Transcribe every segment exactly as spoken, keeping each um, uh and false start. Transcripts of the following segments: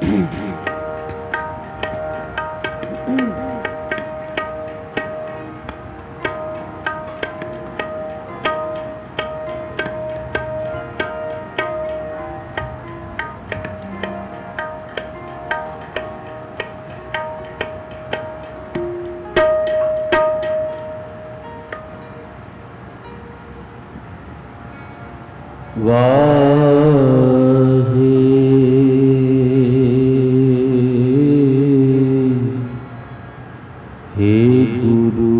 वाहे हे गुरु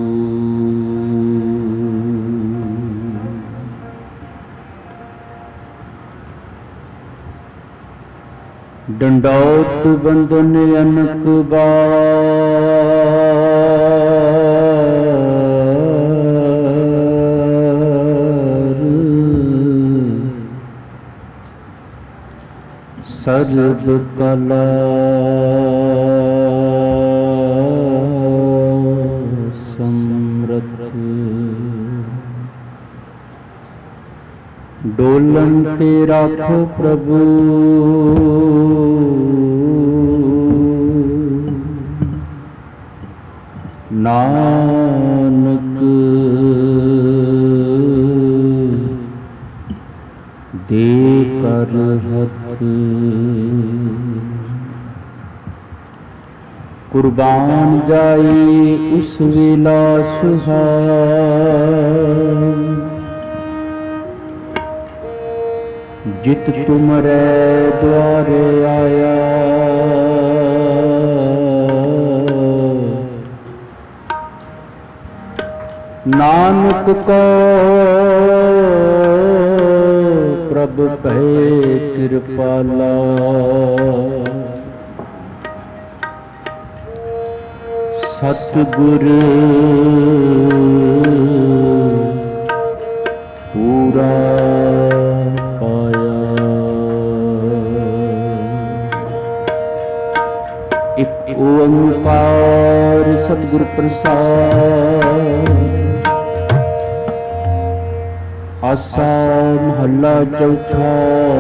डंडौत बंदन अनक सर्व कला समृत डोलन ते राखो प्रभु नानक दे कर हथ कुर्बान जाए उस वेला सुहाग जित तुमरे द्वारे आया नानक को प्रभु भय कृपाला सतगुर पूरा पाया। एक ओंकार सतगुर प्रसाद। आसा महला चौथा।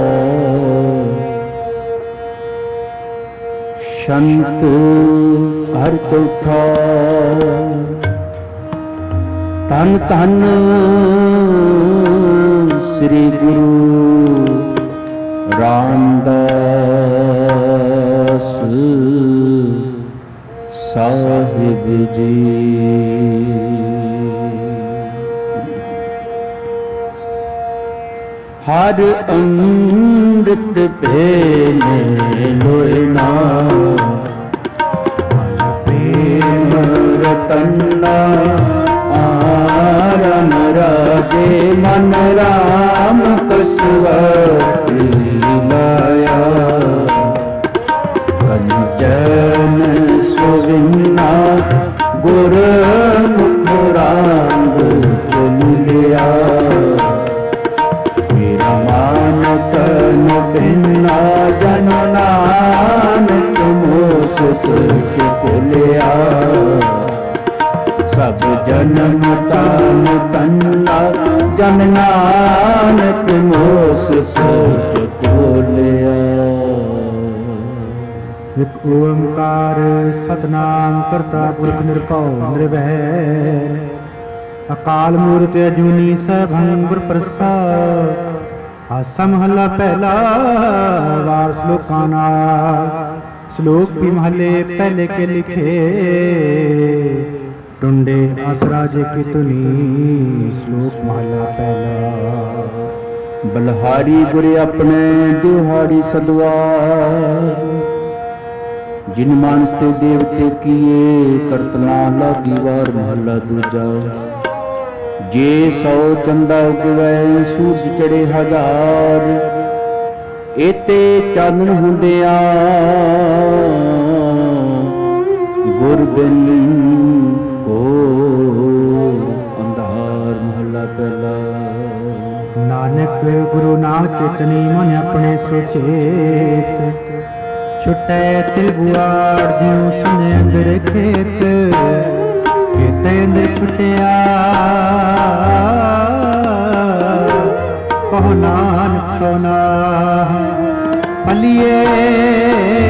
संत हर चौथा। धन धन श्री गुरु रामदास साहिब जी। हर अमृत भेले लोयना प्रेम रतना आरन राजे मन राम कसवती लाया। कंचन सुविन्ना गुर मुख राम चुन लिया। तन भिन्ना जन नानक मोह सुख कुलिया। सब जन्म तान तन्ना जन नानक मोह सुख कुलिया। एक ओंकार सतनाम करता पुरख निरभउ निर्भय। अकाल मूर्त अजूनी सैभं गुर प्रसाद। आसा महला पहला वार श्लोकां नाल। श्लोक भी महले पहले के लिखे। टुंडे आसरा जे की तुनी। श्लोक महला पहला। बलहारी गुरे अपने दिहाड़ी सदवार। जिन मानस ते देवते किए करतना लागी वार। महला दूजा। जे सौ चंदा उगवै सूरज चढ़े हजार। एते चानन हुंदिया गुर बिन को अंधार। महला पहला। नानक गुरु ना चेतनी मन अपने सुचेत। छुटे तिल बुआड़ ज्यों सुने अंदर खेत। खेत छुटिया कहो नानक सोना। पलिए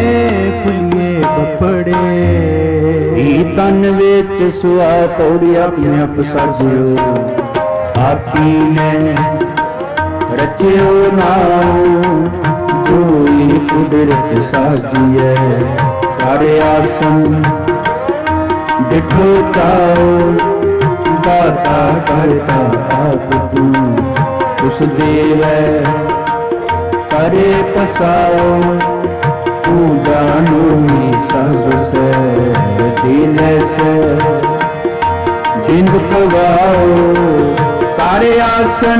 ਕਪੜੇ। ਈ ਤਨ ਵਿੱਚ ਸੁਆ ਪੌੜੀ ਆਪਣੇ ਆਪ ਸਾਜਿਓ, ਆਪੀ ਨੇ ਰਚਿਓ ਨਾਉ, ਜੋਈ ਕੁਦਰਤ ਸਾਜੀਐ। ਕਰ ਆਸਨ ਡਿਠੋ ਚਾਉ, ਦਾਤਾ ਕਰਤਾ ਆਪ ਤੂੰ। ਉਸ ਦੇਵੈ ਕਰੇ ਪਸਾਉ, ਤੂੰ ਜਾਣੂ ਸਭ ਸੈ। ਦਿਲ ਸੈ ਜਿੰਦ ਪਵਾਉ, ਕਰ ਆਸਨ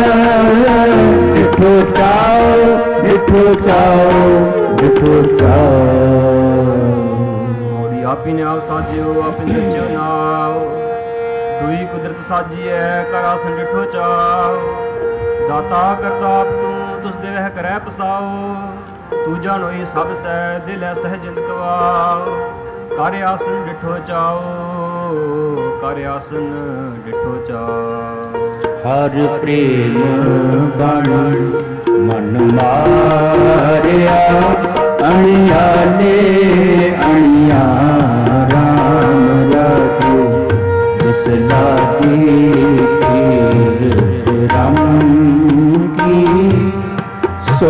ਡਿਠੋ ਚਾਉ, ਡਿਠੋ ਚਾਉ, ਡਿਠੋ ਚਾਉ। ਆਪੀ ਨੇ ਆਪ ਸਾਜਿਓ, ਆਪੇ ਰਚਿਓ ਨਾਉ, ਦੁਈ ਕੁਦਰਤ ਸਾਜੀਐ। ਕਰ ਆਸਨ ਡਿਠੋ ਚਾਉ, ਦਾਤਾ ਕਰਤਾ ਆਪ ਤੂੰ। ਤੁਸ ਦੇ ਵਹਿ ਕਰੈ ਪਸਾਉ, ਤੂੰ ਜਾਣੋਈ ਸਭ ਸਹਿ। ਦਿਲ ਸਹਿ ਜਿੰਦ ਕਵਾਉ, ਕਰ ਆਸਨ ਡਿਠੋ ਚਾਉ, ਕਰ ਆਸਨ ਡਿਠੋ ਚਾਉ। ਹਰ ਪ੍ਰੇਮ ਬਣ ਮਨ ਮਾਰਿਆ, ਅਣਿਆਲੇ ਅਣਿਆ ਰਾਮ ਰਾਜੇ। ਜਿਸ ਲਾਗੀ ਖੀਰ ਰਾਮ ਕੀ, ਸੋ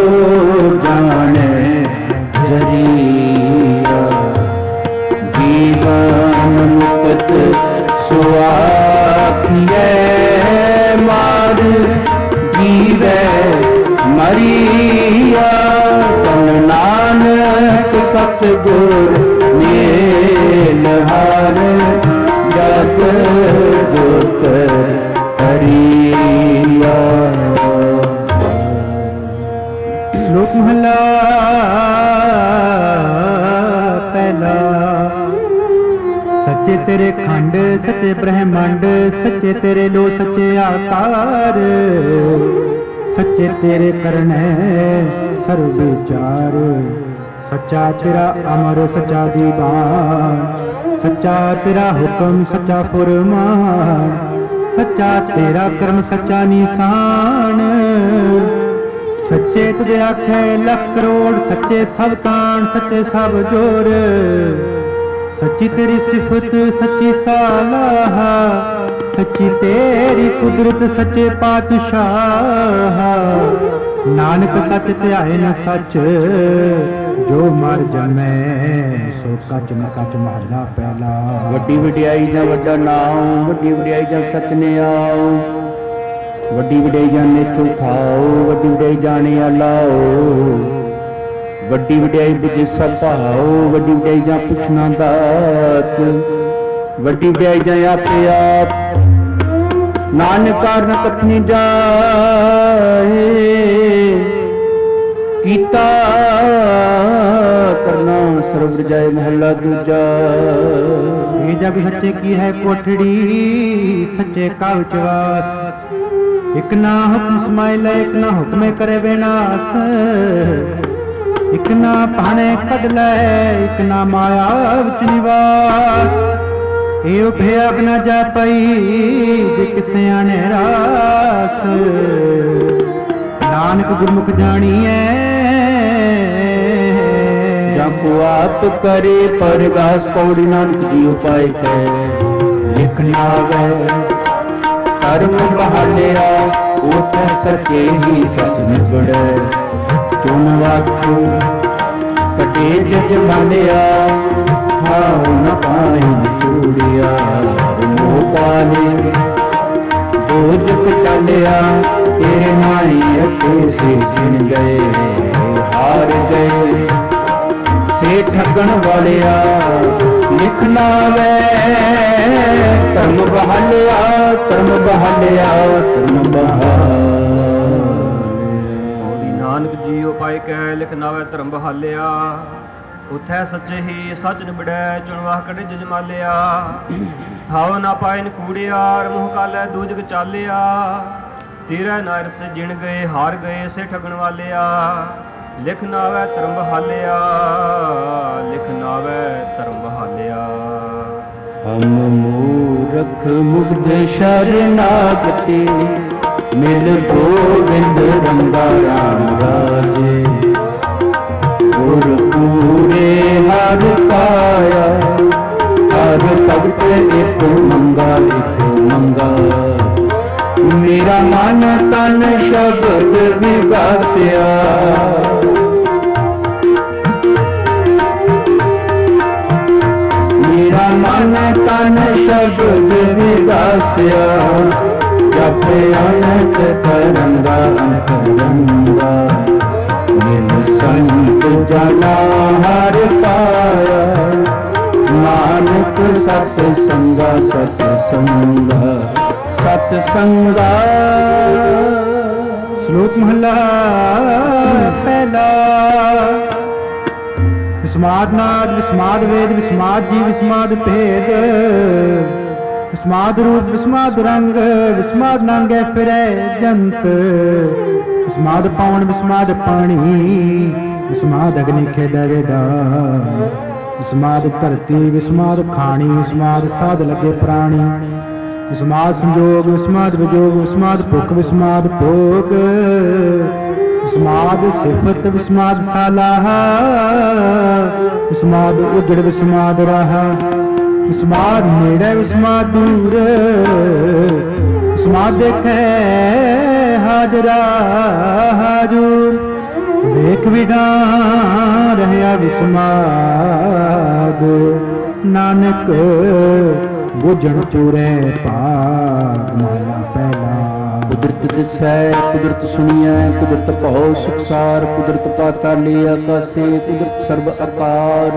ਜਾਣੇ ਜਰੀਆ। ਜੀਵਨ ਮੁਕਤ ਸੁਆਖੀਐ, ਮਾਰ ਜੀਵੈ ਮਰੀਆ। ਤਨ ਨਾਨਕ ਸਤਿਗੁਰ ਮੇਲ ਹਾਰ, ਜਗ ਦੁਖ ਹਰੀਆ। ਸ਼ਲੋਕ ਮਹਲਾ ਪਹਿਲਾ। ਸੱਚੇ ਤੇਰੇ ਖੰਡ ਸੱਚੇ ਬ੍ਰਹਮੰਡ, ਸੱਚੇ ਤੇਰੇ ਲੋ ਸੱਚੇ ਆਕਾਰ। ਸੱਚੇ ਤੇਰੇ ਕਰਨੈ ਸਰਬ ਵਿਚਾਰ, ਸੱਚਾ ਤੇਰਾ ਅਮਰ ਸੱਚਾ ਦੀਵਾਨ। ਸੱਚਾ ਤੇਰਾ ਹੁਕਮ ਸੱਚਾ ਫੁਰਮਾਨ, ਸੱਚਾ ਤੇਰਾ ਕਰਮ ਸੱਚਾ ਨਿਸ਼ਾਨ। ਸੱਚੇ ਤੁਝੇ ਆਖੇ ਲੱਖ ਕਰੋੜ, ਸੱਚੇ ਸਭ ਤਾਣ ਸੱਚੇ ਸਭ ਜੋਰ। ਸੱਚੀ ਤੇਰੀ ਸਿਫਤ ਸੱਚੀ ਸਾਲਾਹ, ਸੱਚੀ ਤੇਰੀ ਕੁਦਰਤ ਸੱਚੇ ਪਾਤਸ਼ਾਹ। ਨਾਨਕ ਸੱਚ ਧਿਆਏ ਨ ਸੱਚ, ਜੋ ਮਰ ਜਮੈ ਸੋ ਕੱਚ ਨ ਕੱਚ। ਮਹਲਾ ਪਹਿਲਾ। ਵੱਡੀ ਵਡਿਆਈ ਦਾ ਵੱਡਾ ਨਾਮ, ਵੱਡੀ ਵਡਿਆਈ ਦਾ ਸਚ ਨੇ ਆਓ। ਵੱਡੀ ਵਡਿਆਈ ਜਾਣੇ ਥਾਓ, ਵੱਡੀ ਵਡਿਆਈ ਜਾਣੇ ਲਾਓ। ਵੱਡੀ ਵਡਿਆਈ ਬੁਝੇ ਸਭ ਭਾਓ, ਵੱਡੀ ਵਡਿਆਈ ਜਾਂ ਪੁੱਛਣਾ ਦਾਤ। ਵੱਡੀ ਵਡਿਆਈ ਜਾਂ ਆਪੇ ਆਪ, ਨਾਨਕ ਕਾਰਨ ਕਥਨੀ ਜਾਏ। ਕੀਤਾ ਕਰਨਾ ਸਰਬ ਰਜਾਏ। ਮਹੱਲਾ ਦੂਜਾ। ਇਹ ਜਗ ਸੱਚੇ ਕੀ ਹੈ ਕੋਠੜੀ, ਸੱਚੇ ਕਾ ਵਿਚਵਾਸ। ਇਕ ਨਾ ਹੁਕਮ ਸਮਾਇ ਲੈ, ਇਕ ਨਾ ਹੁਕਮੇ ਕਰੇ ਵਿਨਾਸ਼। ਇਕ ਨਾ ਭਾਣੇ ਕੱਢ ਲੈ, ਇਕ ਨਾ ਮਾਇਆ ਵਿੱਚ ਨਿਵਾਸ। ਇਹ ਉਭੇ ਅਗ ਨਾ ਜਾ ਪਈ, ਜੇ ਕਿਸੇ ਆਣੇ ਰਾਸ। ਨਾਨਕ ਗੁਰਮੁਖ ਜਾਣੀਐ, ਜਾਂ ਕੋ ਆਪ ਕਰੇ ਪਰਗਾਸ। ਪੌੜੀ ਨਾਨਕ ਜੀ ਉਪਾਇ ਕੈ ਲਿਖ ਨਾਵੈ। ਧਰਮ ਬਹਾਲਿਆ ਉਤੈ ਸੱਚੇ ਹੀ ਸਚ ਨਿਬੜੈ। ਚੁਣ ਵਾਖੂ ਕਟੇ ਜਜ ਮਾਲਿਆ, ਖਾਉ ਨ ਪਾਈ ਚੂੜਿਆ। ਮੋਹ ਪਾਲੇ ਦੋਜਕ ਚਾਲਿਆ, ਤੇਰੇ ਮਾਈ ਅਤੇ ਸੇ ਜਿਣ ਗਏ। ਹਾਰ ਗਏ ਸੇ ਠੱਗਣ ਵਾਲਿਆ, ਲਿਖ ਨਾਵੈ। ਧਰਮ ਬਹਾਲਿਆ, ਧਰਮ ਬਹਾਲਿਆ, ਧਰਮ ਬਹਾਲਿਆ। ਨਾਨਕ ਜੀ ਉਪਾਇ ਕਹਿ ਲਿਖ ਨਾਵੈ ਧਰਮ ਬਹਾਲਿਆ। ਉਥੈ ਸੱਚੇ ਹੀ ਸੱਚ ਨਿਬੜੈ, ਚੁਣਵਾਹ ਕਢੇ ਜਜਮਾਲਿਆ। ਥਾਉ ਨਾ ਪਾਇਨ ਕੂੜਿਆਰ, ਮੂੰਹ ਕਾਲੇ ਦੂਜਕ ਚਾਲਿਆ। ਤੇਰਾ ਨਾਰਸ ਜਿਣ ਗਏ, ਹਾਰ ਗਏ ਸੇ ਠਗਣ ਵਾਲਿਆ। ਲਿਖ ਨਾਵੈ ਧਰਮ ਬਹਾਲਿਆ, ਲਿਖ ਨਾਵੈ ਧਰਮ ਬਹਾਲਿਆ। ਹਮ ਮੂਰਖ ਮੁਗਧ ਸ਼ਰਨਾਗਤੇ, ਮਿਲ ਗੋਬਿੰਦ ਰੰਗਾ ਰਾਮ ਰਾਜੇ। ਗੁਰ ਪੂਰੇ ਹਰ ਵਸਿਆ ਜਪੇ ਅਨੇਕ ਤਰੰਗਾ ਅੰਤਰੰਗਾ ਮੈਨੂੰ ਸੰਤ ਜਨਾ ਹਰ ਪਾਇਆ ਨਾਨਕ ਸਤ ਸੰਗਾ ਸਤ ਸੰਗਾ ਸਤ ਸੰਗਾ। ਸ਼ਲੋਕ ਮਹਲਾ ਪਹਿਲਾ। ਵਿਸਮਾਦ ਨਾਦ ਵਿਸਮਾਦ ਵੇਦ ਵਿਸਮਾਦ ਜੀ ਵਿਸਮਾਦ ਭੇਦ ਵਿਸਮਾਦ ਰੂਪ ਵਿਸਮਾਦ ਰੰਗ ਵਿਸਮਾਦ ਨੰਗੇ ਫਿਰੇ ਜੰਤ ਵਿਸਮਾਦ ਪਾਵਨ ਵਿਸਮਾਦ ਪਾਣੀ ਵਿਸਮਾਦ ਅਗਨੀ ਖੇਡੈ ਵੇਦਾ ਵਿਸਮਾਦ ਧਰਤੀ ਵਿਸਮਾਦ ਖਾਣੀ ਵਿਸਮਾਦ ਸਾਧ ਲੱਗੇ ਪ੍ਰਾਣੀ ਵਿਸਮਾਦ ਸੰਜੋਗ ਵਿਸਮਾਦ ਵਿਜੋਗ ਵਿਸਮਾਦ ਭੁੱਖ ਵਿਸਮਾਦ ਭੋਗ ਵਿਸਮਾਦ ਸਿਫਤ ਵਿਸਮਾਦ ਸਾਲਾਹ ਵਿਸਮਾਦ ਉਜੜ ਵਿਸਮਾਦ ਰਾਹ ਵਿਸਮਾਦ ਨੇੜੇ ਵਿਸਮਾਦ ਦੂਰ ਵਿਸਮਾਦ ਦੇਖੈ ਹਾਜ਼ਰਾ ਹਾਜ਼ੂਰ ਵੇਖ ਵਿਡਾ ਰਹਿਆ ਵਿਸਮਾਦ ਨਾਨਕ ਬੁਝਣ ਪੂਰੇ ਭਾਗ ਮਹਲਾ ਪਹਿਲਾ। ਕੁਦਰਤ ਦਿਸੈ ਕੁਦਰਤ ਸੁਣੀਐ ਕੁਦਰਤ ਭਉ ਸੁਖਸਾਰ ਕੁਦਰਤ ਪਾਤਾਲੇ ਆਕਾਸੇ ਕੁਦਰਤ ਸਰਬ ਆਕਾਰ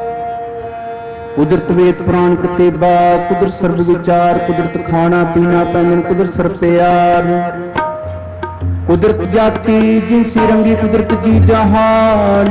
ਕੁਦਰਤ ਵੇਦ ਪੁਰਾਣ ਕਤੇਬਾ ਕੁਦਰਤ ਸਰਬ ਵਿਚਾਰ ਕੁਦਰਤ ਖਾਣਾ ਪੀਣਾ ਪਹਿਨਣ ਕੁਦਰਤ ਸਰਬ ਪਿਆਰ ਕੁਦਰਤ ਜਾਤੀ ਜਿਨਸੀ ਰੰਗੀ ਕੁਦਰਤ ਜੀ ਜਹਾਨ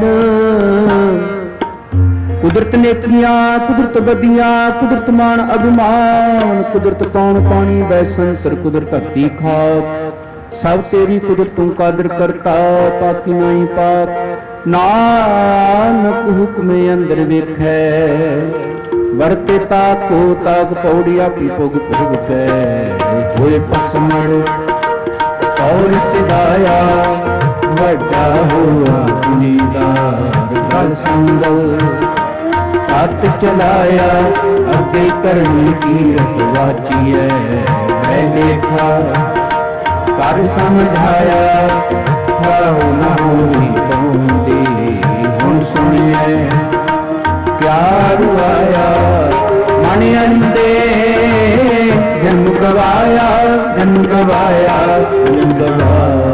ਕੁਦਰਤ ਨੇਕੀਆਂ ਕੁਦਰਤ ਬਦੀਆਂ ਕੁਦਰਤ ਮਾਨ ਅਭਿਮਾਨ ਕੁਦਰਤ ਕੌਣ ਪਾਣੀ ਬੈਸੰਸਰ ਕੁਦਰਤ ਧਰਤੀ ਖਾਕ ਸਭ ਤੇਰੀ ਕੁਦਰਤ ਤੂੰ ਕਾਦਰ ਕਰਤਾ ਪਾਕੀ ਨਹੀਂ ਪਾਕ ਨਾਨਕ ਹੁਕਮੇ ਅੰਦਰ ਵੇਖੈ ਵਰਤੇ ਤਾਕੋ ਤਾਕ ਪੌੜੀ ਆਪੀ ਭੋਗ ਭੋਗ ਕੈ ਹੋਏ ਪਸਮੜ ਔਰ ਸਿਦਾਇਆ ਵੱਡਾ ਹੋਆ ਪੁਨੀਦਾਰ ਗਲ ਸੰਗਲ ਹੱਥ ਚਲਾਇਆ ਅੱਗੇ ਕਰਨੀ ਕੀਰਤ ਵਾਚੀਐ ਹੈ ਲੇਖਾ ਕਰ ਸਮਝਾਇਆ ਖਾਉ ਨਾ ਹੋਈ ਪਾਉਂਦੀ ਹੁਣ ਸੁਣੀਐ ਪਿਆਰ ਆਇਆ ਮਨ ਅੰਦੇ ਜਨਮ ਗਵਾਇਆ ਜਨਮ ਗਵਾਇਆ ਜਨਮ ਗਵਾਇਆ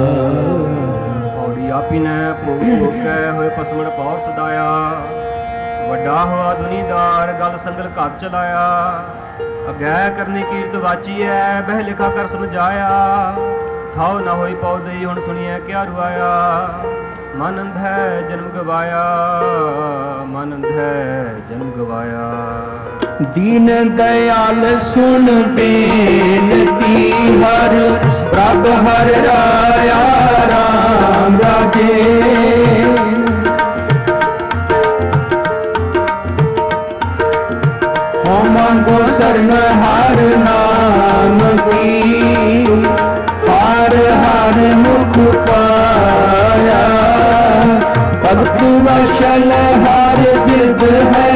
ਔੜੀ ਆਪੀ ਨੇ ਭੋਗ ਭੋਗੈ ਹੋਏ ਪਸਮਣ ਪੌਰ ਸਦਾਇਆ ਵੱਡਾ ਹੋਆ ਦੁਨੀਦਾਰ ਗਲ ਸੰਗਲ ਘਰ ਚਲਾਇਆ ਅਗੈ ਕਰਨੀ ਕੀਰਤ ਵਾਚੀਐ ਬਹਿ ਲਿਖਾ ਕਰ ਸਮਝਾਇਆ ਥਾਉ ਨਾ ਹੋਈ ਪੌਦਈ ਹੁਣ ਸੁਣੀਐ ਕਿਆ ਰੁਆਇਆ ਮਨ ਅੰਧੈ ਜਨਮ ਗਵਾਇਆ ਮਨ ਅੰਧੈ ਜਨਮ ਗਵਾਇਆ। ਦੀਨ ਦਇਆਲ ਸੁਣ ਬੇਨਤੀ ਹਰ ਪ੍ਰਭ ਹਰ ਰਾਇਆ ਰਾਮ ਰਾਜੇ ਹੋ ਮੰਗੋ ਸਰਨ ਹਰ ਨਾਮ ਕੀ ਹਰ ਹਰ ਮੁਖ ਪਾਇਆ ਭਗਤ ਵਸ਼ਲ ਹਰ ਬਿਰਦ ਹੈ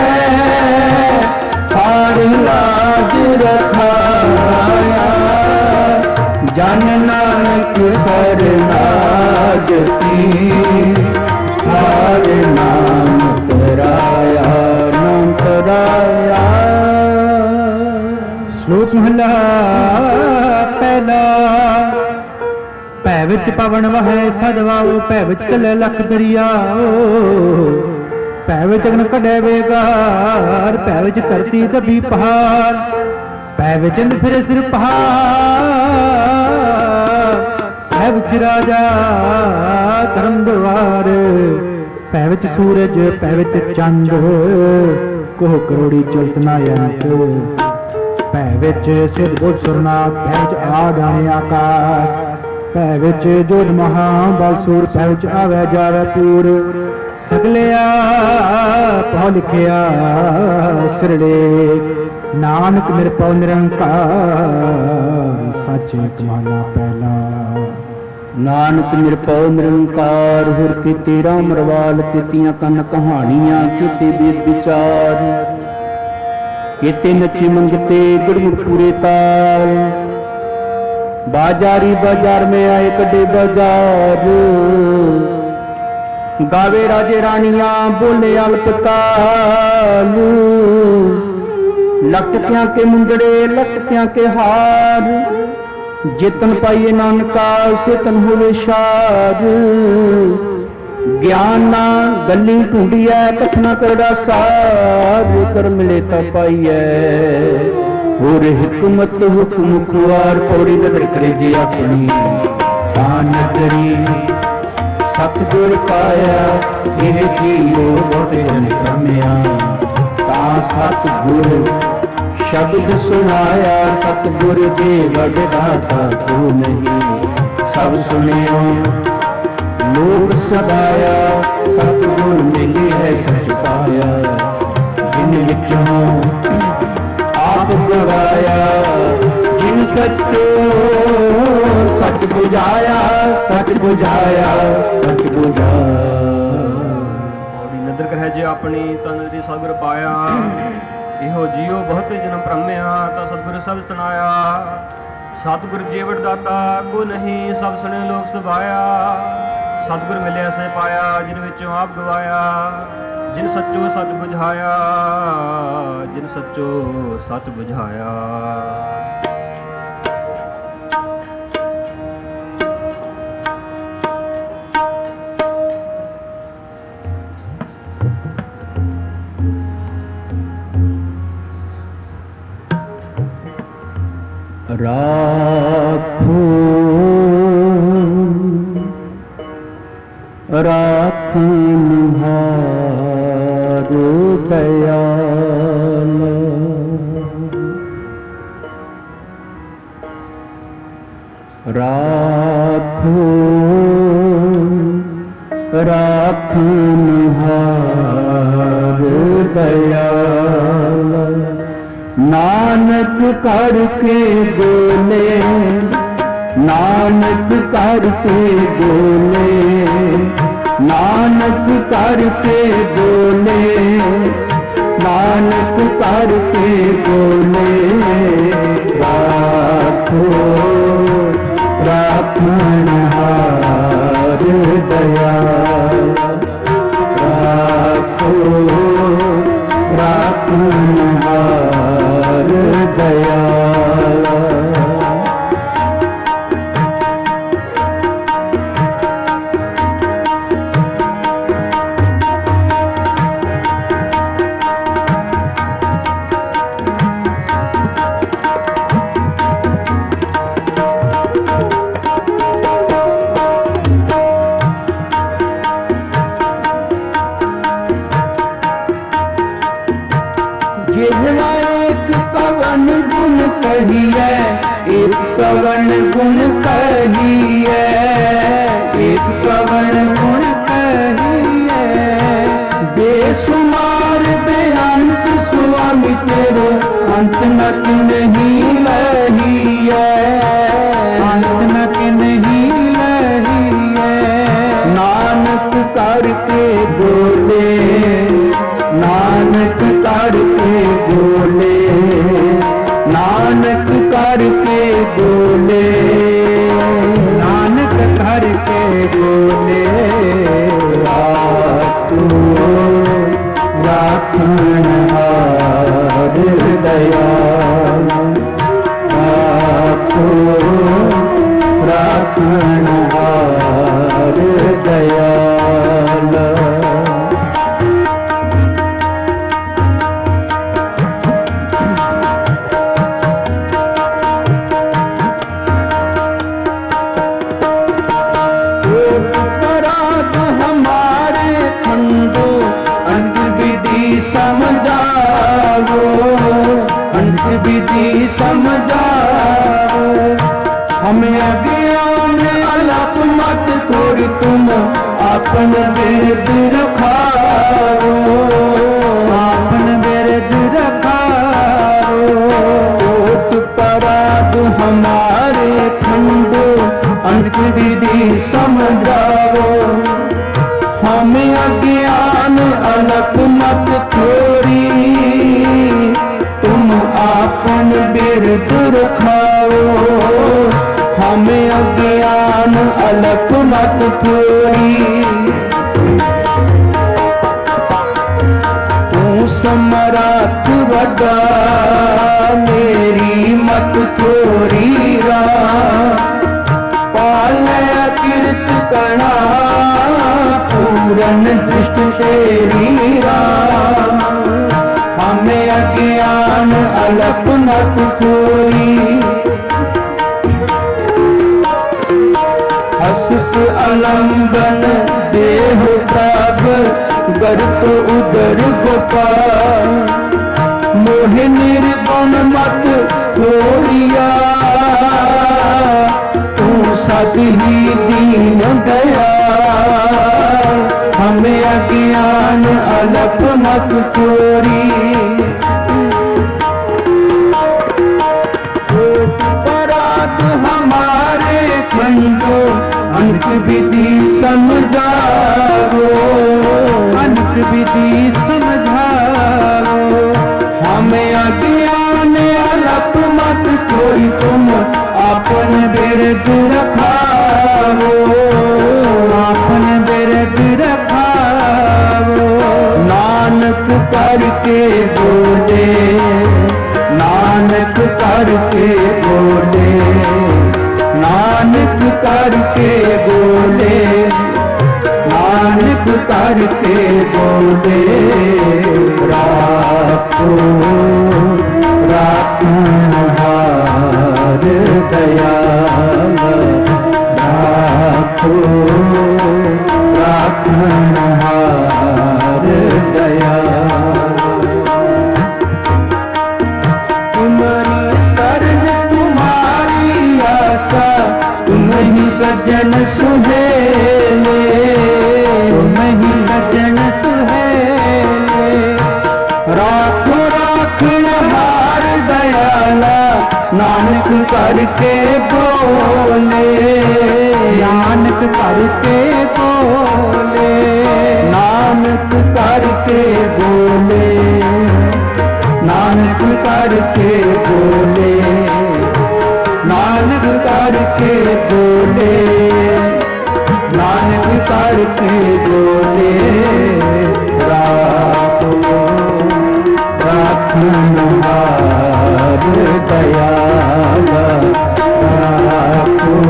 ਹਰ ਲਾਜ ਰਖਾਇਆ ਜਨ ਨਾਨਕ ਸਰਨਾਗਤੀ ਹਰ ਨਾਮ ਕਰਾਇਆ ਨਾਮ ਕਰਾਇਆ। ਸ਼ਲੋਕ ਮਹਲਾ ਪਹਿਲਾ। ਭੈ ਵਿੱਚ ਪਵਨ ਵਹੈ ਸਦਵਾਓ ਭੈ ਵਿੱਚ ਚਲੇ ਲਖ ਦਰਿਆਓ ਭੈ ਵਿੱਚ ਅਗਨ ਕੱਢੇ ਵੇਗਾਰ ਭੈ ਵਿੱਚ ਧਰਤੀ ਦਬੀ ਪਹਾੜ ਭੈ ਵਿੱਚ ਅੰਧ ਫਿਰੇ ਸਿਰ ਪਹਾੜ ਭੈ ਵਿੱਚ ਰਾਜਾ ਧਰਮ ਦਰਬਾਰ ਭੈ ਵਿੱਚ ਸੂਰਜ ਭੈ ਵਿੱਚ ਚੰਦ ਕੋਹ ਕਰੋੜੀ ਚਲਤ ਨਾ ਅੰਤ ਭੈ ਵਿੱਚ ਸਿਧ ਬੁੱਧ ਸੁਰਨਾਥ ਭੈ ਵਿੱਚ ਆ ਜਾਣੇ ਆਕਾਸ਼ ਭੈ ਵਿੱਚ ਜੋਧ ਮਹਾ ਬਲ ਸੂਰ ਭੈ ਵਿੱਚ ਆਵੈ ਜਾਵੈ ਪੂਰ ਸਗਲਿਆ ਪਉ ਲਿਖਿਆ ਸਿਰੜੇ ਨਾਨਕ ਨਿਰਭਉ ਨਿਰੰਕਾਰ ਸੱਚ ਕਮਾਲਾ ਪਹਿਲਾ। ਨਾਨਕ ਨਿਰਭਉ ਨਿਰੰਕਾਰ ਹੁਰ ਕੀਤੇ ਰਾਮ ਰਵਾਲ ਕੀਤੀਆਂ ਕੰਨ ਕਹਾਣੀਆਂ ਕੀਤੇ ਵੇਦ ਵਿਚਾਰ ਕੀਤੇ ਨੱਚੀ ਮੰਗਤੇ ਗੁਰਮੁਖ ਪੂਰੇ ਤਾਲ बाजारी बाजार में आए कटे बाजार गावे राजे रानियां बोले अल्पताल लटकियां के मुंदड़े लटकियां के हार, जितन पाइए नानका सेतन होवे शार। ज्ञान ना गली ढूंढिया कठना करड़ा सार, कर मिले ता पाइए और हिकमत हुक्म खुआर। पौड़ी नजर करे जी अपनी तान करी सतगुर पाया, यह जीवो बहुत जन क्रमया। ता सतगुर शब्द सुनाया, सतगुर जी वड दाता तू नहीं। सब सुनियो लोक सदाया, सतगुर मिली है सच पाया। जिन विचों आप गवाया, जिन सचो सच बुझाया, सच बुझाया, सच बुझाया। ਔੜੀ ਨਦਰ ਕਰਹਿ ਜੇ ਆਪਣੀ ਤਨ ਦੀ ਸਤਿਗੁਰ ਪਾਇਆ। ਇਹੋ ਜੀਓ ਬਹੁਤ ਜਨਮ ਭ੍ਰਮਿਆ, ਤਾਂ ਸਤਿਗੁਰ ਸਭ ਸੁਣਾਇਆ। ਸਤਿਗੁਰ ਜੀਵੜ ਦਾਤਾ ਕੋ ਨਹੀਂ, ਸਭ ਸੁਣੇ ਲੋਕ ਸੁਭਾਇਆ। ਸਤਿਗੁਰ ਮਿਲਿਆ ਸੇ ਪਾਇਆ, ਜਿਨ ਵਿੱਚੋਂ ਆਪ ਗਵਾਇਆ। ਜਿਨ ਸੱਚੋ ਸੱਚ ਬੁਝਾਇਆ, ਜਿਨ ਸੱਚੋ ਸੱਚ ਬੁਝਾਇਆ। राखो राखनहार दयाल, राखो राखनहार दयाल। नानक करके बोले, नानक करके बोले, नानक करके बोले, नानक करके बोले। राखो राखनहार दयाल, राखो राखनहार दयाल। एक पवन गुण कहिए, एक पवन गुण कहिए, एक पवन गुण कहिए। बेसुमार बेअंत स्वामी तेरो, अंत नक नहीं लहिए, अंत नक नहीं लहिए। नानक करके बोले, नानक करके बोले, नानक करके बोले, नानक करके बोले। राखो राखनहार दयाल, राखो राखनहार दयाल। समझाओ अंत विधि समझाओ, हमें अज्ञान अलप मत थोड़ी तुम अपन बिरद रखाओ, अपन बिरद रखाओ। कोट पराग हमारे खंडो, अंत विधि समझाओ, हमें अज्ञान अलप मत थोड़ी तुम आपन बिरद रखाओ। हमें अज्ञान अलप मत थोड़ी, तू समरात वड लागा मेरी मत थोरी राम पाले कीर्त कणा पूरन दृष्ट तेरी राम हमें अज्ञान अलप मत थोरी हसस अलंबन देह प्राप गर्त उदर गोपाल मोह निर्गुण मत थोरिया तू सत ही दीन दया हमें अज्ञान अलप मत थोरी परात हमारे खंडो अनक विधि समझाओ अनक विधि समझाओ हमें अज्ञान अलप मत कोई तुम अपन बिरद रखाओ अपन बिरद रखाओ नानक करके बोले नानक करके बोले नानक करके बोले नानक करके बोले राखो राखनहार दयाल राखो राखनहार दयाल तुम्हारी शरण तुम्हारी आशा तुम ही सज्जन सुहेले तुम ही सज्जन सुहेले राखो राखनहार दयाला नानक करके बोले नानक करके बोले नानक करके बोले नानक करके बोले नानक करके बोले नानक करके बोले राखो राखनहार दयाल राखो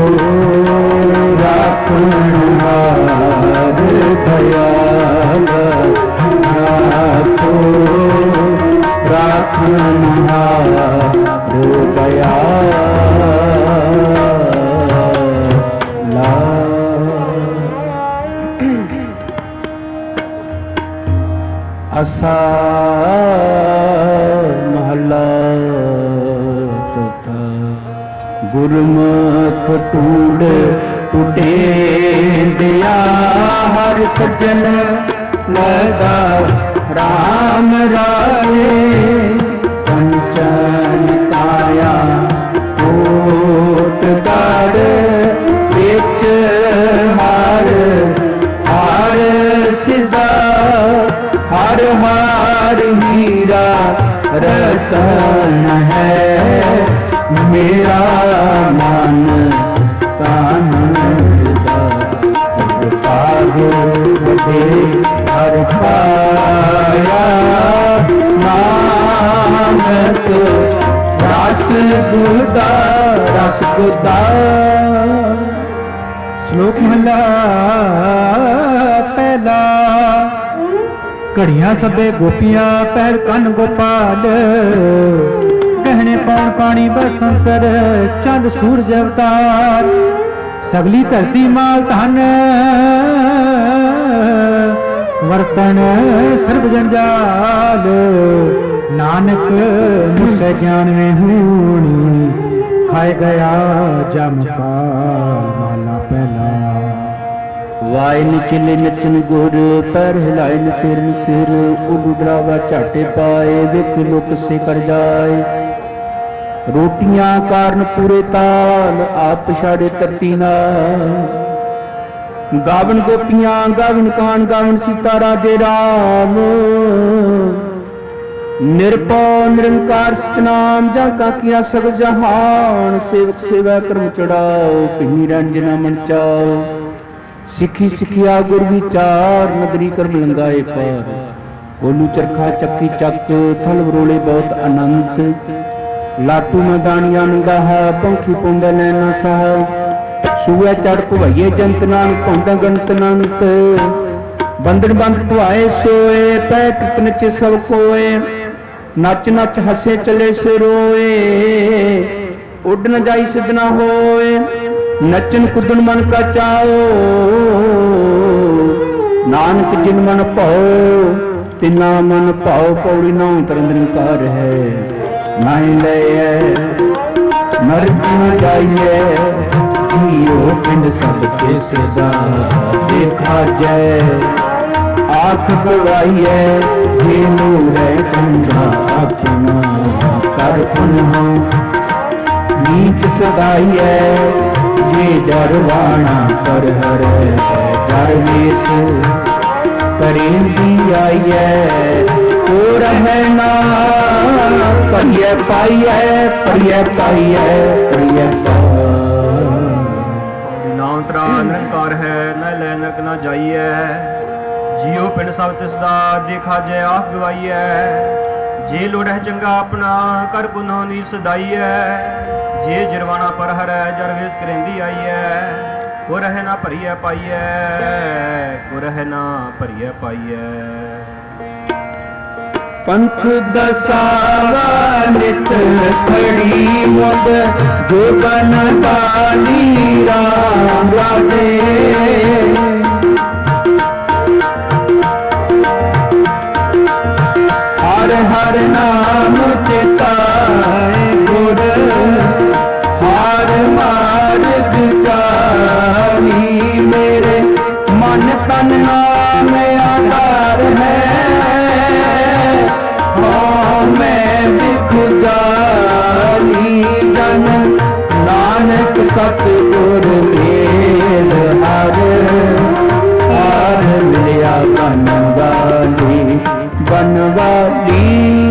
राखनहार दयाल राखो राखनहार दयाल आसा महला चौथा गुरमुख टूट टूटे दिया हर सज्जन लगा राम राये कंचन काया कोट कर बिच हार हार सिजा हर हार हीरा रतन है मेरा मन तन हर पाया नानक रस गुदा रस गुदा। श्लोक महला पहला। घड़ियां सबे गोपियां पैर कन गोपाल गहने पौन पानी बसंतर चंद सूरज अवतार सगली धरती माल धन वर्तन सर्व जंजाल नानक मुझसे ज्ञान में हूणी खाए गया जम का माला पहला। वायन चिले नचन गुर पैर हिलायन फिरन सिर उडरावा झाटे पाए विख लुक से कर जाए रोटियां कारण पूरे ताल आप पिछाड़े तरती नाल गावन गोपियां गावन कान गावन सीता राजे राम निरपौ निरंकार सतनाम जा काकिया सगल जहान सेवक सेवा कर्म चढ़ाओ पिनी रंजना मन चाओ सिखी सिखिया गुर विचार नगरी कर्म लंगाए पार ओलू चरखा चक्की चक थल वरोले बहुत अनंत लाटू मैदानिया निगाह पंखी पौंदे नैना साह सूए चढ़ भवैये जंत नानक पौंदा गणत अनंत बंदन बंद भुआए सोए पै टुट नचे सब कोए नच नच हसे चले से रोए उड न जाई सिद्ध न होए नचन कुदन मन का चाओ नानक जिन मन पाओ तिना मन पाओ पौड़ी नौ तरन निकार है नाई ले नरक न जाइए जियो पिंड सब के सदा देखा जाए आख गवाइए जे नूर चंद्रा अपना कर पुनः नीच सदाइए जे जरवाना कर हर जरवेश करेंदी आइए ओ रहना परिय पाइए परिय पाइए परिय नाम तरा निरंकार है न ले नरक न जाइए जियो पिंड सब तिसदा देखा जय आख गवाइए जे लोड़ है चंगा अपना कर पुनः नी सदाइए जे जरवाना पर हर जरवेश करेंदी आइए को रहे ना भरिए पाइए को रहे ना भरिए पाइए पंथ दसावा नित खड़ी मुद जो बन बाली राम राधे हर हर नाम चिताए गुर हार मार विचारी मेरे मन तन नाम आधार है हाँ मैं बिख जानी जन नानक सतगुर मेल हर हार मिलिया बनवाली बनवाली।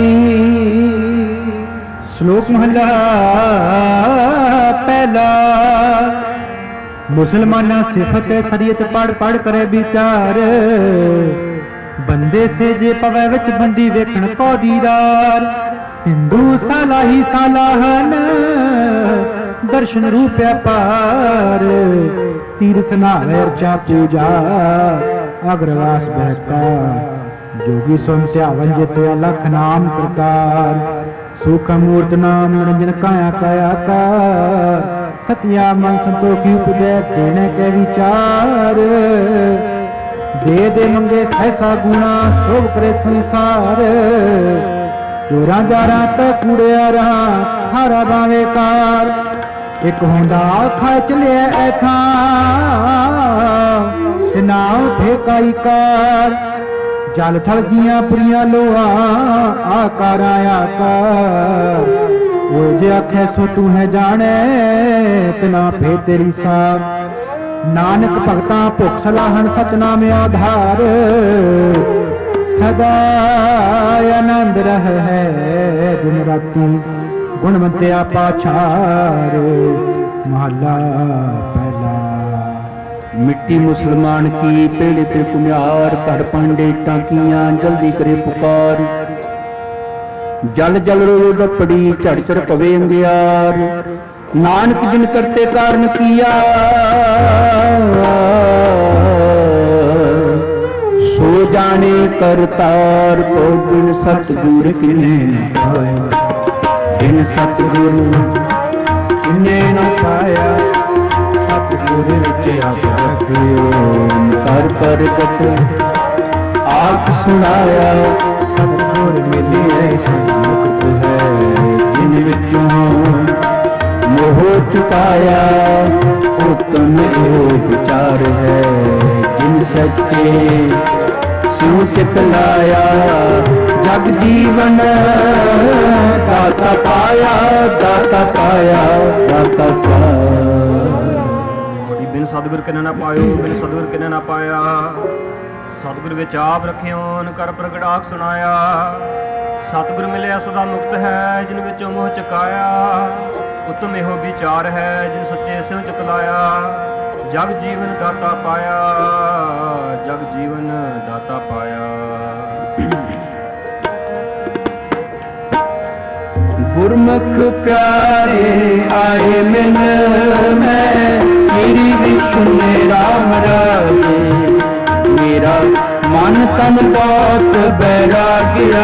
श्लोक महला पहला। मुसलमाना सिफत शरीयत पढ़ पढ़ करे विचार बंदे से जे पवै विच बंदी वेखण को दीदार हिंदू साला ही सालाहन दर्शन रूप पार तीर्थ नावे अर्चा पूजा अग्रवास बहता जोगी सुन ध्यावन जिते अलख नाम प्रकार सुख मूर्त नाम निरंजन काया काया का सत्या मन संतोखी उपदेश देने के विचार दे दे मंगे सहसा गुणा शोभ करे संसार चोरा जारा तो कूड़िया रहा हारा बावे कार एक होंदा खा चले ऐथा नाव फेकाई कार जल थल जिया पुरिया लोहा आकार आकार वो जे आखे सो तू है जाने तना फे तेरी सार नानक भगता भुख सलाहन सतनाम आधार सदा आनंद रह है दिन राती गुणवंत्या पाछार महला पहला। मिट्टी मुसलमान की पेड़े पे कुम्यार कर पांडे टांकियां जल्दी करे पुकार जल जल रो डपड़ी झड़ झड़ पवे अंगियार नानक जिन करते कारण किया सो जाने करतार को बिन सतगुर किने न पाया बिन सतगुर किने न पाया सतगुर विच आप रखियो कर प्रगट आख सुनाया सतगुर मिलिए सन्मुख है जिन विचों मोह चुकाया उत्तम योग विचार है जिन सच्चे सिंह चित लाया जग जीवन दाता पाया दाता पाया दाता पाया। बिन सतगुर किने ना पायो बिन सतगुर किने ना पाया सतगुर विच आप रखियोन कर प्रगटाख सुनाया सतगुर मिलिया सदा मुक्त है जिन विचों मोह चुकाया उत्तम एहो विचार है जिन सच्चे सिंह चित लाया जग जीवन दाता पाया जग जीवन दाता पाया। ਗੁਰਮੁਖ ਪਿਆਰੇ ਆਏ ਮਿਲ ਮੈਂ ਮੇਰੀ ਵਿਛੁਨੇ ਰਾਮ ਰਾਜੇ ਮੇਰਾ ਮਨ ਤਨ ਬਹੁਤ ਬੈਰਾਗਿਆ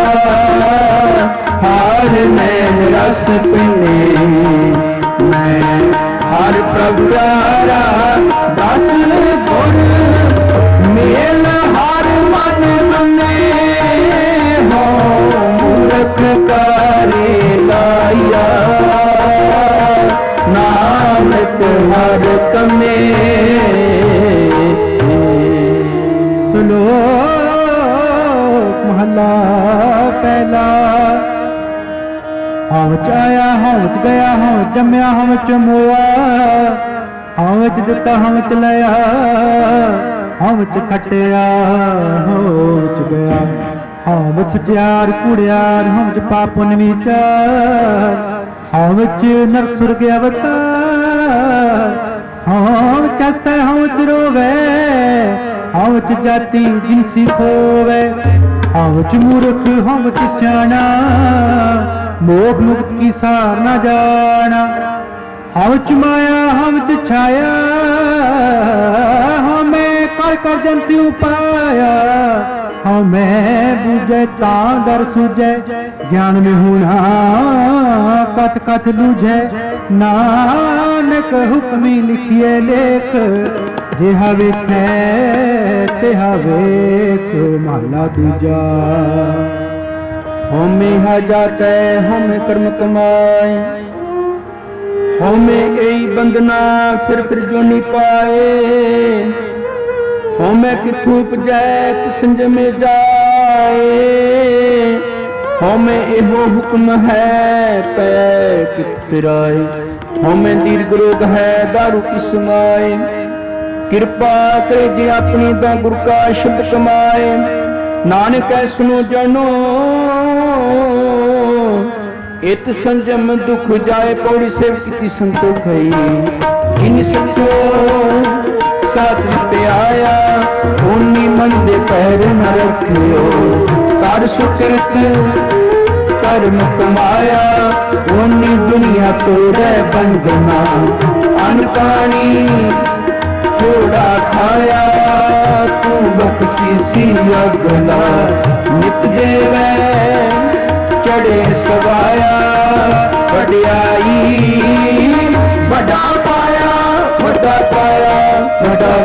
ਹਾਰ ਨੈਣ ਰਸ ਪੀਨੇ ਮੈਂ ਹਰ ਪ੍ਰਭ ਪਿਆਰਾ ਦਸ ਗੁਰ ਮੇਲ ਹਰ ਮਨ ਮੰਨੇ ਹੋ ਮੂਰਖ ਕਾਰੇ ਲਾਇਆ ਨਾਨਕ ਹਰ ਕਮੇ ਸ਼ਲੋਕ ਮਹਲਾ ਪਹਿਲਾ ਹਉ ਚ ਆਇਆ ਹਉ ਚ ਗਿਆ ਹਉ ਜੰਮਿਆ ਹਉ ਚ ਮੋਆ ਹਉ ਚ ਦਿੱਤਾ ਹਉ ਚ ਲਿਆ ਹਉ ਚ ਖਟਿਆ ਹਉ ਚ ਗਿਆ ਹਉ ਚ ਸਚਿਆਰ ਕੁੜਿਆਰ ਹਉ ਚ ਪਾਪ ਪੁੰਨ ਵਿਚਾਰ ਹਉ ਚ ਨਰਕ ਸੁਰਗ ਅਵਤਾਰ ਹਉ ਚ ਹੱਸੈ ਹਉ ਚ ਰੋਵੇ ਹਉ ਚ ਜਾਤੀ ਜਿਨਸੀ ਖੋਵੇ ਹਉ ਚ ਮੂਰਖ ਹਉ ਚ ਸਿਆਣਾ ਮੋਖ ਮੁਕਤ ਕੀ ਸਾਰ ਨਾ ਜਾਣਾ ਹਉ ਚ ਮਾਇਆ ਹਉ ਚ ਛਾਇਆ ਹਉਮੈ ਕਰ ਕਰ ਜੰਤਿ ਉਪਾਇਆ ਹਉਮੈ ਬੁਝੈ ਤਾਂ ਦਰ ਸੁਝੈ ਗਿਆਨ ਮੇ ਹੋਣਾ ਕਤ ਕਤ ਲੂਝੈ ਨਾਨਕ ਹੁਕਮੀ ਲਿਖੀਏ ਲੇਖ ਜਿਹਾ ਵੇਖੈ ਤਿਹਾ ਵੇਖ ਮਹਲਾ ਦੂਜਾ ਹਉਮੈ ਹੈ ਜਾਤੈ ਹਉਮੈ ਕਰਮ ਕਮਾਏ ਹਉਮੈ ਏਈ ਬੰਦਨਾ ਫਿਰ ਫਿਰ ਜੋਨੀ ਪਾਏ ਹਉਮੈ ਕਿਥੁ ਉਪਜੈ ਕਿਸ ਸੰਜਮੇ ਜਾਏ ਹਉਮੈ ਇਹੋ ਹੁਕਮ ਹੈ ਪੈ ਕਿਤ ਫਿਰਾਏ ਹਉਮੈ ਦੀਰਘ ਰੋਗ ਹੈ ਦਾਰੂ ਕਿਸ ਮਾਏ ਕਿਰਪਾ ਕਰੇ ਜੇ ਆਪਣੀ ਤਾਂ ਗੁਰ ਕਾ ਸ਼ਬਦ ਕਮਾਏ ਨਾਨਕ ਐ ਸੁਨੋ ਜਨੋ ਇਤ ਸੰਜਮ ਦੁਖ ਜਾਏ ਪੌੜੀ ਸੇਵ ਕੀਤੀ ਸੰਤੋਖ ਹੈ ਜਿਨ ਸੱਚੋ ਸਾਸਰੀ ਤੇ ਆਇਆ ਓਨੀ ਮਨ ਦੇ ਪੈਰ ਨ ਰੱਖਿਓ ਕਰ ਸੁਕਰਤ ਕਰਮ ਕਮਾਇਆ ਓਨੀ ਦੁਨੀਆ ਤੋੜੈ ਬੰਧਨਾ ਅਨਕਾਣੀ ਥੋੜਾ ਖਾਇਆ ਤੂੰ ਬਖਸ਼ੀਸੀ ਅਗਲਾ ਨਿਤ ਦੇਵੈ ਚੜੇ ਸਵਾਇਆ ਵਡਿਆਈ ਵੱਡਾ ਪਾਇਆ ਵੱਡਾ ਪਾਇਆ ਵੱਡਾ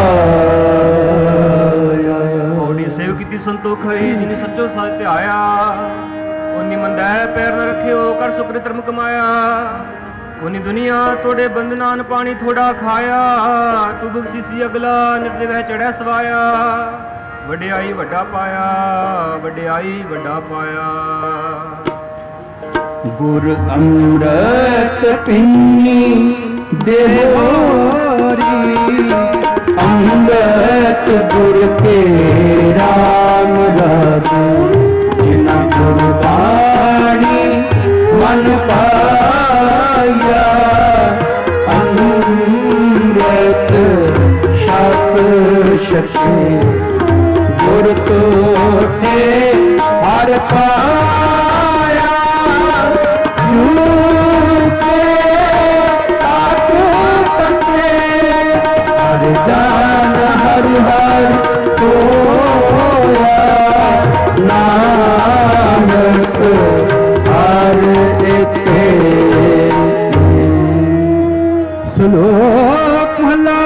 ਪਾਇਆ ਹੋੜੀ ਸੇਵ ਕੀਤੀ ਸੰਤੋਖ ਹੈ ਜਿਨੇ ਸੱਚੋ ਸਾਜ ਤੇ ਆਇਆ ਉਨੀ ਮੰਦੈ ਪੈਰ ਨ ਰੱਖਿਓ ਕਰ ਸੁਕਰ ਧਰਮ ਕਮਾਇਆ ਉਨੀ ਦੁਨੀਆ ਤੋੜੇ ਬੰਦਨਾਨ ਪਾਣੀ ਥੋੜਾ ਖਾਇਆ ਤੂੰ ਬਖਸ਼ੀਸੀ ਅਗਲਾ ਨਿਤ ਦੇਵੈ ਚੜਿਆ ਸਵਾਇਆ ਵਡਿਆਈ ਵੱਡਾ ਪਾਇਆ ਵਡਿਆਈ ਵੱਡਾ ਪਾਇਆ ਗੁਰ ਅੰਮ੍ਰਿਤ ਪੀਨੀ ਦੇਹੋਰੀ ਅੰਮ੍ਰਿਤ ਗੁਰ ਕੇ ਰਾਮ ਰਾਜੇ ਜਿਨਾ ਗੁਰ ਬਾਣੀ ਮਨ ਪਾਇਆ ਅੰਮ੍ਰਿਤ ਸ਼ਬਦ ਸ਼ਕਤੀ ਗੁਰ ਤੋਟੇ ਹਰ ਪਾਇਆ ਜੂਕੇ ਤਾਕ ਤਕੇ ਹਰ ਜਾਨ ਹਰ ਹਰ ਹੋਇਆ ਨਾਨਕ ਹਰ ਇਕੇ ਸ਼ਲੋਕ ਮਹਲਾ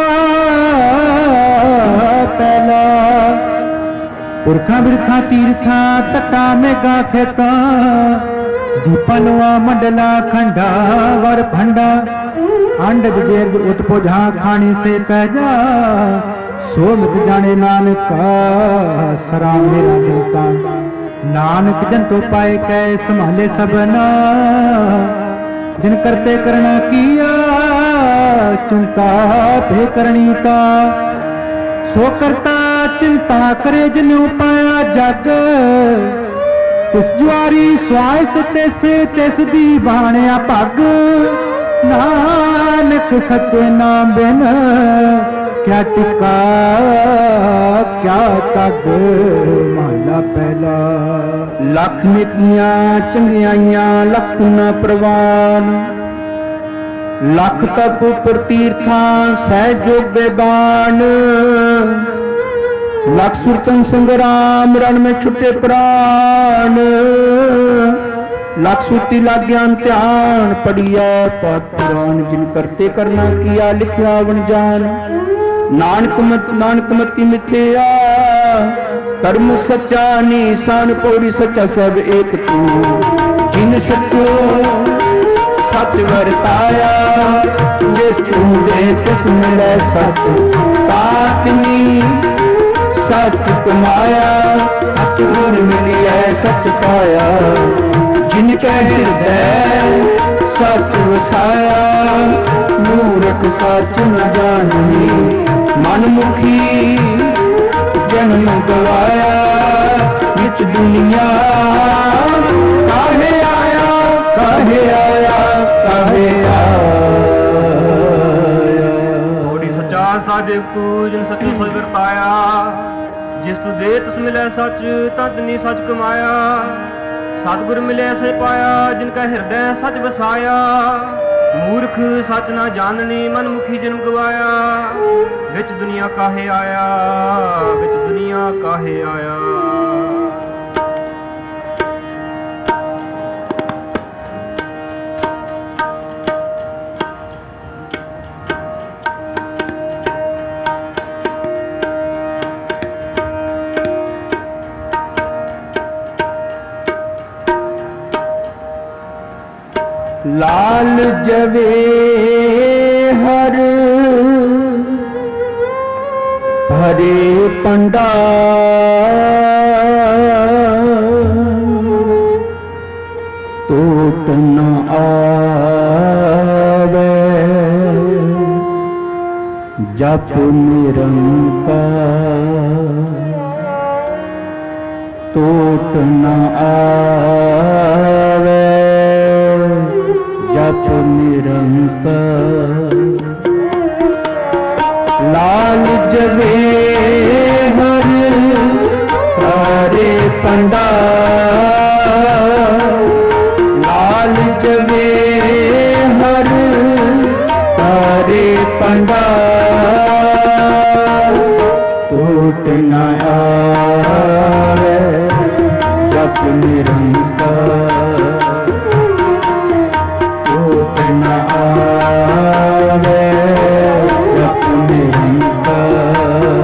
ਪਹਿਲਾ ਪੁਰਖਾਂ ਬਿਰਖਾਂ ਤੀਰਥਾਂ ਤਟਾ ਮੇਗਾ ਖੇਤਾਂ ਦੀਪਾਂ ਲੋਆ ਮੰਡਲਾ ਖੰਡਾ ਵਰ ਭੰਡਾ ਅੰਡ ਜੇਰਜ ਉਤਪੁਜਾ ਖਾਣੀ ਸੇ ਪੈ ਜਾ ਸੋ ਮਿਤ ਜਾਣੇ ਨਾਨਕਾ ਸਰਾ ਮੇਰਾ ਜਨਤਾ ਨਾਨਕ ਜਨ ਤੋ ਪਾਏ ਕੈ ਸੰਭਾਲੇ ਸਭਨਾ ਜਿਨ ਕਰਤੇ ਕਰਣਾ ਕੀਆ ਚਿੰਤਾ ਭੇ ਕਰਣੀ ਤਾ ਸੋ ਕਰਤਾ ਚਿੰਤਾ ਕਰੇ ਜਿਨੁ ਪਾਇਆ ਜਗ ਤਿਸ ਜੁਆਰੀ ਸਵਾਇਸ ਤਿਸ ਤਿਸ ਦੀ ਬਾਣਿਆ ਭਗ ਨਾਨਕ ਸੱਚੇ ਨਾਮ ਬਿਨ ਕਿਆ ਟਿਕਾ क्या तग महला पहला। लख नेकियां चंगियाइयां लख न प्रवान, लख तप उपर तीर्थां सहज जोग बेबान। लख सुरतन संग्राम रण में छुटे प्राण, लख सुरती लाग ज्ञान ध्यान पढ़िया पाठ पुराण। जिन करते करना किया लिखिया वन जान, नानक मत नानक मति मिथ्या धर्म सच्चा निशान। पौड़ी सच्चा सब एक तू, जिन सचो सच वरताया। जिस तू दे तिस मिलै सच, तातनी सच कमाया। सच गुर मिलिया सच पाया, जिनके हृदय सच वसाया। मूर्ख सच न जाननी, मनमुखी जन्म गवाया। निच दुनिया काहे आया, काहे आया, काहे आया। थोड़ी सच्चा साजे तू जिन सच्चो सच वरताया। जिस तू दे तिस मिलै सच, तदनी सच कमाया। सतगुर मिले से पाया, जिनका हृदय सच बसाया। मूर्ख सच ना जाननी, मनमुखी जन्म गवाया। विच दुनिया काहे आया, विच दुनिया काहे आया। लाल जवे हर भरे पंडा, टूट न आवे जप निरंकार। टूट न आवे जप निरंतर। लाल जवे हर हरे पंडा, लाल जवे हर हरे पंडा। टूट न आवे जप निरंतर। न आवे जप निरंतर।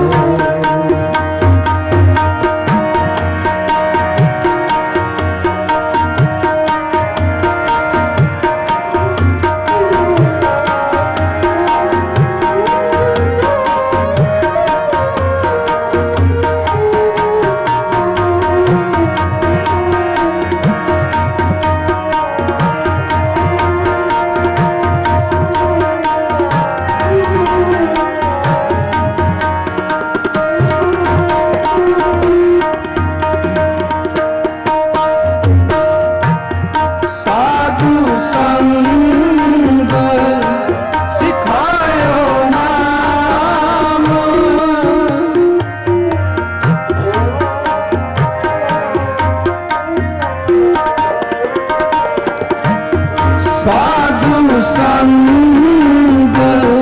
साधु संग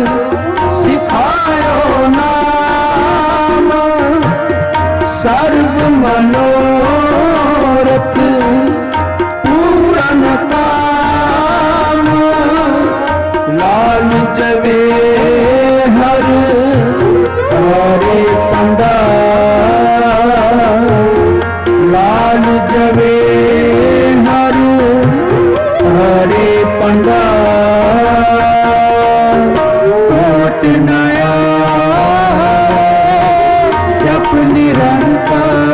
सिखायो नाम, सर्व मनोरथ पूरन काम। लाल जवे हर हरे पंडा, लाल जवे हर हरे पंडा। टूट नया जप निरंतर।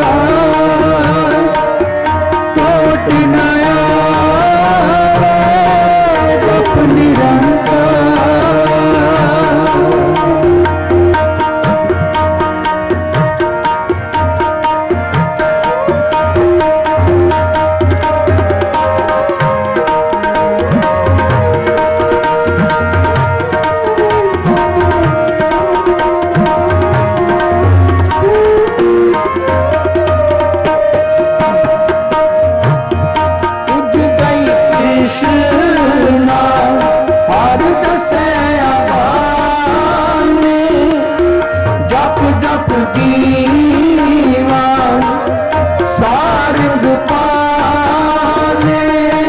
दीवा सारंग पाने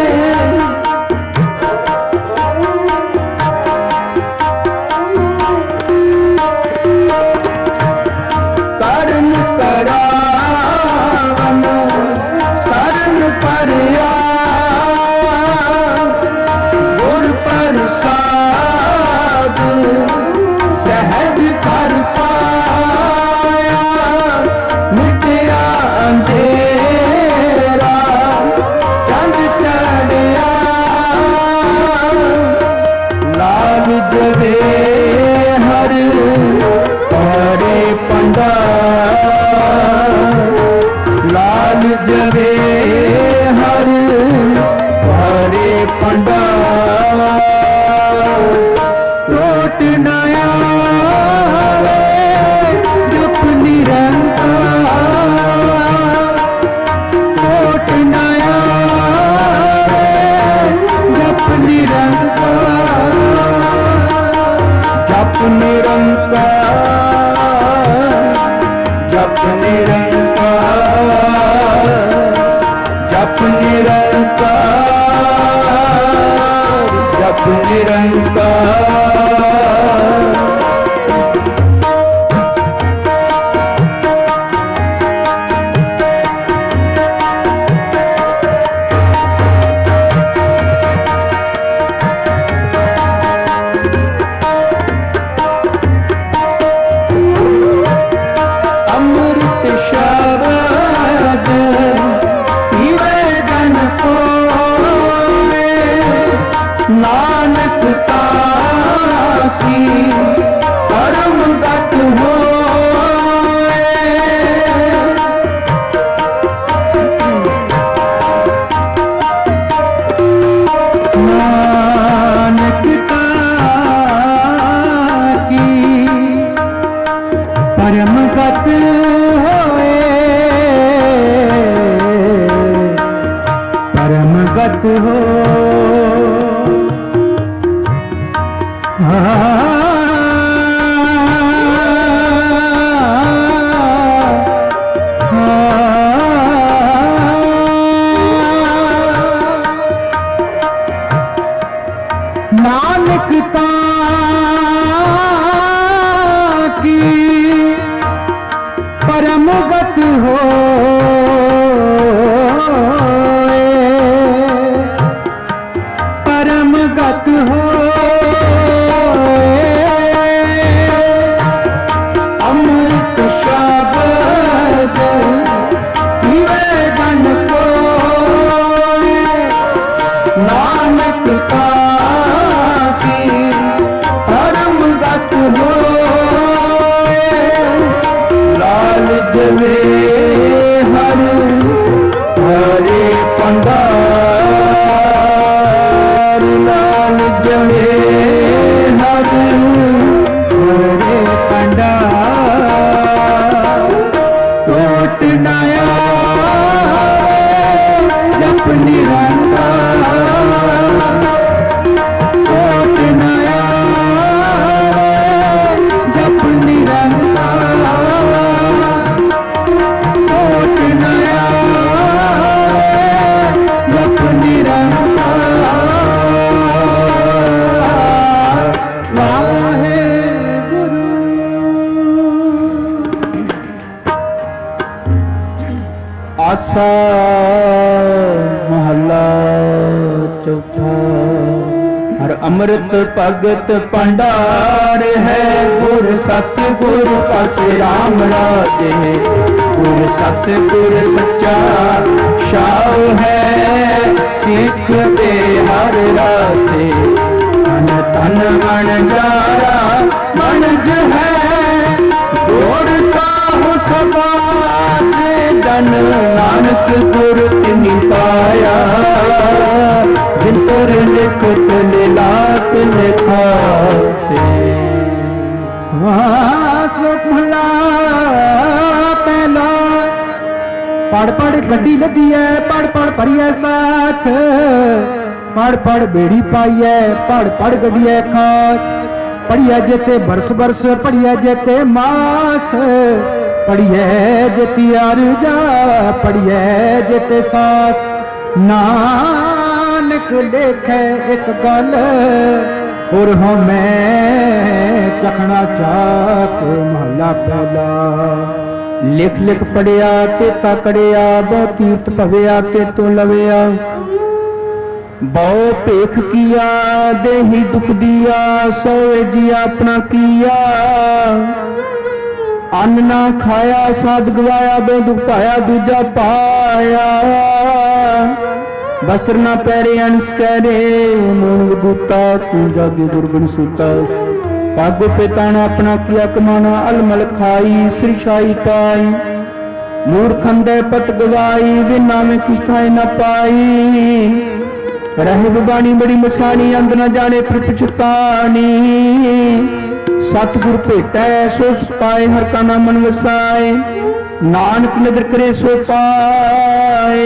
करण करावन शरण पर गुर प्रसाद सहज कर पाया मिटया अंधेरा चंद चढ़िया लाल जवे हर परे पंडा लाल जवे हर परे पंडा टूट नया जप निरंकार टूट नया जप निरंकार जप निरंकार जप निरंकार जप निरंकार जप निरंकार अमृत शब्द पीवे जन कोय नानक की परम गत होए नानक की परम गत होए परम गत हो नानकता की परम गत हो परम गत हो अमृत शब्द पीवे जन कोय नानक की परम गत हो लाल जवे हर हरे पंडार लाल जवे हर हरे पंडार टूट नया जप निरंकार टूट नया जप निरंकार टूट नया जप निरंकार वाहेगुरु। आसा महला चौथा हर अमृत भगत भंडार है गुर सतगुर पास राम राजे गुर सतगुर सच्चा शाह है सिख दे हर रासे तन तन मन जारा मनज है गोड़ साहु सभा से जन नानक गुर तिनि पाया जितुर लिखत लीलात लिखा से श्लोक महला पहला पढ़ पढ़ गड्डी लदी है पढ़ पढ़ भरिए साथ पढ़ पढ़ बेड़ी पाई है पढ़ पढ़ गड्डी खास पढ़िया जेते बरस बरस पढ़िया जेते मास ਪੜੀਐ ਜਿਤਿ ਅਰਜਾ ਪੜੀਐ ਜਿਤਿ ਸਾਸ ਨਾਨਕ ਲੇਖੈ ਇੱਕ ਗੱਲ ਔਰ ਹਮੈ ਚਖਣਾ ਚਾਕ ਮਹਲਾ ਪਹਿਲਾ। ਲਿਖ ਲਿਖ ਪੜਿਆ ਤੇ ਤਕੜਿਆ ਬਹੁ ਤੀਰਥ ਭਵਿਆ ਤੇ ਤੂੰ ਲਵਿਆ ਬਹੁ ਭੇਖ ਕੀਆ ਦੇਹੀ ਦੁਖ ਦੀਆ ਸੋਏ ਜੀ ਆਪਣਾ ਕੀਆ ਅੰਨ ਨਾ ਖਾਇਆ ਸਾਧ ਗਵਾਇਆ ਬੇ ਦੁਖ ਪਾਇਆ ਦੂਜਾ ਪਾਇਆ ਵਸਤਰ ਨਾ ਪਹਿਰੇ ਅਨਸ ਕਰੇ ਮੂਨ ਵਿਗੂਤਾ ਤੂੰ ਜਾਗੇ ਦੁਰਗਨ ਸੂਤਾ ਪਾਗੋ ਪਿਤਾਣਾ ਆਪਣਾ ਕੀਆ ਕਮਾਣਾ ਅਲਮਲ ਖਾਈ ਸਿਰਸ਼ਾਈ ਪਾਈ ਮੂਰਖੰਦੇ ਪਤ ਗਵਾਈ ਵਿਨਾ ਮੈਂ ਕਿਸ ਥਾਏ ਨਾ ਪਾਈ ਰਹਿ ਬਬਾਣੀ ਬੜੀ ਮਸਾਣੀ ਅੰਦ ਨਾ ਜਾਣੇ ਫਿਰ ਪਛਤਾਣੀ ਸਤਿਗੁਰ ਭੇਟੈ ਸੋ ਪਾਏ ਹਰ ਕਾ ਨਾਮ ਮਨ ਵਸਾਏ ਨਾਨਕ ਨਦਰ ਕਰੇ ਸੋ ਪਾਏ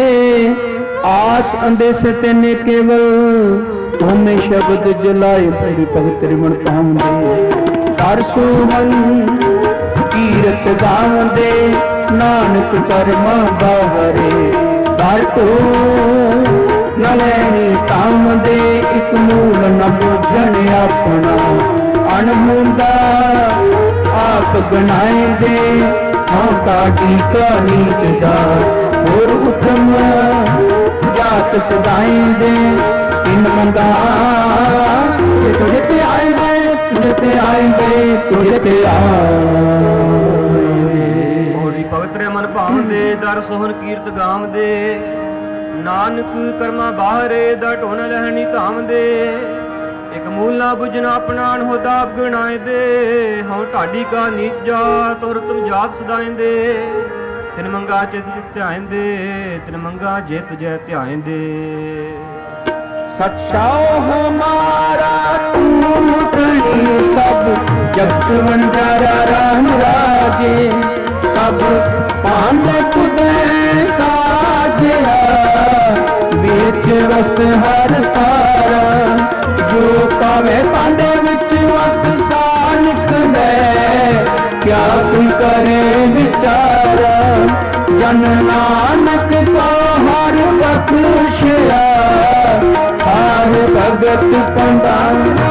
ਆਸ ਅੰਦੇਸੇ ਤੈਨੇ ਕੇਵਲ ਤੁਮੇ ਸ਼ਬਦ ਜਲਾਏ ਪੂਰੀ ਭਗਤ ਤੇਰੇ ਮਨ ਪਾਉਂਦੇ ਕਰ ਸੁਹਨ ਕੀਰਤ ਗਾਉਂਦੇ ਨਾਨਕ ਕਰਮਾ ਬਾਹਰੇ ਕਰ ਤੋ ਨ ਲੈਣੀ ਕੰਮ ਦੇ ਇੱਕ ਮੂਲ ਨ ਬੁੱਝਣ ਆਪਣਾ ਅਣਹੁੰਦਾ ਆਪ ਗਣਾਏਂਦੇ ਹਉ ਕਾਟੀ ਕਾ ਨੀਚ ਜਾ ਹੋਰ ਉਤਮ ਜਾਤ ਸਦਾਏਂਦੇ ਤਿੰਨ ਮੰਦਾ ਇਹ ਤੁਝੇ ਤੇ ਆਏਂਦੇ ਤੁਝੇ ਤੇ ਆਏਂਦੇ ਤੁਝੇ ਤੇ ਆਏਂਦੇ ਹੋੜੀ ਭਗਤ ਰੇ ਮਨ ਭਾਉਂਦੇ ਦਰ ਸੋਹਣ ਕੀਰਤ ਗਾਵਦੇ ਨਾਨਕ ਕਰਮਾ ਬਾਹਰੇ ਦਾ ਢੋਣ ਲਹਿਣੀ ਧਾਮਦੇ ਇੱਕ ਮੂਲ ਨਾ ਬੁਝਣਾ ਆਪਣਾ ਅਣਹੋਦਾ ਗਣਾਏ ਦੇ ਹਉ ਢਾਡੀ ਕਾ ਨੀਚ ਜਾ ਤੁਰ ਤੁਮ ਜਾਤ ਸਦਾਏਂਦੇ ਤਿਨ ਮੰਗਾ ਚਿਤ ਧਿਆਏਂਦੇ ਤਿਨ ਮੰਗਾ ਜੇ ਤੁਝੈ ਧਿਆਏਂਦੇ ਸਚਾਓ ਹਮਾਰਾ ਟੂਟਣੀ ਸਭ ਜਗਤ ਵੰਡਾਰਾ ਰਾਮ ਰਾਜੇ ਸਭ ਪਾਂਡੇ ਕੁਦੇ ਸਾਜਿਆ ਵਿੱਚ ਵਸਤ ਹਰ ਤਾਰਾ ਜੋ ਪਾਵੇ ਪਾਂਡੇ ਵਿੱਚ ਵਸਤ ਸਾ ਨਿਕਲੇ ਕਿਆ ਕੋਈ ਕਰੇ ਵਿਚਾਰਾ ਜਨ ਨਾਨਕ ਕੋ ਹਰ ਬਖਸ਼ਿਆ ਹਰ ਭਗਤ ਪੰਡਾਰਾ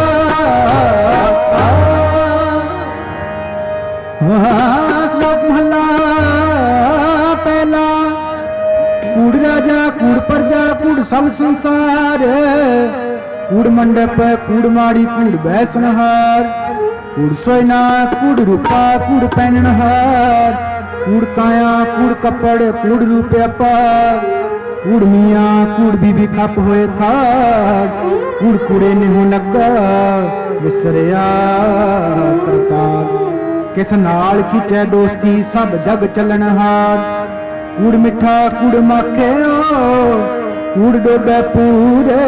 ਸ਼ਲੋਕ ਮਹਲਾ ਪਹਿਲਾ। ਕੂੜ ਰਾਜਾ ਕੂੜ ਪ੍ਰਜਾ ਕੂੜ ਸਭ ਸੰਸਾਰ ਕੂੜ ਮੰਡਪ ਕੂੜ ਮਾੜੀ ਕੂੜ ਬੈਸਨਹਾਰ ਕੂੜ ਸੋਇਨਾ ਕੂੜ ਰੂਪਾ ਕੂੜ ਪਹਿਨਣਹਾਰ ਕੂੜ ਕਾਇਆ ਕੂੜ ਕੱਪੜ ਕੂੜ ਰੂਪ ਅਪਾਰ ਕੂੜ ਮੀਆਂ ਕੂੜ ਬੀਬੀ ਖੱਪ ਹੋਏ ਥਾਰ ਕੂੜ ਕੂੜੇ ਨਿਹੋ ਨੱਗਾ ਵਿਸਰਿਆ ਕਰਤਾਰ ਕਿਸ ਨਾਲ ਕੀਟੈ ਦੋਸਤੀ ਸਭ ਜਗ ਚੱਲਣਹਾਰ ਕੂੜ ਮਿੱਠਾ ਕੂੜ ਮਾਖਿਓ ਕੂੜ ਡੋਬੈ ਪੂਰੇ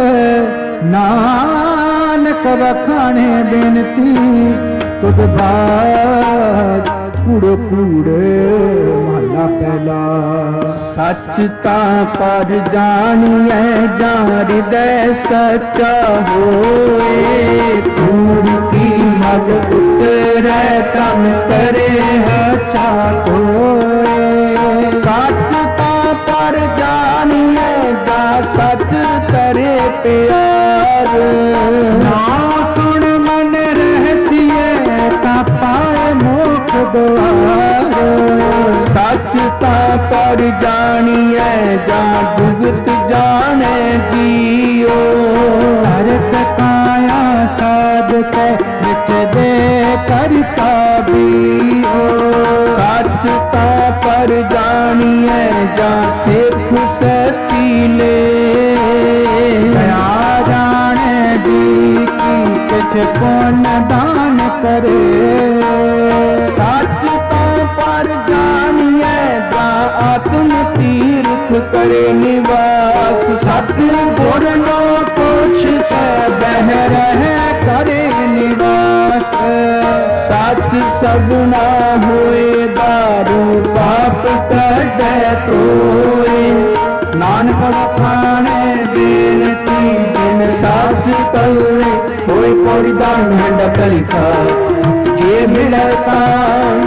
ਨਾਨਕ ਵਖਾਣੇ ਬੇਨਤੀ ਤੁਧ ਬਾਜ ਕੂੜੋ ਕੂੜ ਮਹਲਾ ਪਹਿਲਾ। ਸੱਚ ਤਾਂ ਪਰ ਜਾਣੀਐ ਜਾਂ ਹਿਰਦੈ ਸੱਚਾ ਹੋਏ ਕੂੜ ਕੀ ਮਗ ਉਤਰੈ ਤਨ ਕਰੇ ਹਛਾ ਕੋਏ ਸੱਚ ਤਾਂ ਪਰ ਜਾਣੀਐ ਜਾਂ ਸੱਚ ਕਰੇ ਪਿਆਰ ਨਾ ਸੁਣ ਮਨ ਰਹਿਸੀਏ ਤਾਂ ਪਾਏ ਮੋਖ ਦੁਆਰ ਸੱਚ ਤਾਂ ਪਰ ਜਾਣੀਐ ਜਾਂ ਜੁਗਤ ਜਾਣੈ ਜੀਓ ਹਰਤ ਕਾਇਆ ਸਾਧ ਕੈ ਵਿੱਚ ਦੇ ਕਰਤਾ ਬੀਓ ਸੱਚ ਤਾਂ ਪਰ ਜਾਣੀਐ ਜਾਂ ਸਿੱਖ ਸੱਚੀ ਲੈ ਦਇਆ ਜਾਣੈ ਜੀ ਕੀ ਕਿਛ ਪੁੰਨ ਦਾਨ ਕਰੇ ਸੱਚ ਤਾਂ ਪਰ ਜਾਣੀਐ ਜਾਂ ਆਤਮ ਤੀਰਥ ਕਰੇ ਨਿਵਾਸ ਸਤ ਗੁਰ ਨੋ ਕੁਛ ਕੈ ਬਹਿ ਰਹਿ ਕਰੇ ਨਿਵਾਸ ਸੱਚ ਸਗੁਣਾ ਹੋਏ ਦਾਰੂ ਪਾਪ ਕੱਢੈ ਤੋਏ ਨਾਨਕ ਵਖਾਣੇ ਬੇਨਤੀ ਬਿਨ ਸੱਚ ਕਰੇ ਹੋਏ ਕੋਈ ਦਾਨ ਹੰਡ ਕਲਿਕਾ ਜੇ ਮਿਲੈ ਤਾਂ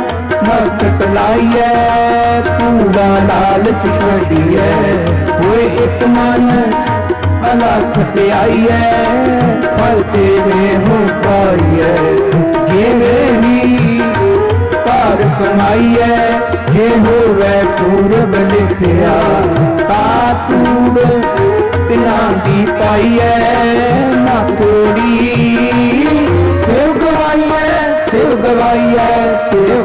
मस्तक लाइए कूड़ा लालच छड़िए होए एक मन अलख ते आइए फल तेरे हो पाइए जिवें ही कार कमाइए जे होवे पूरब लिखिया ता तूड़ तिना दी पाइए ना थोड़ी सेव गवाइए सेव गवाइए सेव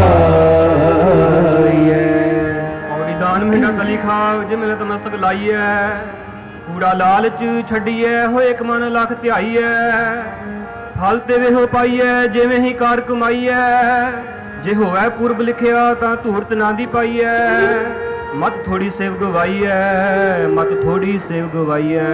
गवाइए ਔੜੀ ਦਾਨ ਮਹੀਨਾ ਕਲੀ ਖਾਓ ਜੇ ਮਿਲੇ ਤਾਂ ਮਸਤਕ ਲਾਈਐ ਕੂੜਾ ਲਾਲਚ ਛੱਡੀਐ ਹੋਏ ਇੱਕ ਮਨ ਲੱਖ ਧਿਆਈਐ ਫਲ ਤੇ ਵੇ ਹੋ ਪਾਈਐ ਜਿਵੇਂ ਹੀ ਕਾਰ ਕਮਾਈਐ ਜੇ ਹੋਵੇ ਪੂਰਬ ਲਿਖਿਆ ਤਾਂ ਧੂਰਤ ਨਾ ਦੀ ਪਾਈਐ ਮਤ ਥੋੜੀ ਸੇਵ ਗਵਾਈਐ ਮਤ ਥੋੜੀ ਸੇਵ ਗਵਾਈਐ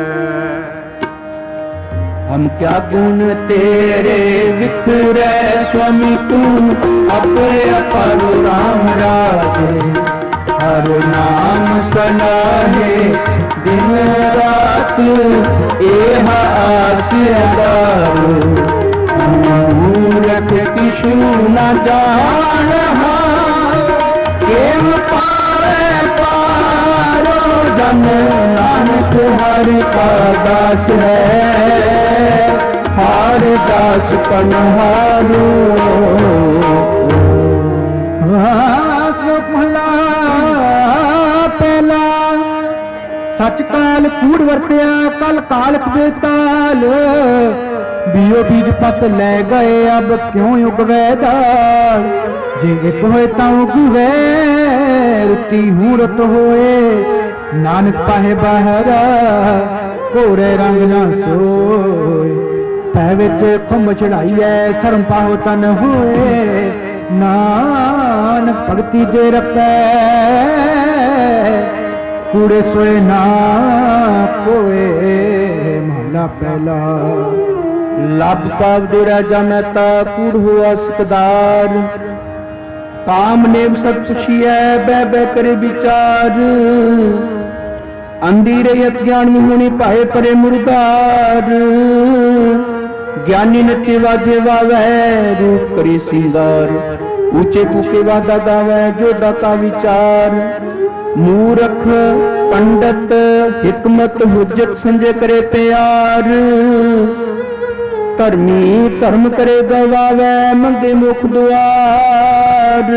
हम क्या गुण तेरे विखरे स्वामी तू अपने अपर राम राजे हर नाम सनाहे दिन रात एह आस अदारो मूरख किशु न जान केम पावे पारो जन नानक हर का दास है हार दास पनहारो महला पहला सच काल कूड़ वरत्या कल कालक बेताल बीओ बीज पत लै गए अब क्यों उगवे दाल जे एक होए तां उगवे रुती हूं रत होए नानक पाहे बाहरा कोरे रंग ना सोए पै विच खुंब चढ़ाइए सरम पाहो तन होए नानक भगती जे रखै कूड़े सोए ना कोए महला पहला लब पाव दे राजा मेहता कूड़ हुआ सकदार काम नेम सब खुशिया बह बह करे विचार अंधी रही ज्ञान मुनि पाए परे मुर्दार ज्ञानी नचे वाजे वावै रूप करी सिंगार ऊंचे कूके वादा गावै जो दाता विचार मूरख पंडित हिकमत हुज्जत संजय करे प्यार धर्मी धर्म करे गवावै मंगे मुख दुआर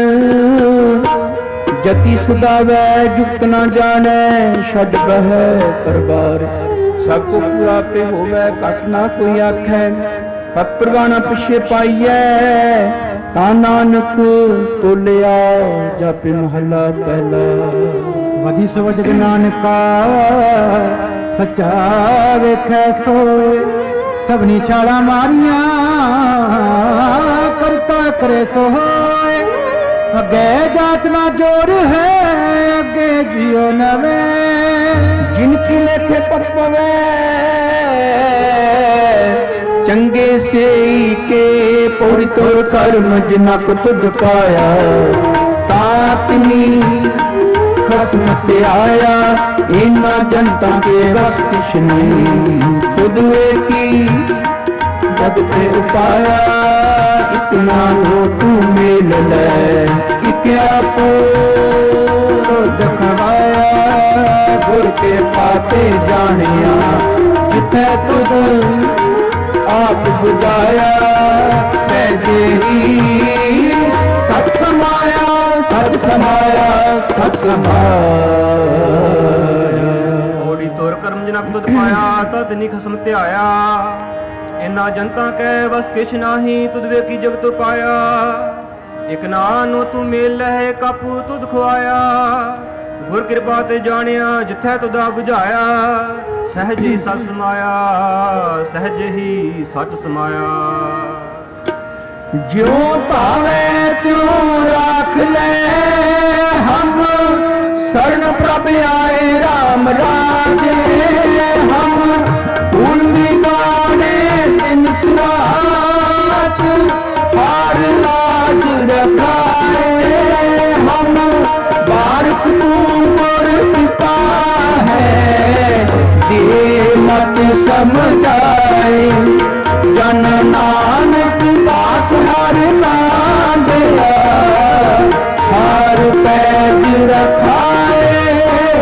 जति सदावै जुक्त न जाने छड़ बह करबार सब को पूरा पे होवे घट ना कोई आखे पत परवाना पिछे पाइए ता नानक तोलिया जापे महला पहला वधी सवज नानका सच्चा वेखै सोए सबनी छाला मारिया करता करे सो होए अगे जाचना जोर है अगे जियो नवे जिनकी लेखे पर पवे चंगे से के पूरी तोर कर्म जिनक तुद पाया तातनी खसम से आया इना जनता के बस किश नहीं खुद की जग पे उपाया इतना हो तू मेल ले क्या पो दखवाया गुर के पाते जानिया जिथे तुद आप बुझाया सहजे ही सच समाया सच समाया सच समाया ਔੜੀ ਤੋਰ ਕਰਮ ਜਨਕ ਤੁਧ ਪਾਇਆ ਤਦ ਨੀ ਖਸਮ ਧਿਆਇਆ ਇਨਾ ਜਨਤਾ ਕੈ ਬਸ ਕਿਛ ਨਾਹੀ ਤੁਧ ਵੇਖੀ ਜਗਤ ਪਾਇਆ ਇਕ ਨਾਨੋ ਤੂੰ ਮੇਲ ਲਹਿ ਕਾਪੂ ਤੁਧ ਖਵਾਇਆ ਗੁਰ ਕਿਰਪਾ ਤੇ ਜਾਣਿਆ ਜਿੱਥੈ ਤੁਧਾ 부ਝਾਇਆ ਸਹਿਜ ਹੀ ਸਚ ਸਮਾਇਆ ਸਹਿਜ ਹੀ ਸਚ ਸਮਾਇਆ जो भावे त्यों राख ले हम शरण प्रभ आए राम राजे हम उन गाने दिन सुनात हार लाज रखाए हम बारक तू मोर पिता है दे मत समझाए जन नानक दास हर नाम खाए।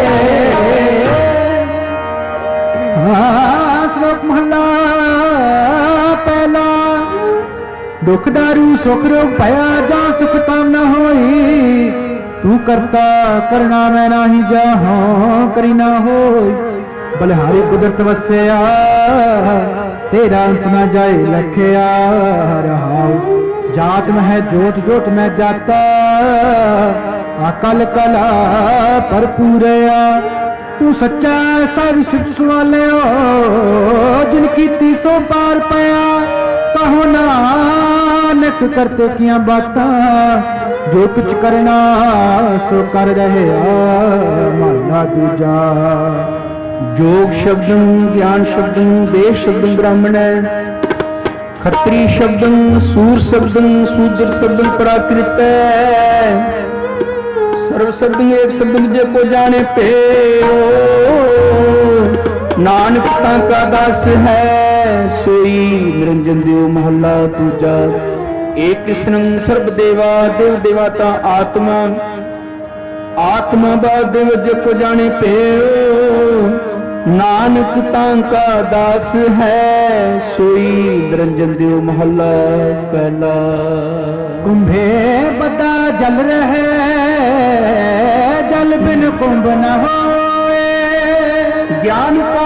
हाँ श्लोक महला पहला। दुख दारू सुख रोग भया जा सुख ताम न होई। तू करता करना मैं नाही जाहो करी ना होई। बलिहारी कुदरत वस्या तेरा अंत न जाए लखया रहाओ। जात में है जोत जोत में जाता अकल कला भरपूरया। तू सच्चा सब सुख सुवाले जिन कीती सो पार पाया। कहो नानक करते किया बातां जो कुछ करना सो कर रहे महला दूजा। जोग शब्दं ज्ञान शब्दं देश शब्दं ब्राह्मण खत्री शब्दं सूर शब्दं शूद्र शब्दं प्राकृत। सर्व शब्द एक शब्द जे को जाने पे नानक का दास है सोई निरंजन देव महला दूजा। एक कृष्ण सर्व देवा देव देवता आत्मा आत्मा बा देव जे को जाने पे नानक का दास है सोई निरंजन देव महला पहला। कुंभे बता जल रहे जल बिन कुंभ न होए। ज्ञान का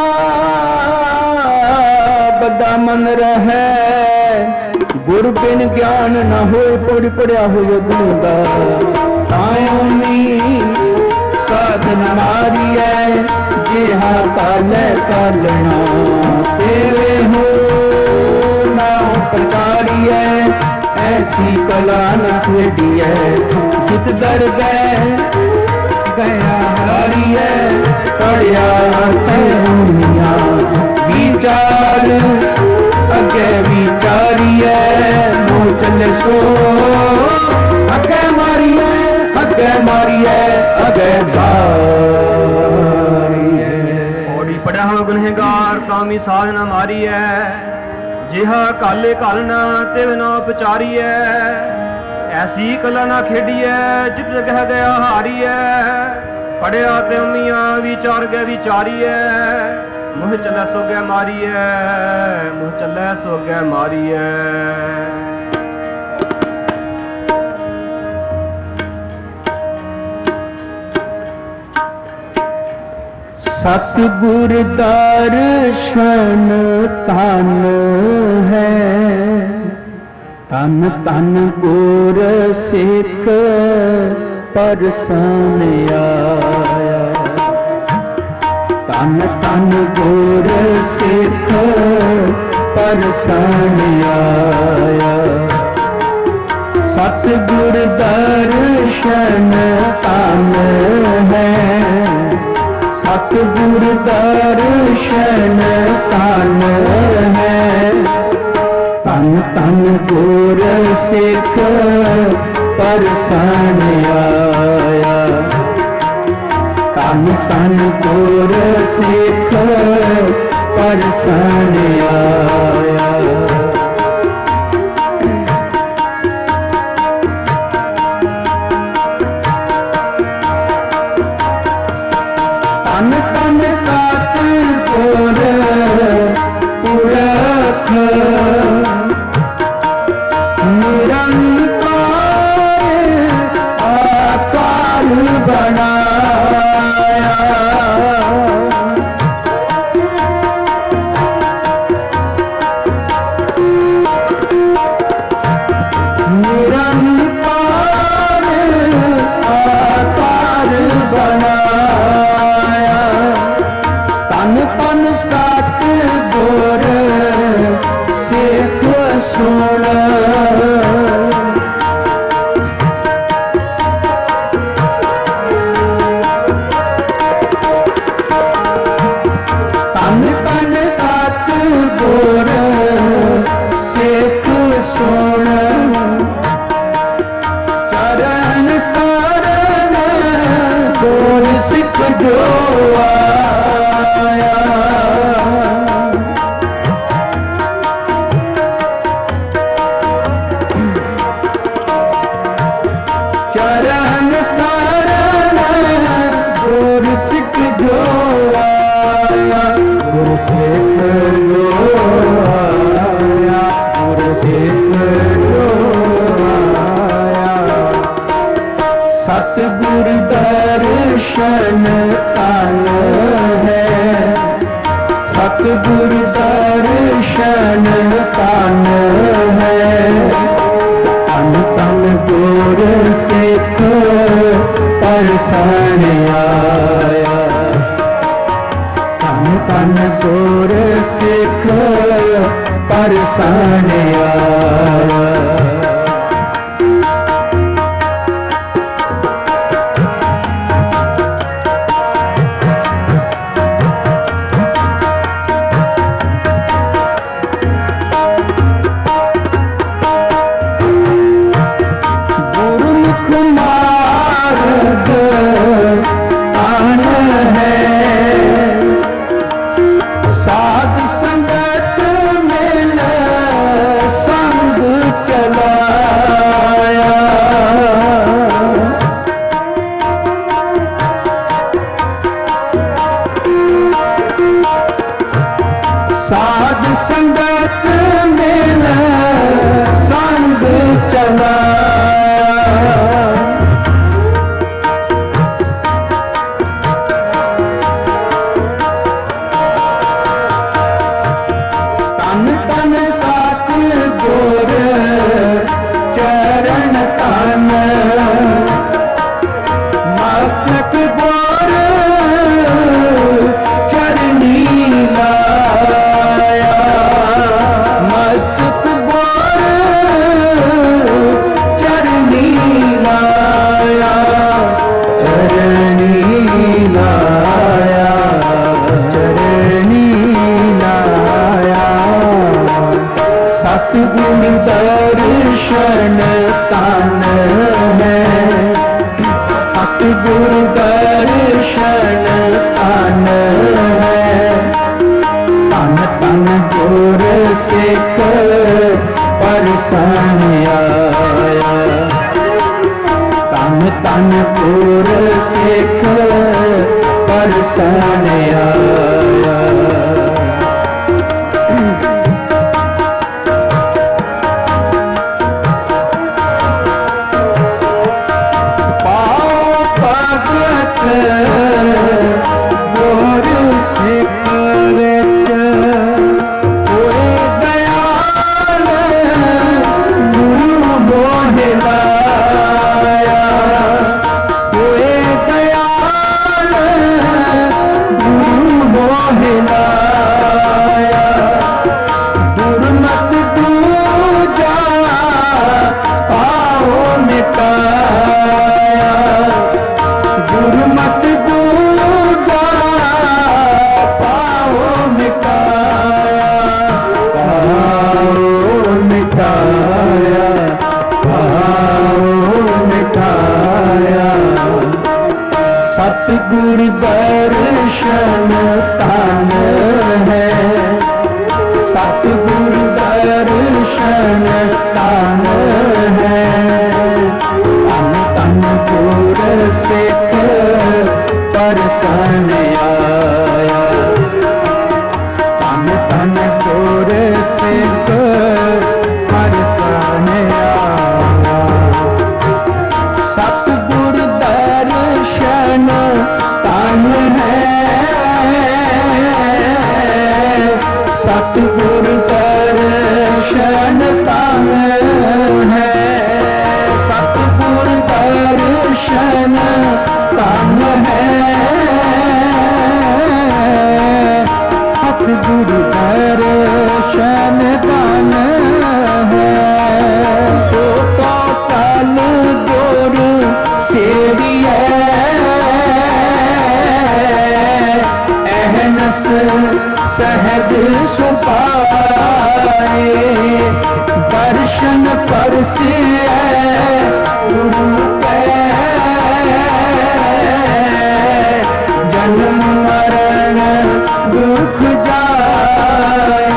बदा मन रहे गुर बिन ज्ञान न होए। पड़ पड़िया हो गुंगा तायों साधन मारी है। जिहा काल कालना तेरे हो ना प्रचारी है। ऐसी कला न खेड़ी है जित दर गए गया हारी है। पढ़िया दुनिया विचार अगे विचारी है। मुँह चले सो अगे मारी है अगे मारी है अगे भारी है। ਔੜੀ ਪੜਿਆ ਹੋ ਗੁਨਹਗਾਰ ਕਾਮੀ ਸਾਧਨਾ ਮਾਰੀ ਹੈ। ਜਿਹਾ ਕਾਲੇ ਕਾਲਣਾ ਤੇ ਬਿਨਾ ਉਪਚਾਰੀ ਹੈ। ਐਸੀ ਕਲਾ ਨਾ ਖੇਡੀ ਹੈ ਜਿਤ ਜਗਹ ਗਿਆ ਹਾਰੀ ਹੈ। ਪੜਿਆ ਤੇ ਉਮੀਆਂ ਵਿਚਾਰ ਗਏ ਵਿਚਾਰੀ ਹੈ। ਮੁਹ ਚੱਲੇ ਸੋ ਗਏ ਮਾਰੀ ਹੈ ਮੁਹ ਚੱਲੇ ਸੋ ਗਏ ਮਾਰੀ ਹੈ। सतगुर दर्शन तन है। तन तन गुर सिख परसन आया। तन तन गुर सिख परसन आया। सतगुर दर्शन तन है। सतगुर दर्शन तन है। तन तन गुर सिख परसन आया। तन तन गुर सिख परसन आया। तन तन सतगुर पुरख निरंकार आकार बनाया। निरंकार आकार बनाया। तन तन सतगुर सिख सुन। तन तन सतगुर सिख सुन। चरण शरण गुर सिख जो आया। चरण शरण जो आया, गुरसिख जो आया, गुरसिख जो आया। सतगुर दर्शन तन है, सतगुर दर्शन तन है। तन तन गुर सिख परसन आया, तन तन गुर सिख परसन आया। साध संगत मिल संग चला, तन तन सतगुर चरण तन, मस्तक बोर चरनी लाया, मस्तक बोर चरनी लाया, चरनी लाया, चरनी लाया। सतगुर दर्शन तन है, सतगुर दर्शन तन है। तन तन गुर सिख परसन आया, तन तन गुर सिख परसन आया। गुर सिख विच होए दयाल, गुरु मोह लाया, होए दयाल गुरु मोह लाया। दुर्मत दूजा पाओ मिटाया, गुरमत दूजा पाओ मिटाया, पाओ मिटाया, पाओ मिटाया। सतगुर दर्शन तन है, सतगुर दर्शन तन है। तन तन गुर सिख परसन आया, तन तन गुर सिख परसन आया। सतगुर दर्शन तन है, सतगुर दर्शन तन है, सतगुर दर्शन तन है, सतगुर दर्शन तन है। सो तो तन गुर सेविए, अहनस सहज सुपाए, दर्शन परसे गुरु के, जन्म मरण दुख जाए।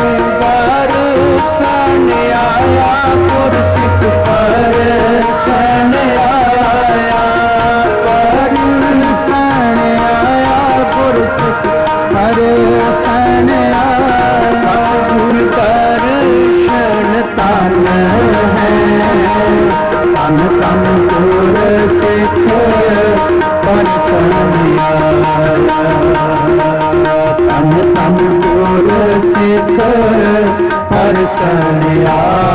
परसन आया गुर सिख परसन आया, परसन आया गुर ਸਨਿਆ ਤਨ ਤਨ ਗੁਰ ਸਿੱਖ ਪਰਸਨਿਆ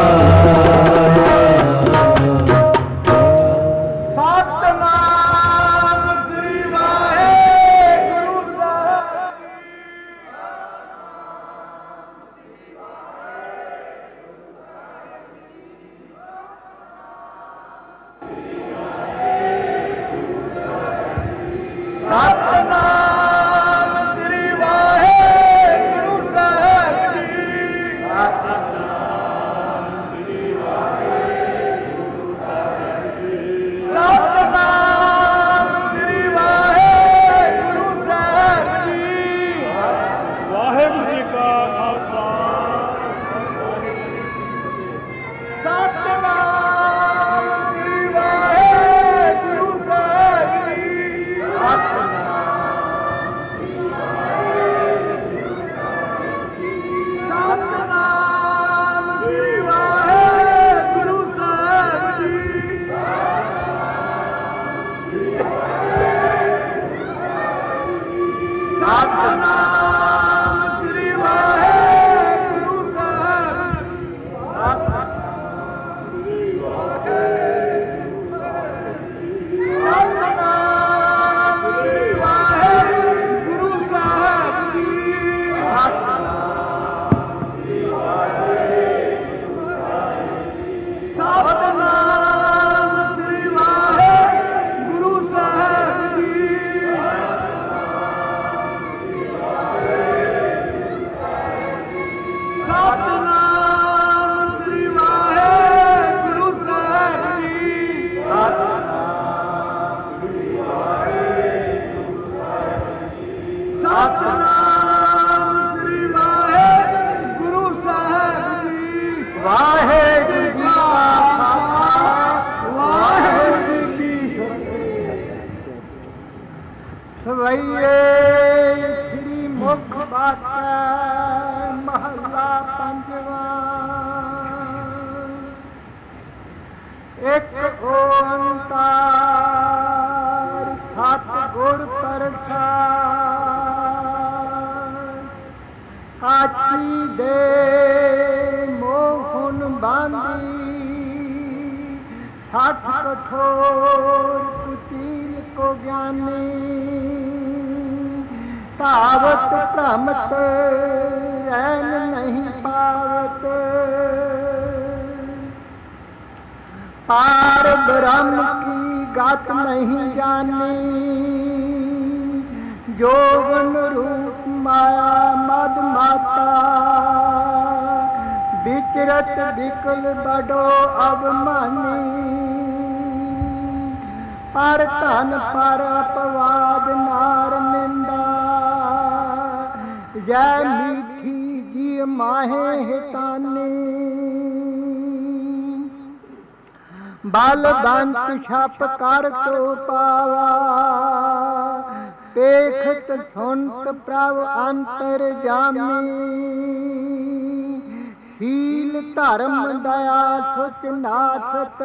ਬਲਵੰਤ ਛਪ ਕਰ ਤੋ ਪਾਵਾ ਪੇਖਤ ਸੁਨਤ ਪ੍ਰਭ ਅੰਤਰ ਜਾਮੀ ਸ਼ੀਲ ਧਰਮ ਦਇਆ ਸੁਚ ਨਾਸਤ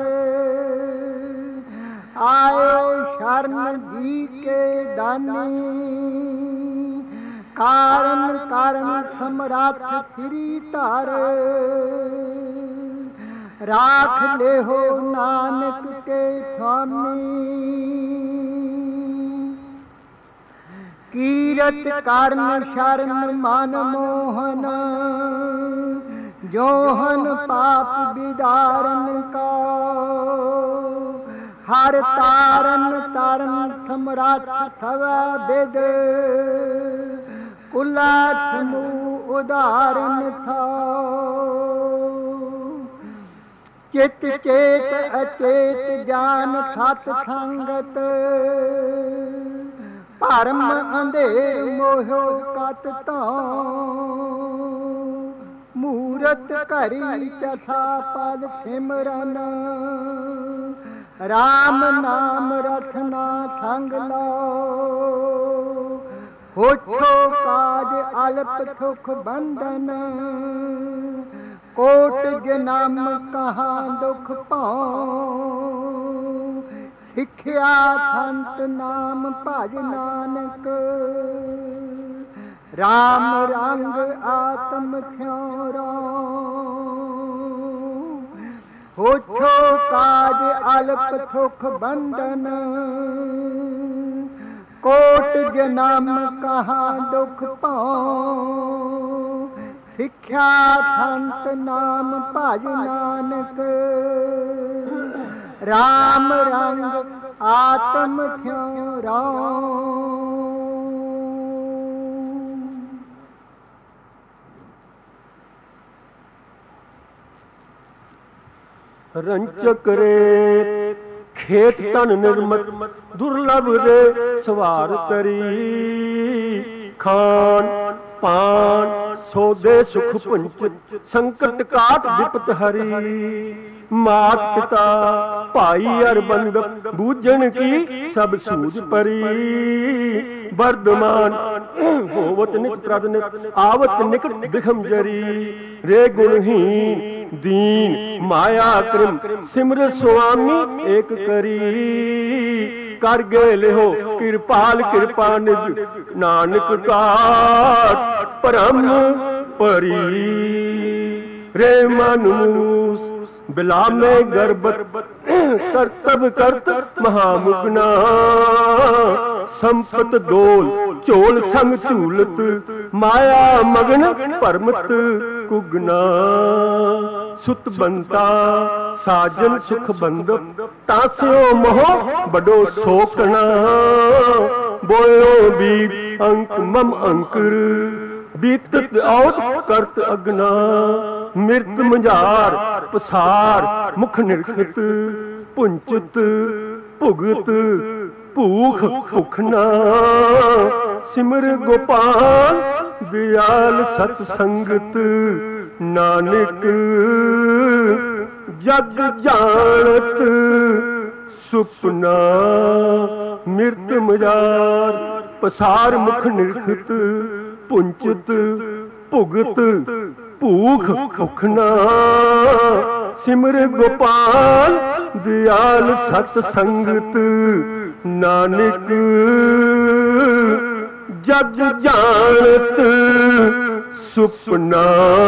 ਆਇਓ ਸ਼ਰਨ ਜੀ ਕੇ ਦਾਨੀ ਕਾਰਨ ਕਾਰਨ ਸਮਰਾਟ ਸ੍ਰੀ ਧਰ ਰਾਖ ਲਿਹੋ ਨਾਨਕ ਕੇ ਸੁਆਮੀ ਕੀਰਤ ਕਰਨ ਸ਼ਰਨ ਮਨ ਮੋਹਨ ਜੋਹਨ ਪਾਪ ਵਿਦਾਰਨ ਕਾ ਹਰ ਤਾਰਨ ਤਾਰਨ ਸਮਰਾਟ ਸਵੈ ਬਿਦ ਕੁਲਾ ਸਮੂਹ ਉਦਾਰਨ ਥਾ ਚਿਤ ਚੇਤ ਅਚੇਤ ਜਾਨ ਸਤ ਸੰਗਤ ਭਰਮ ਅੰਧੇਰ ਮੋਹਿ ਕਤ ਤੋਂ ਮੂਰਤ ਘਰੀ ਚਸਾ ਪਦ ਸਿਮਰਨ ਰਾਮ ਨਾਮ ਰਖਨਾ ਸੰਗ ਲਓ ਹੋਠੋ ਕਾਜ ਅਲਪ ਸੁਖ ਬੰਧਨ ਕੋਟ ਜਨਮ ਕਹਾਂ ਦੁਖ ਪਾਉ ਸਿੱਖਿਆ ਸੰਤ ਨਾਮ ਭਜ ਨਾਨਕ, ਰਾਮ ਰੰਗ ਆਤਮ ਥਿਉ ਰਉ। ਹੋਛੋ ਕਾਜ ਅਲਪ ਸੁਖ ਬੰਧਨ, ਕੋਟ ਜਨਮ ਕਹਾਂ ਦੁਖ ਪਾਉ। ਸਿੱਖਿਆ ਸੰਤ ਨਾਮ ਭਜ ਨਾਨਕ, ਰਾਮ ਰੰਗ ਆਤਮ ਥਿਉ ਰਉ। ਰੰਚਕ ਰੇ ਖੇਤ ਤਨ ਨਿਰਮਤ, ਦੁਰਲਭ ਦੇ ਸਵਾਰ ਤਰੀ। ਖਾਨ ਪਾਨ ਸੋਦੇ ਸੁਖ ਪੁੰਚ, ਸੰਕਟ ਕਾਟ ਵਿਪਤ ਹਰੀ। ਮਾਤ ਪਿਤਾ ਭਾਈ ਅਰ ਬੰਧਪ, ਬੂਝਣ ਕੀ ਸਭ ਸੂਝ ਪਰੀ। ਵਰਦਮਾਨ ਹੋਵਤ ਨਿਤ ਪ੍ਰਦ ਨਿਤ, ਆਵਤ ਨਿਕਟ ਬਿਖਮ ਜਰੀ। ਰੇ ਗੁਣਹੀਨ ਦੀਨ ਮਾਇਆ ਕ੍ਰਿਮ, ਸਿਮਰ ਸੁਆਮੀ ਏਕ ਕਰੀ। ਕਰ ਗਏ ਲਿਹੋ ਕਿਰਪਾਲ ਕਿਰਪਾ ਨਿਜ, ਨਾਨਕ ਕਾਟ ਪਰਮ ਪਰੀ। ਰੇ ਮਨੂਸ ਬਿਲਾਮੇ ਗਰਬਤ, ਕਰਤਬ ਕਰਤ ਮਹਾਮੁਗਨਾ। ਸੰਪਤ ਦੋਲ ਝੋਲ ਸੰਗ ਝੂਲਤ, ਮਾਇਆ ਮਗਨ ਭਰਮਤ ਕੁਗਨਾ। ਸੁਤ ਬੰਤਾ ਸਾਜਨ ਸੁਖ ਬੰਧਪ, ਤਾਸਿਓ ਮੋਹ ਬਡੋ ਸੋਕਣਾ। ਬੋਇਓ ਬੀਤ ਅੰਕ ਮਮ ਅੰਕਰ, ਬੀਤਤ ਔਤ ਕਰਤ ਅਗਨਾ। ਮਿਰਤ ਮੰਝਾਰ ਪਸਾਰ ਮੁਖ ਨਿਰਖਤ, ਪੁੰਚਤ ਭੁਗਤ ਭੂਖ ਭੁਖਨਾ। ਸਿਮਰ ਗੋਪਾਲ ਦਿਆਲ ਸਤ ਸੰਗਤ, ਨਾਨਕ ਜਗ ਜਾਣਤ ਸੁਪਨਾ। ਮਿਰਤ ਮਜਾਰ ਪਸਾਰ ਮੁਖ ਨਿਰਖਤ, ਪੁੰਚਤ ਭੁਗਤ ਭੂਖ ਭੁਖਨਾ। ਸਿਮਰ ਗੋਪਾਲ ਦਿਆਲ ਸਤ ਸੰਗਤ, ਨਾਨਕ ਜਗ ਜਾਣਤ ਸੁਪਨਾ।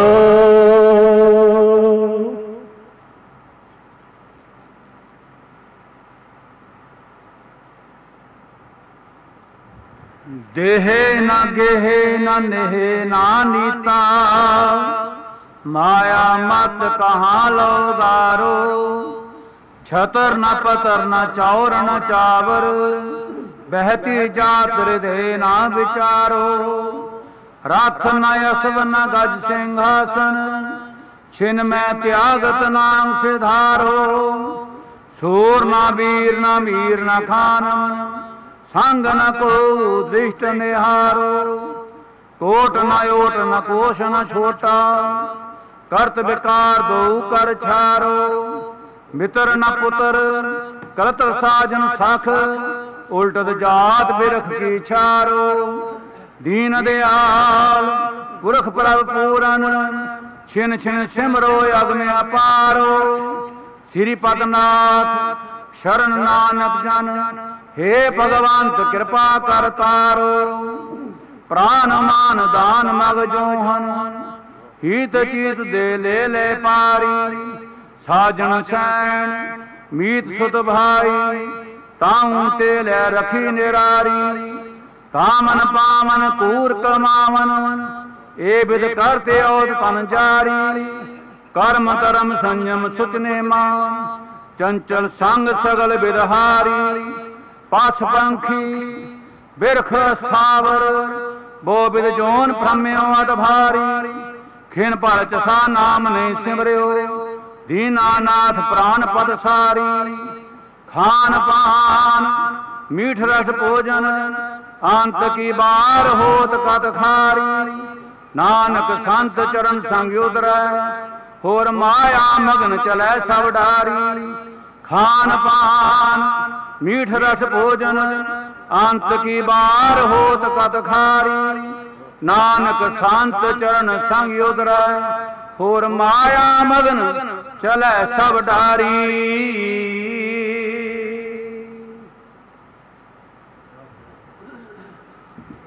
ਦੇਹ ਨਾ ਗੇਹ ਨਾ ਨੇਹ ਨਾ ਨੀਤਾ, ਮਾਇਆ ਮਤ ਕਹਾਂ ਲੋ ਗਾਰੋ। ਛਤਰ ਨ ਪਤਰ ਨ ਚੌਰ ਨ ਚਾਵਰ, ਬਹਿਤੀ ਜਾਤ ਹਿਰਦੇ ਨਾ ਵਿਚਾਰੋ। ਰਥ ਨ ਅਸਵ ਨ ਗਜ ਸਿੰਘਾਸਨ, ਛਿਨ ਮੈਂ ਤਿਆਗਤ ਨਾਮ ਸਿਧਾਰੋ। ਸੂਰ ਨਾ ਵੀਰ ਨਾ ਮੀਰ ਨ ਖਾਨਮ, ਸੰਗ ਨ ਕੋ ਦ੍ਰਿਸ਼ਟ ਨਿਹਾਰੋ। ਕੋਟ ਨ ਓਟ ਨ ਕੋਸ਼ ਨ ਛੋਟਾ, ਕਰਤ ਵਿਕਾਰ ਦੋ ਕਰ ਛਾਰੋ। ਮਿੱਤਰ ਨ ਪੁੱਤਰ ਕਰਤ ਸਾਜਨ ਸਖ, ਉਲਟਤ ਜਾਤ ਬਿਰਖ ਕੀ ਛਾਰੋ। ਦੀਨ ਦਿਆਲ ਪੁਰਖ ਪ੍ਰਭ ਪੂਰਨ, ਛਿਨ ਛਿਨ ਸਿਮਰੋ ਅਗਮ ਅਪਾਰੋ। ਸ੍ਰੀ ਪਦਨਾਥ ਸ਼ਰਨ ਨਾਨਕ ਜਨ, ਹੇ ਭਗਵੰਤ ਕਿਰਪਾ ਕਰ ਤਾਰੋ। ਪ੍ਰਾਨ ਮਾਨ ਦਾਨ ਮਗ ਜੋਹਨ, ਹੀਤ ਚੀਤ ਦੇ ਲੈ ਲੈ ਪਾਰੀ। ਸਾਜਨ ਸੈਣ ਮੀਤ ਸੁਤ ਭਾਈ, ਤਾਉ ਤੇ ਲੈ ਰਖੀ ਨਿਰਾਰੀ। ਤਾਮਨ ਪਾਵਨ ਕੂਰ ਕਮਾਵਨ, ਏ ਬਿਦ ਕਰਤੇ ਔਦ ਤਨ ਜਾਰੀ। ਕਰਮ ਕਰਮ ਸੰਜਮ ਸੁਚਨੇ ਮਾਨ, ਚੰਚਲ ਸੰਗ ਸਗਲ ਬਿਦਹਾਰੀ। ਪਾਛ ਪੰਖੀ ਬਿਰਖ ਸਥਾਵਰ, ਬੋ ਬਿਦ ਜੋਨ ਭ੍ਰਮਿਓ ਅਟ ਭਾਰੀ। ਖਿਨ ਭਲ ਚਸਾ ਨਾਮ ਨਹੀਂ ਸਿਮਰਿਓ, ਦੀਨਾਨਾਥ ਪ੍ਰਾਨ ਪਦ ਸਾਰੀ। ਖਾਨ ਪਾਨ ਮੀਠ ਰਸ ਭੋਜਨ, ਅੰਤ ਕੀ ਬਾਰ ਹੋਤ ਕਤ ਖਾਰੀ। ਨਾਨਕ ਸੰਤ ਚਰਨ ਸੰਗ ਉਦਰੈ, ਹੋਰ ਮਾਇਆ ਮਗਨ ਚਲੈ ਸਭ ਡਾਰੀ। ਖਾਨ ਪਾਨ ਮੀਠ ਰਸ ਭੋਜਨ, ਅੰਤ ਕੀ ਬਾਰ ਹੋਤ ਕਤ ਖਾਰੀ। ਨਾਨਕ ਸੰਤ ਚਰਨ ਸੰਗ ਉਦਰੈ, ਹੋਰ ਮਾਇਆ ਮਗਨ ਚਲੈ ਸਭ ਡਾਰੀ।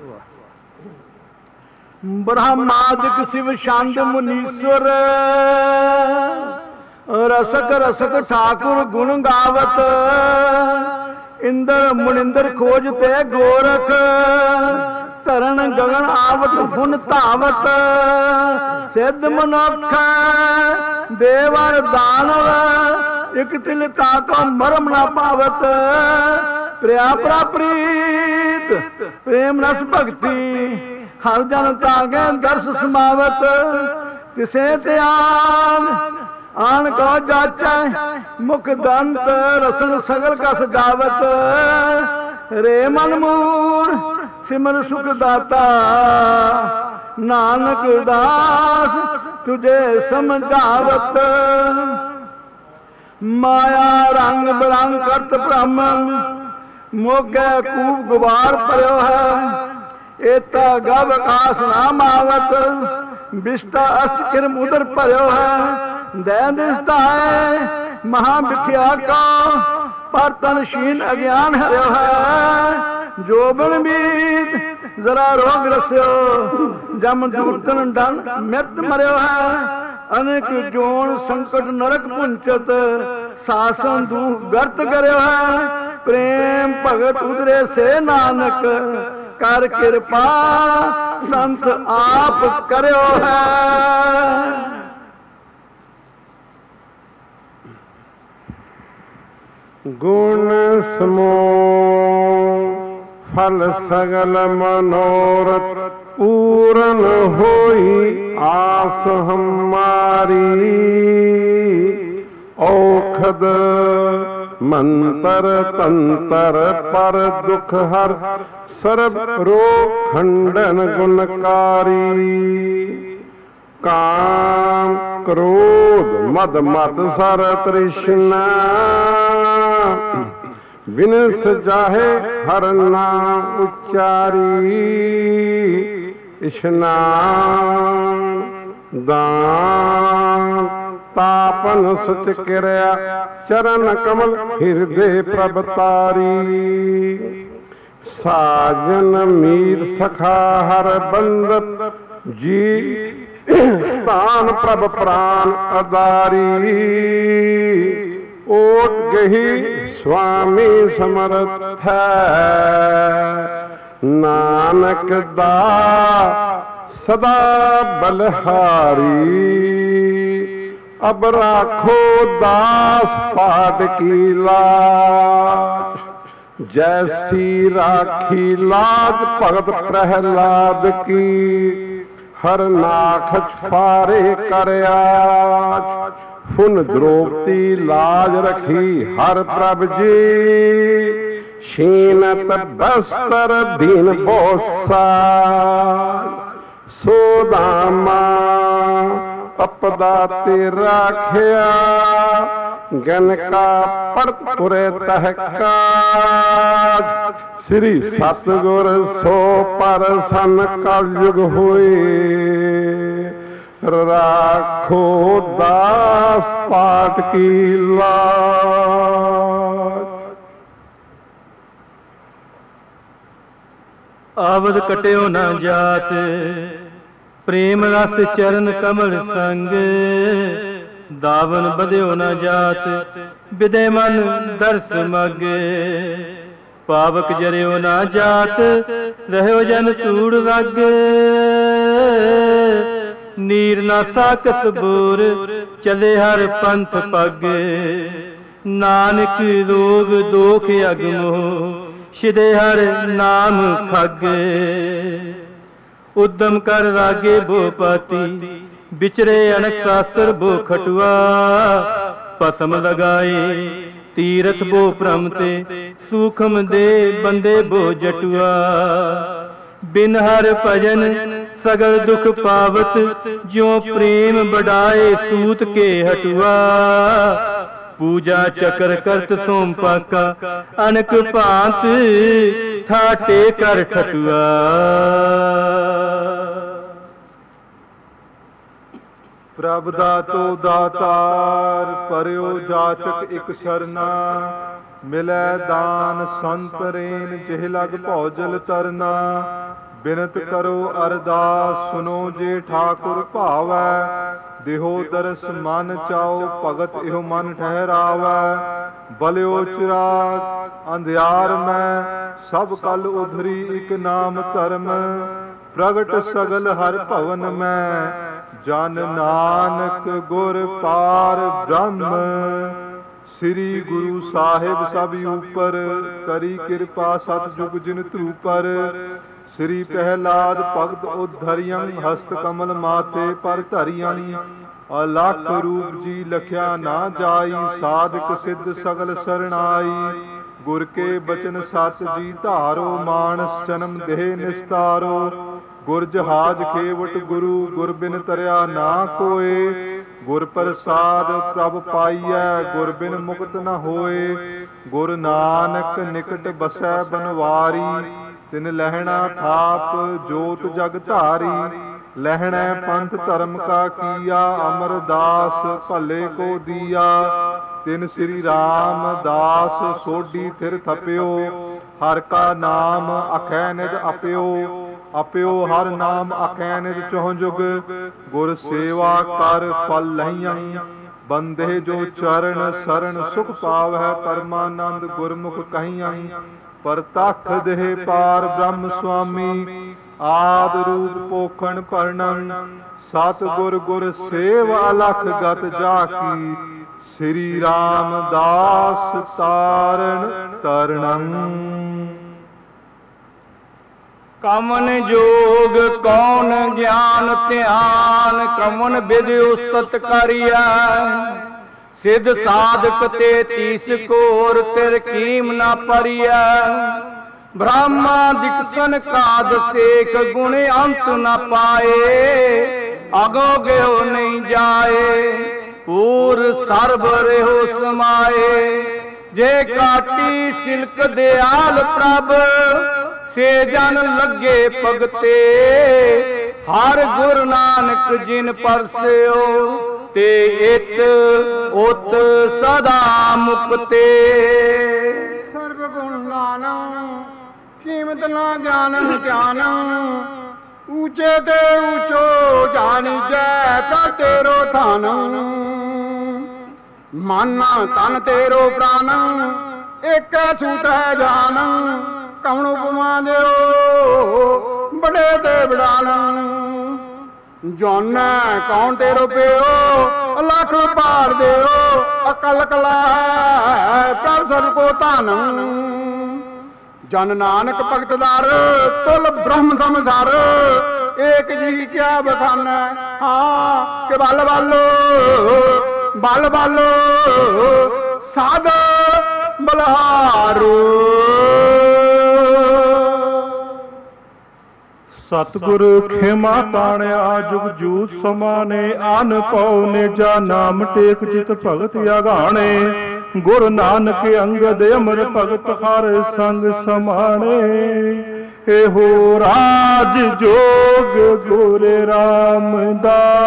ब्रह्मादिक शिव शांत मुनीश्वर रसक रसक ठाकुर गुण गावत इंद्र मुनिंदर खोजते गोरख तरन गगन आवत फुन धावत सिद्ध मनुख देवर दानव एक तिल ताको मरम ना पावत प्रिया प्रीत प्रेम रस भक्ति हर जन तागे दर्श समावत तिसे त्याग आन को जाचा मुख दंत रसन सगल का सजावत रे मन मूर सिमर सुख दाता नानक दास तुझे समझावत माया रंग बिरंग करत ब्राह्मण मोगे कूप गुबार पर्यो है एता गव आकाश नाम आवत बिष्टा अस्त किरम उदर पर्यो है दैन दिसता है महाभिख्या का पर तनशीन अज्ञान हर्यो है जो बिन बीत जरा रोग रस्यो जम दूतन डन मृत मर्यो है अनेक जोन संकट नरक पुंचत सासन दू गर्त करयो है प्रेम भगत उदरे से नानक कर कृपा संत आप करयो है। गुण समूह फल सगल मनोरथ पूर्ण होई आस हमारी औखद मंतर तंतर पर दुख हर सर्व रोग खंडन गुणकारी काम क्रोध मद मत सर तृष्णा बिनस जाहे हर नाम उच्चारी स्नान दान तापन सुच क्रिया चरण कमल हृदय प्रभतारी साजन मीर सखा हर बंद जी तान प्रभ प्राण अदारी ओट गही स्वामी समर्थ नानक दा सदा बलहारी अब राखो दास पाट की लाज जैसी राखी लाज भगत प्रहलाद की हर नाख फारे कर आज फुन द्रोपती लाज रखी हर प्रभ जी शीनत बस्तर दीन बोसा सोदामा अपदा ते राखिया गन का पड़पुरे तहकाज श्री सतगुर सो पर सन कलयुग हुए राखो दास पाट की लाज। आवद कट्यो न जात प्रेम रस चरण कमल संग दावन बध्यो न जात विदय मन दर्श मग पावक जरियो न जात रहो जन तूड़ रग नीर न साकस बोर चले हर पंथ पग नानक रोग दोख अगमो शिदे हर नाम खग उद्यम कर रागे भोपाती बिचरे अनक शास्त्र बो खटुआ पसम लगाए तीरथ बो प्रमते सूखम दे बंदे बो जटुआ बिन हर भजन सगल दुख पावत ज्यों प्रेम बढ़ाए सूत के हटुआ पूजा चकर करत सोम पाका अनक भांत ठाटे कर ठटुआ प्रभ दातो दातार परियो जाचक इक सरना मिलै दान संत रेन जिह लग भौजल तरना ਬਿਨਤ ਕਰੋ ਅਰਦਾਸ ਸੁਨੋ ਜੇ ਠਾਕੁਰ ਭਾਵੈ। ਦੇਹੋ ਦਰਸ ਮਨ ਚਾਓ ਭਗਤ ਇਹੋ ਮਨ ਠਹਿਰਾਵੈ। ਬਲਿਓ ਚਿਰਾਗ ਅੰਧਿਆਰ ਮੈਂ ਸਭ ਕਲ ਉਧਰੀ ਇਕ ਨਾਮ ਧਰਮ। ਪ੍ਰਗਟ ਸਗਲ ਹਰ ਭਵਨ ਮੈਂ ਜਨ ਨਾਨਕ ਗੁਰ ਪਾਰ ਬ੍ਰਹਮ। ਸ੍ਰੀ ਗੁਰੂ ਸਾਹਿਬ ਸਭ ਉਪਰ ਕਰੀ ਕਿਰਪਾ ਸਤਿਜੁਗ ਜਿਨ ਧੂਪਰ। ਸ੍ਰੀ ਪਹਿਲਾਦ ਭਗਤ ਉਧਰਿਯੰ ਹਸਤ ਕਮਲ ਮਾਥੇ ਪਰ ਧਰਿਯੰ। ਅਲਖ ਰੂਪ ਜੀ ਲਖਿਆ ਨਾ ਜਾਈ ਸਾਧਕ ਸਿੱਧ ਸਗਲ ਸਰਣਾਈ। ਗੁਰ ਕੇ ਬਚਨ ਸਤ ਜੀ ਧਾਰੋ ਮਾਨਸ ਜਨਮ ਦੇਹ ਨਿਸਤਾਰੋ। ਗੁਰ ਜਹਾਜ ਖੇਵਟ ਗੁਰੂ ਗੁਰ ਬਿਨ ਤਰਿਆ ਨਾ ਕੋਏ। ਗੁਰ ਪ੍ਰਸਾਦ ਪ੍ਰਭ ਪਾਈਐ ਗੁਰ ਬਿਨ ਮੁਕਤ ਨ ਹੋਏ। ਗੁਰ ਨਾਨਕ ਨਿਕਟ ਬਸੈ ਬਨਵਾਰੀ। ਤਿਨ ਲਹਿਣਾ ਥਾਪ ਜੋਤ ਜਗ ਧਾਰੀ। ਲਹਿਣਾ ਪੰਥ ਧਰਮ ਕਾ ਕੀਆ ਅਮਰਦਾਸ ਭਲੇ ਕੋ ਦੀਆ। ਤਿਨ ਸ੍ਰੀ ਰਾਮਦਾਸ ਸੋਢੀ ਥਿਰ ਥਪਿਓ। ਹਰ ਕਾ ਨਾਮ ਅਖੈ ਨਿਧ ਅਪਿਓ। ਅਪਿਓ ਹਰ ਨਾਮ ਅਖੈ ਨਿਧ ਚਹੁ ਜੁਗ। ਗੁਰ ਸੇਵਾ ਕਰ ਫਲ ਲਹੀਆਂ। ਬੰਦੇ ਜੋ ਚਰਨ ਸਰਣ ਸੁਖ ਪਾਵੈ ਪਰਮਾਨੰਦ ਗੁਰਮੁਖ ਕਹੀਆਂ। ਪਰਤਖ ਦੇਹ ਪਾਰ ਬ੍ਰਹਮ ਸੁਆਮੀ ਆਦ ਰੂਪ ਪੋਖਣ ਪਰਣੰ। ਸਤ ਗੁਰ ਗੁਰ ਸੇਵ ਅਲਖ ਗਤ ਜਾਕੀ। ਸ੍ਰੀ ਰਾਮਦਾਸ ਤਾਰਨ ਤਰਣੰ। ਕਮਨ ਜੋਗ ਕੌਣ ਗਿਆਨ ਧਿਆਨ ਕਮਨ ਵਿਦ ਉਸਤਤ ਕਰਿਆ। ਸਿਧ ਸਾਧਕ ਤੇ ਤੀਸ ਕੋਰ ਤਿਰ ਕੀਮ ਨਾ ਪਰਿਆ। ਬ੍ਰਹਮਾ ਦਿਕਸਨ ਕਾਦ ਸੇਖ ਗੁਣ ਅੰਤ ਨ ਪਾਏ। ਅਗੋ ਗਿਓ ਨਹੀਂ ਜਾਏ ਪੂਰ ਸਰਬ ਰਹਿਓ ਸਮਾਏ। ਜੇ ਕਾਟੀ ਸਿਲਕ ਦਿਆਲ ਪ੍ਰਭ ਸੇ ਜਨ ਲੱਗੇ ਭਗਤੇ। ਹਰ ਗੁਰ ਨਾਨਕ ਜਿਨ ਪਰਸਿਓ ਤੇ ਇਤ ਉਤ ਸਦਾ ਮੁਕਤੇ। ਸਰਬ ਗੁਣ ਨਾਨਕ ਕੀਮਤ ਨਾ ਜਾਣਨ ਗਿਆਨ। ਊਚੇ ਤੇ ਊਚੋ ਜਾਣੀ ਜੈ ਕਾ ਤੇਰੋ ਧਨ। ਮਨ ਤਨ ਤੇਰੋ ਪ੍ਰਾਨ ਏਕੈ ਸੂਤ ਹੈ ਜਾਨ। ਕਵਣ ਉਪਮਾ ਦਿਓ ਬੜੇ ਤੇ ਬਿੜਾਨ। ਜਾਨੈ ਕੌਣ ਤੇਰੋ ਪਿਓ ਲੱਖ ਪਾਰ ਦਿਓ। ਅਕਲ ਕਲਾ ਪ੍ਰਭ ਸਭ ਕੋ ਧਨ। ਜਨ ਨਾਨਕ ਭਗਤ ਦਾਰ ਤੁਲ ਬ੍ਰਹਮ ਸੰਸਾਰ। ਏਕ ਜੀ ਕਿਆ ਬਖਾਨੈ ਹਾਂ ਕਿ ਬਲ ਬਲ ਬਲ ਬਲ ਸਾਧ ਬਲਹਾਰੂ। ਸਤਿਗੁਰ ਖਿਮਾ ਤਾਣਿਆ ਜੁਗ ਜੂਤ ਸਮਾਨੇ। ਆਨ ਪਉ ਨਿਜਾ ਨਾਮ ਟੇਕ ਚਿਤ ਭਗਤ ਆਗਾਣੇ। ਗੁਰ ਨਾਨਕ ਅੰਗਦ ਅਮਰ ਭਗਤ ਹਰ ਸੰਗ ਸਮਾਣੇ। ਇਹੋ ਰਾਜ ਜੋਗ ਗੁਰ ਰਾਮਦਾਸ।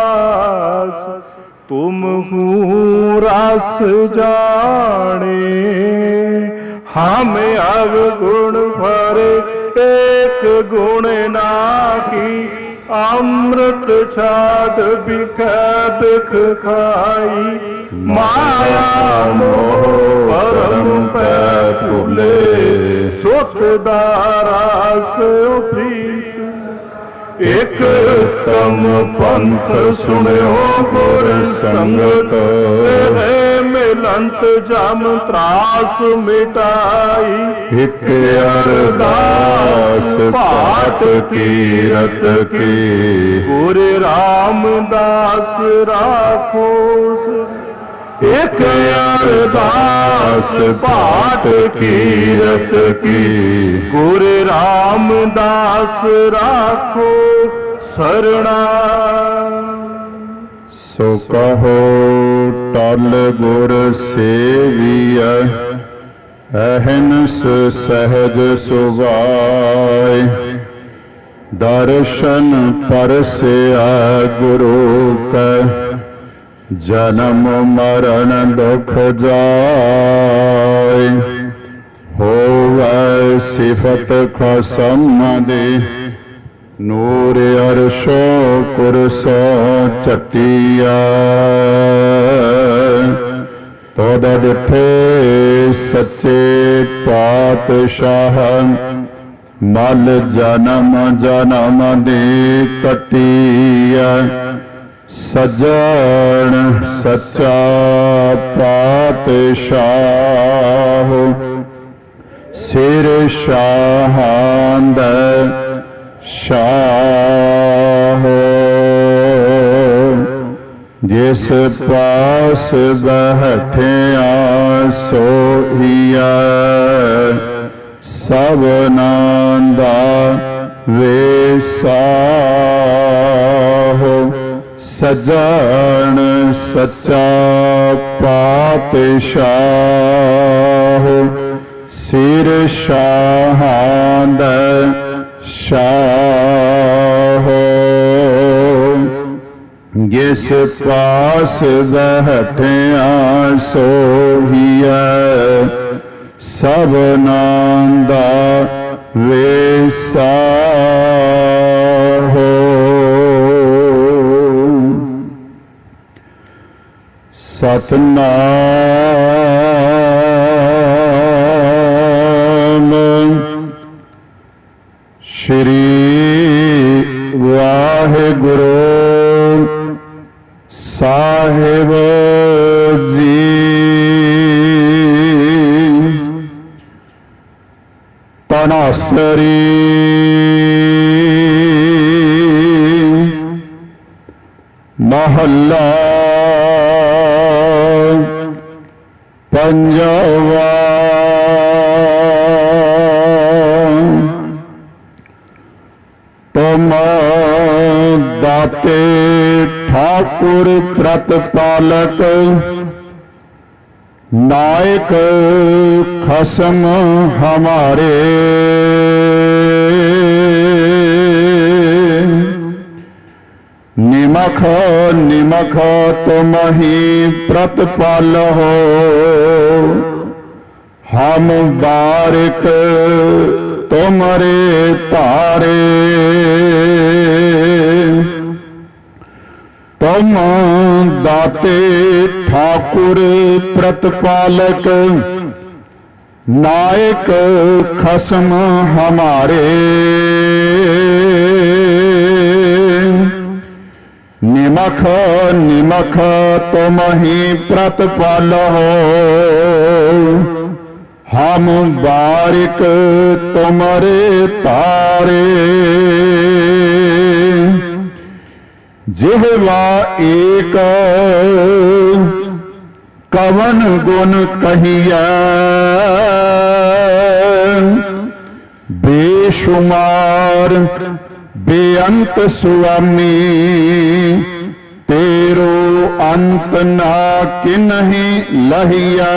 ਤੁਮ ਹੂੰ ਰਸ ਜਾਣੇ। ਹਮ ਅਵਗੁਣ ਭਰੇ ਏਕ ਗੁਣ ਨਾਹੀ। ਅੰਮ੍ਰਿਤ ਛਾਡ ਬਿਖੈ ਬਿਖ ਖਾਈ। ਮਾਇਆ ਮੋਹ ਪਰਮ ਪੈ ਭੁਲੇ। ਸੁਖ ਦਾ ਰਸ ਪ੍ਰੀਤ ਇਕ ਤਮ ਪੰਥ ਸੁਣਿਓ ਗੁਰ ਸੰਗਤ। ਇਹ ਮਿਲੰਤ ਜਮ ਤਰਾਸ ਮਿਟਾਈ। ਇਕ ਅਰਦਾਸ ਪਾਠ ਕੀਰਤ ਕੀ। ਗੁਰ ਰਾਮਦਾਸ ਰਾਖੋ। ਇਕ ਅਰਦਾਸ ਪਾਠ ਕੀਰਤ ਕੀ। ਗੁਰ ਰਾਮਦਾਸ ਰਾਖੋ ਸਰਣਾ। ਸੋ ਕਹੋ ਟਲ ਗੁਰ ਸੇਵੀਐ। ਅਹਨਸ ਸਹਿਜ ਸੁਭਾਇ। ਦਰਸ਼ਨ ਪਰਸਿਆ ਗੁਰੂ ਕੈ। ਜਨਮ ਮਰਨ ਦੁਖ ਜਾਇ। ਹੋਵੈ ਸਿਫਤ ਖਸਮ ਦੀ ਨੂਰ ਅਰਸ਼ੋ ਕੁਰਸੋ ਝਟੀਆ ਤੋਦ ਡਿਠੇ ਸੱਚੇ ਪਾਤਸ਼ਾਹ ਮਲ ਜਨਮ ਜਨਮ ਦੀ ਕਟੀਆ ਸਜਣ ਸੱਚਾ ਪਾਤਸ਼ਾਹ ਸਿਰ ਸ਼ਾਹਾਂ ਦਾ ਸ਼ਾਹ ਜਿਸ ਪਾਸ ਬੈਠਿਆ ਸੋਹੀਆ ਸਭਨਾਂ ਦਾ ਵੇਸਾਹ ਸਜਣ ਸੱਚਾ ਪਾਤਸ਼ਾਹ ਸਿਰ ਸ਼ਾਹਾਂ ਦਾ ਸ਼ਾਹ ਜਿਸ ਪਾਸ ਬੈਠਿਆ ਸੋਹੀਆ ਸਭਨਾਂ ਦਾ ਵੇਸਾਹ ਸਤਨਾਮ ਸ਼੍ਰੀ ਵਾਹਿਗੁਰੂ ਸਾਹਿਬ ਜੀ। ਤਨਾਸਰੀ ਮਹੱਲਾ ਪੰਜਵਾ। ਤੁਮ ਦਾਤੇ ਠਾਕੁਰ ਪ੍ਰਤਪਾਲਕ ਨਾਇਕ ਖਸਮ ਹਮਾਰੇ ਨਿਮਖ ਨਿਮਖ ਤੁਮ ਹੀ ਪ੍ਰਤਪਾਲਹੁ ਹਮ ਬਾਰਿਕ ਤੁਮਰੇ ਧਾਰੇ ਤੁਮ ਦਾਤੇ ਠਾਕੁਰ ਪ੍ਰਤਪਾਲਕ ਨਾਇਕ ਖਸਮ ਹਮਾਰੇ ਨਿਮਖ ਨਿਮਖ ਤੁਮ ਹੀ ਪ੍ਰਤਪਾਲਹੁ ਹਮ ਬਾਰਿਕ ਤੁਮਰੇ ਤਾਰੇ ਜਿਹਵਾ ਏਕ ਕਵਨ ਗੁਣ ਕਹੀਐ ਬੇਸ਼ੁਮਾਰ ਬੇਅੰਤ ਸੁਆਮੀ ਤੇਰੋ ਅੰਤ ਨਾ ਕਿਨਹੀ ਲਹੀਐ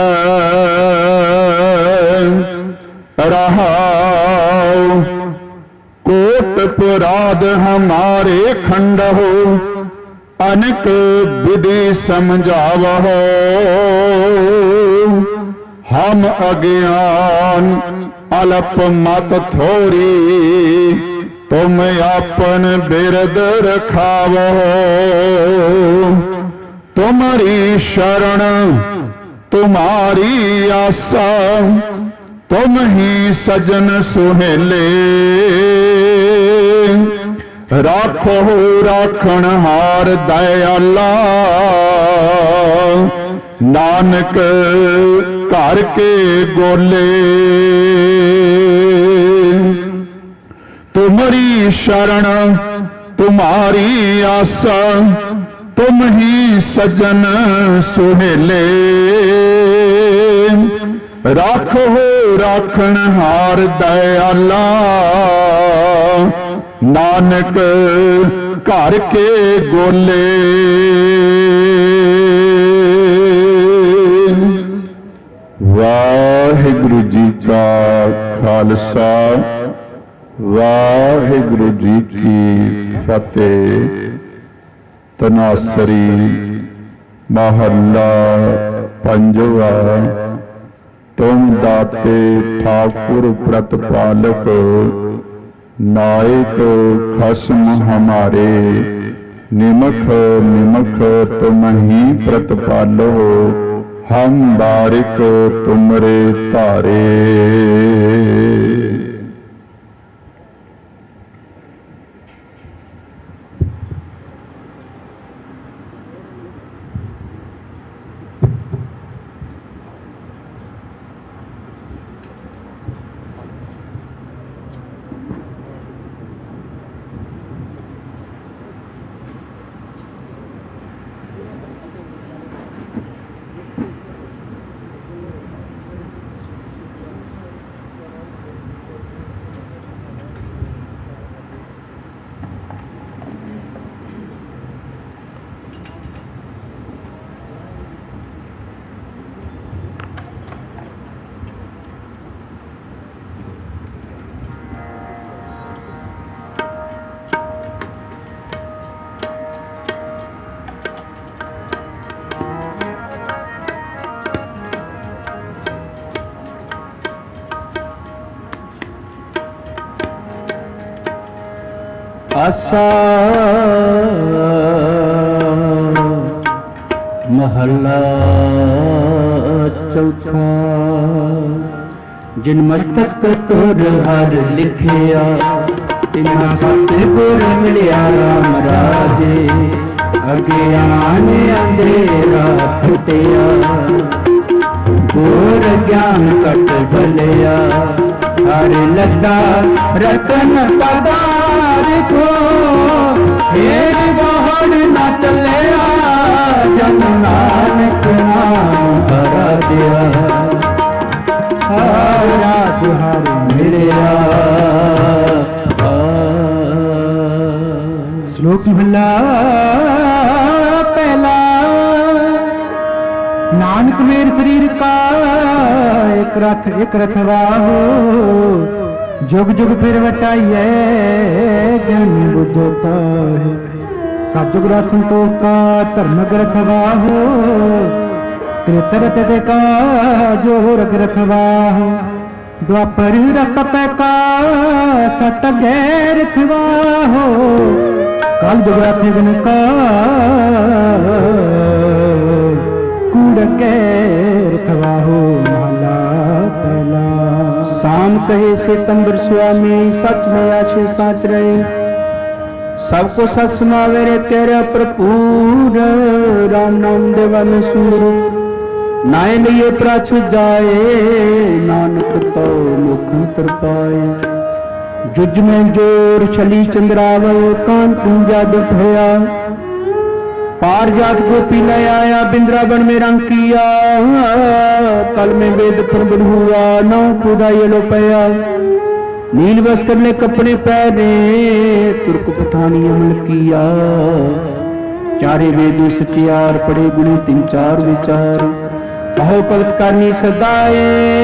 ਰਹਾਉ कोट पुराद हमारे खंड हो अनेक विधि समझावहो हम अज्ञान अल्प मत थोरी तुम अपन बिरद रखावहो तुम्हारी शरण तुम्हारी आशा तुम ही सजन सुहेले राखो राखण हार दयाला नानक घर के गोले तुम्हारी शरण तुम्हारी आशा तुम ही सजन सुहेले राखो राखण हार दयाला नानक घर के गोले वाहिगुरु जी का खालसा वाहिगुरु जी की फतेह। तनासरी महला पंजवा। तुम दाते ठाकुर प्रतपालक नायक खसम हमारे, निमख निमख तुम ही प्रतिपालो, हम बारिक तुमरे तारे। आसा महला चौथा। जिन मस्तक तुर हर लिखिया, तिना सतगुर मिलिया राम राजे। अज्ञान अंधेरा फुटिया, गुर ज्ञान कट भलिया। हर लता रतन पदारिखो, फेर बाहर न चलिया। जन नानक नाम हरा दिया, हरा तुहार मिलिया। श्लोक महला पहला। नानक मेर शरीर का एक रथ एक रथवाहो, जुग जुग फिर वटाइए ज्ञान बुझता है। सतयुग रा संतोष का धर्म ग्रथवाहो, त्रेतर ते का जोर ग्रथवाहो। द्वापर रत का सत गैरथवाहो, कल दुगराथ गुण का कूड़ गैरथवाहो। महला पहला। शाम कहे सितंबर स्वामी, सच में आछे साच रहे। सबको सच सुनावे रे तेरा प्रभुर। राम नाम देवा में सूर, नाय लिए प्रछ जाए। नानक तो मुखंतर पाए। जुज में जोर छली चंद्रावल, कान पूंजा दुख होया। पार जात गोपी ले आया, बिंद्रावन में रंग किया। कल में वेद फुर्बन हुआ, नौ खुदा ये लो पया। नील वस्त्र ने कपड़े पहने, तुर्क पठानी अमल किया। चारे वेद सचियार पड़े, गुणी तीन चार विचार। कहो भगत करनी सदाए,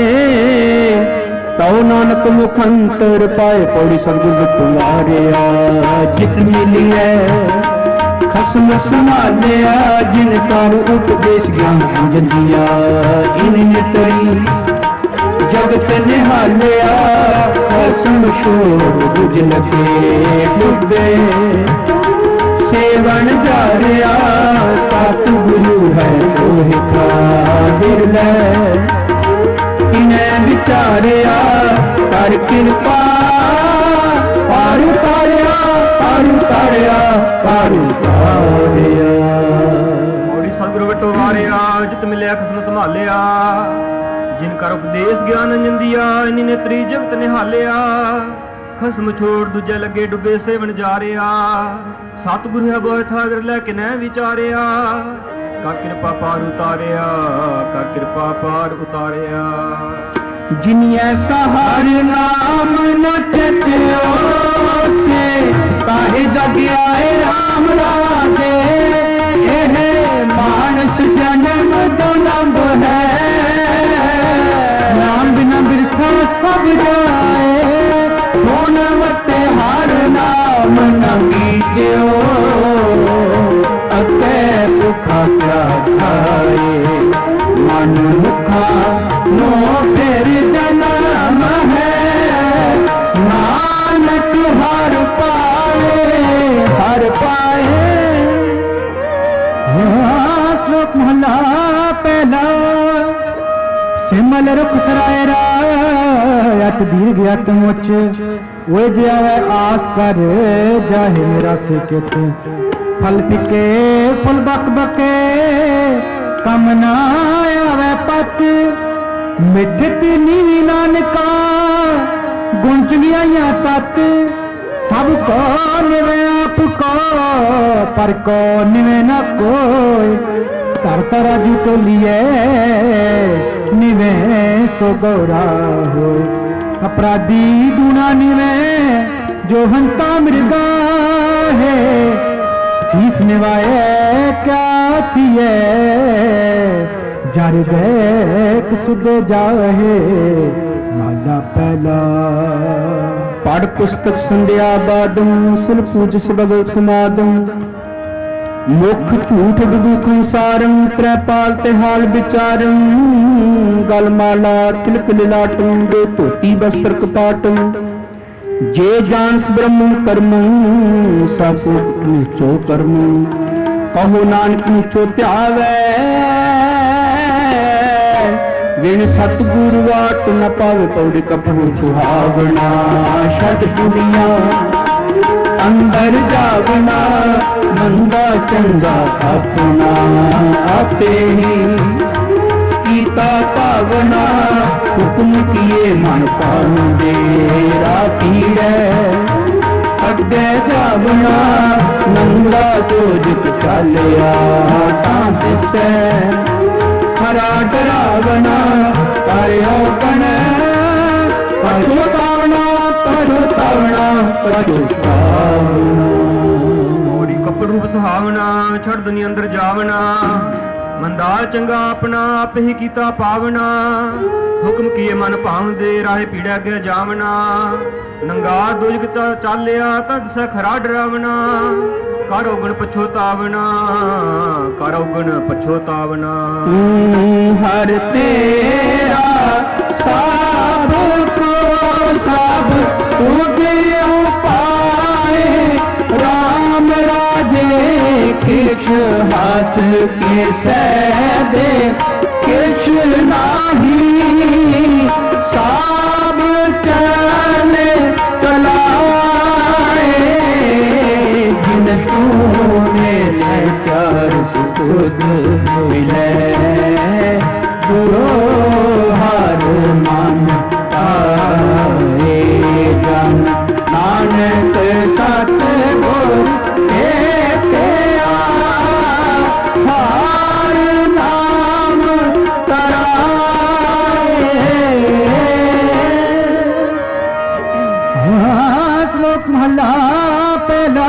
तौ नानक मुखंतर पाए। पौड़ी सतगुर तुम्हारे जित मिली है, खसम संभालिया। जिन कर उपदेश ज्ञान अंजन दिया। इन तरी जगत निहालिया, खसम छोड़ बुझ लगे डूबे। सेवन जारिया, सतगुरु है तोहे था बिरले। इन्हें विचारिया कर कृपा, पार उतारिया पार उतारिया पार उतारिया। मौड़ी सतगुरु वटो वारिया, जित मिलिया खसम संभालिया। जिन कर उपदेश ज्ञान अंजन दिया। इन्हीं ने त्री जगत निहालिया। खसम छोड़ दूजे लगे डुबे, सेवन जा रिया। सतगुरु है बोए था अगर लैके न विचारिया। कर कृपा पार उतारिया, कर कृपा पार उतारिया। जिन ऐसा हर नाम न चेत्यो से, काहे जग आए राम राजे। एह मानस जन्म दुलंब है, नाम बिना बिरथा सब जाए। होनवते हर नाम न कीजियो, अके भुखा क्या खाए। मन मुखा नो फिर जन्म है, नानक ਸਿਮਲ ਰੁਖ ਸਰਾਇਰਾ ਅਤ ਦੀਰਘ ਅਤ ਮੁੱਚ ਓਏ ਜੇ ਆਵੇ ਆਸ ਕਰ ਜਾਹੇ ਮੇਰਾ ਸਿਕਤ ਫਲ ਫਿਕੇ ਫੁੱਲ ਬਕ ਬਕੇ ਕਮ ਨਾ ਆਵੇ ਪਤ ਮਿੱਠਤ ਨੀਵੀ ਨਾਨਕਾ ਗੁਣ ਚੰਗਿਆਈਆਂ ਤਤ ਸਭ ਕੋ ਨਿਵੇਂ ਆਪ ਕੋ ਪਰ ਕੋ ਨਿਵੇਂ ਨਾ ਕੋਈ ਧਰ ਤਰਾ ਜੀ ਟੋਲੀਏ ਨਿਵੇਂ ਸੋ ਗੌਰਾ ਹੋਏ ਅਪਰਾਧੀ ਦੂਣਾ ਨਿਵੇਂ ਜੋ ਹੰਤਾ ਮਿਰਗਾ ਹੈ ਸੀਸ ਨਿਵਾਏ ਕਿਆ ਥੀਏ ਜਰ ਦੇਖ ਸੁਦੇ ਜਾਹੇ ਮਾਲਾ ਪਹਿਲਾ ਪੜ ਪੁਸਤਕ ਸੰਧਿਆ ਬਾਦਮ ਸੁਨ ਪੂਜ ਸਬਗਲ ਸਮਾਦਮ ਮੁਖ ਝੂਠ ਵਿਦੂਖ ਸਾਰੰ ਤ੍ਰੈਪਾਲ ਤੇ ਹਾਲ ਵਿਚਾਰੰ ਗਲ ਮਾਲਾ ਤਿਲਕ ਲਿਲਾਟੰ ਦੇ ਧੋਤੀ ਬਸਤਰ ਕਪਾਟੰ ਜੇ ਜਾਣਸ ਬ੍ਰਹਮ ਕਰਮੰ ਸਭ ਕੁਛ ਨਿਚੋ ਕਰਮੰ ਕਹੋ ਨਾਨਕ ਨਿਚੋ ਧਿਆਵੈ ਵਿਣ ਸਤਿਗੁਰ ਵਾਟ ਨ ਪਾਵੇ ਪੌੜੀ ਕਪੜੂ ਸੁਹਾਵਣਾ ਛੱਡ ਦੁਨੀਆ ਅੰਦਰ ਜਾਵਣਾ ਮੰਦਾ ਚੰਗਾ ਆਪਣਾ ਆਪੇ ਹੀ ਕੀਤਾ ਭਾਵਨਾ ਹੁਕਮ ਕੀਏ ਮਨ ਪਾਉਂਦੇ ਰਾਤੀੜੈ ਅੱਗੇ ਜਾਵਣਾ ਨੰਦਾ ਜੋਜਕ ਚਾਲਿਆ ਤਾਂ ਦਿਸੈ ਹਰਾ ਡਰਾਵਣਾ ਕਰਿਓ ਕਣ ਪਛਤਾਵਣਾ ਪਛਤਾਵਣਾ ਪਛਤਾਵਣਾ ਮੋਰੀ ਕੱਪੜ ਰੂਪ ਸੁਹਾਵਣਾ ਛੱਡ ਦੁਨੀਆ ਅੰਦਰ ਜਾਵਣਾ ਮੰਦਾ ਚੰਗਾ ਆਪਣਾ ਆਪ ਹੀ ਕੀਤਾ ਪਾਵਨਾ ਹੁਕਮ ਕੀਏ ਮਨ ਭਾਉਂਦੇ ਰਾਹੇ ਪੀੜਾ ਅੱਗੇ ਜਾਵਣਾ ਨੰਗਾ ਦੁਜਗ ਚਾਲਿਆ ਤਦ ਸ ਖਰਾ ਡਰਾਵਣਾ ਕਰ ਔਗਣ ਪਛੋਤਾਵਣਾ ਕਰ ਔਗਣ ਪਛੋਤਾਵਣਾ ਹਰ ਤੇਰਾ ਸਭ ਕੋ ਸਭ ਤੁਝੇ ਉਪਾਏ ਰਾਮ ਰਾਜੇ ਕਿਛ ਹੱਥ ਕੇ ਸਹਿ ਦੇ ਕਿਛ ਨਾਹੀ ਸਭ ਚਲੇ ਚਲਾਏ ਜਿਨ ਤੂਨੇ ਲੈ ਕਰ ਸੁਧ ਮਿਲੇ ਗੁਰੂ ਹਰ ਮਨ ਆਏ ਜਨ ਨਾਨਕ ਸਤ ਗੁਰ ਮਹਲਾ ਪਹਿਲਾ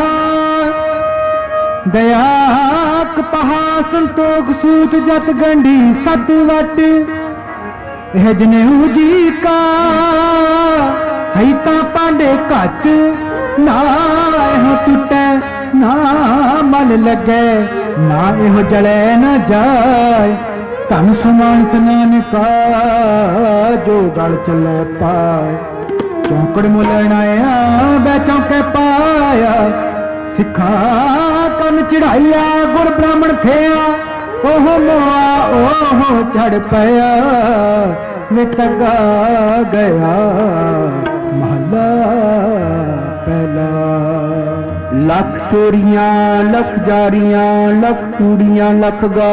ਦਇਆ ਕਪਹਾ ਸੰਤੋਖ ਸੂਤ ਜਤ ਗੰਢੀ ਸਤ ਵਟ ਇਹ ਜਨੇਊ ਜੀ ਕਾ ਹੈ ਤਾਂ ਪਾਂਡੇ ਘੱਟ ਨਾ ਇਹ ਟੁੱਟੇ ਨਾ ਮਲ ਲੱਗੇ ਨਾ ਇਹ ਜਲੇ ਨਾ ਜਾਏ ਧਨ ਸੁਮਾਨ ਸਨਾਨ ਕਾ ਜੋ ਗਲ ਚੱਲੇ ਪਾਏ ਚੌਂਕੜ ਮੁਲਣਾਇਆ ਬੈ ਚੌਂਕੇ ਪਾਇਆ ਸਿੱਖਾ ਕੰਨ ਚੜਾਈਆ ਗੁਰ ਬ੍ਰਾਹਮਣ ਥਿਆ ਉਹ ਮੋਆ ਉਹ ਚੜ ਪਿਆ ਵਿਟਗਾ ਗਿਆ ਮਹਲਾ ਪਹਿਲਾ ਲੱਖ ਚੋਰੀਆਂ ਲੱਖ ਜਾਰੀਆਂ ਲੱਖ ਕੂੜੀਆਂ ਲੱਖ ਗਾ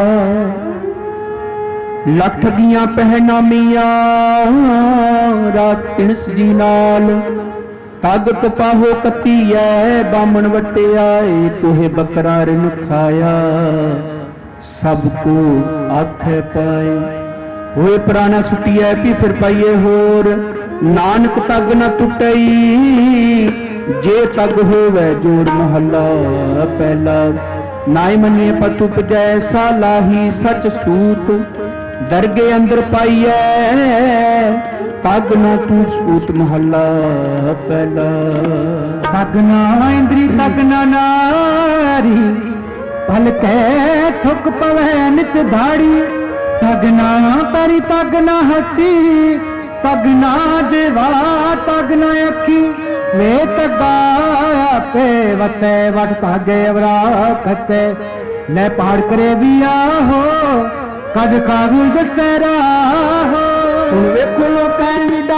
ਲੱਖ ਠਗੀਆਂ ਪਹਿਨਾਮੀਆਂ ਰਾਤ ਤਿਣਸ ਜੀ ਨਾਲ ਤਗ ਕਪਾਹੋ ਕੱਤੀਐ ਬਾਮਣ ਵਟਿਆਏ ਤੋਹੇ ਬਕਰਾ ਰਿਨ ਖਾਇਆ ਸਭ ਕੋ ਆਖੇ ਪਾਏ ਹੋਏ ਪ੍ਰਾਣਾ ਸੁਟੀਐ ਪੀ ਫਿਰ ਪਾਈਏ ਹੋਰ ਨਾਨਕ ਤਗ ਨ ਟੁੱਟਈ ਜੇ ਤਗ ਹੋਵੇ ਜੋੜ ਮਹੱਲਾ ਪਹਿਲਾ ਨਾਇ ਮੰਨੇ ਪਤੁ ਪਜੈ ਸਾ ਲਾਹੀ ਸਚ ਸੂਤ ਦਰਗੇ ਅੰਦਰ ਪਾਈਐ ਤਗ ਨਾ ਟੂਟ ਸਪੂਤ ਮਹੱਲਾ ਪਹਿਲਾ ਤਗ ਨਾ ਇੰਦਰੀ ਤਗ ਨਾ ਨਾਰੀ ਭਲ ਕੈ ਥੁਕ ਪਵੈ ਨਿਤ ਧਾੜੀ ਤਗ ਨਾ ਪਰੀ ਤਗ ਨਾ ਹੱਥੀ ਤਗ ਨਾ ਜਿਵਾ ਤਗ ਨਾ ਅੱਖੀ ਵੇ ਤਗਾ ਆਪੇ ਵਤੇ ਵਟ ਤਾਗੇ ਅਵਰਾ ਖਤੇ ਲੈ ਪਹਾੜ ਕਰੇ ਵੀ ਆਹੋ कद काबिल दसेरा सुन वेखो लोकां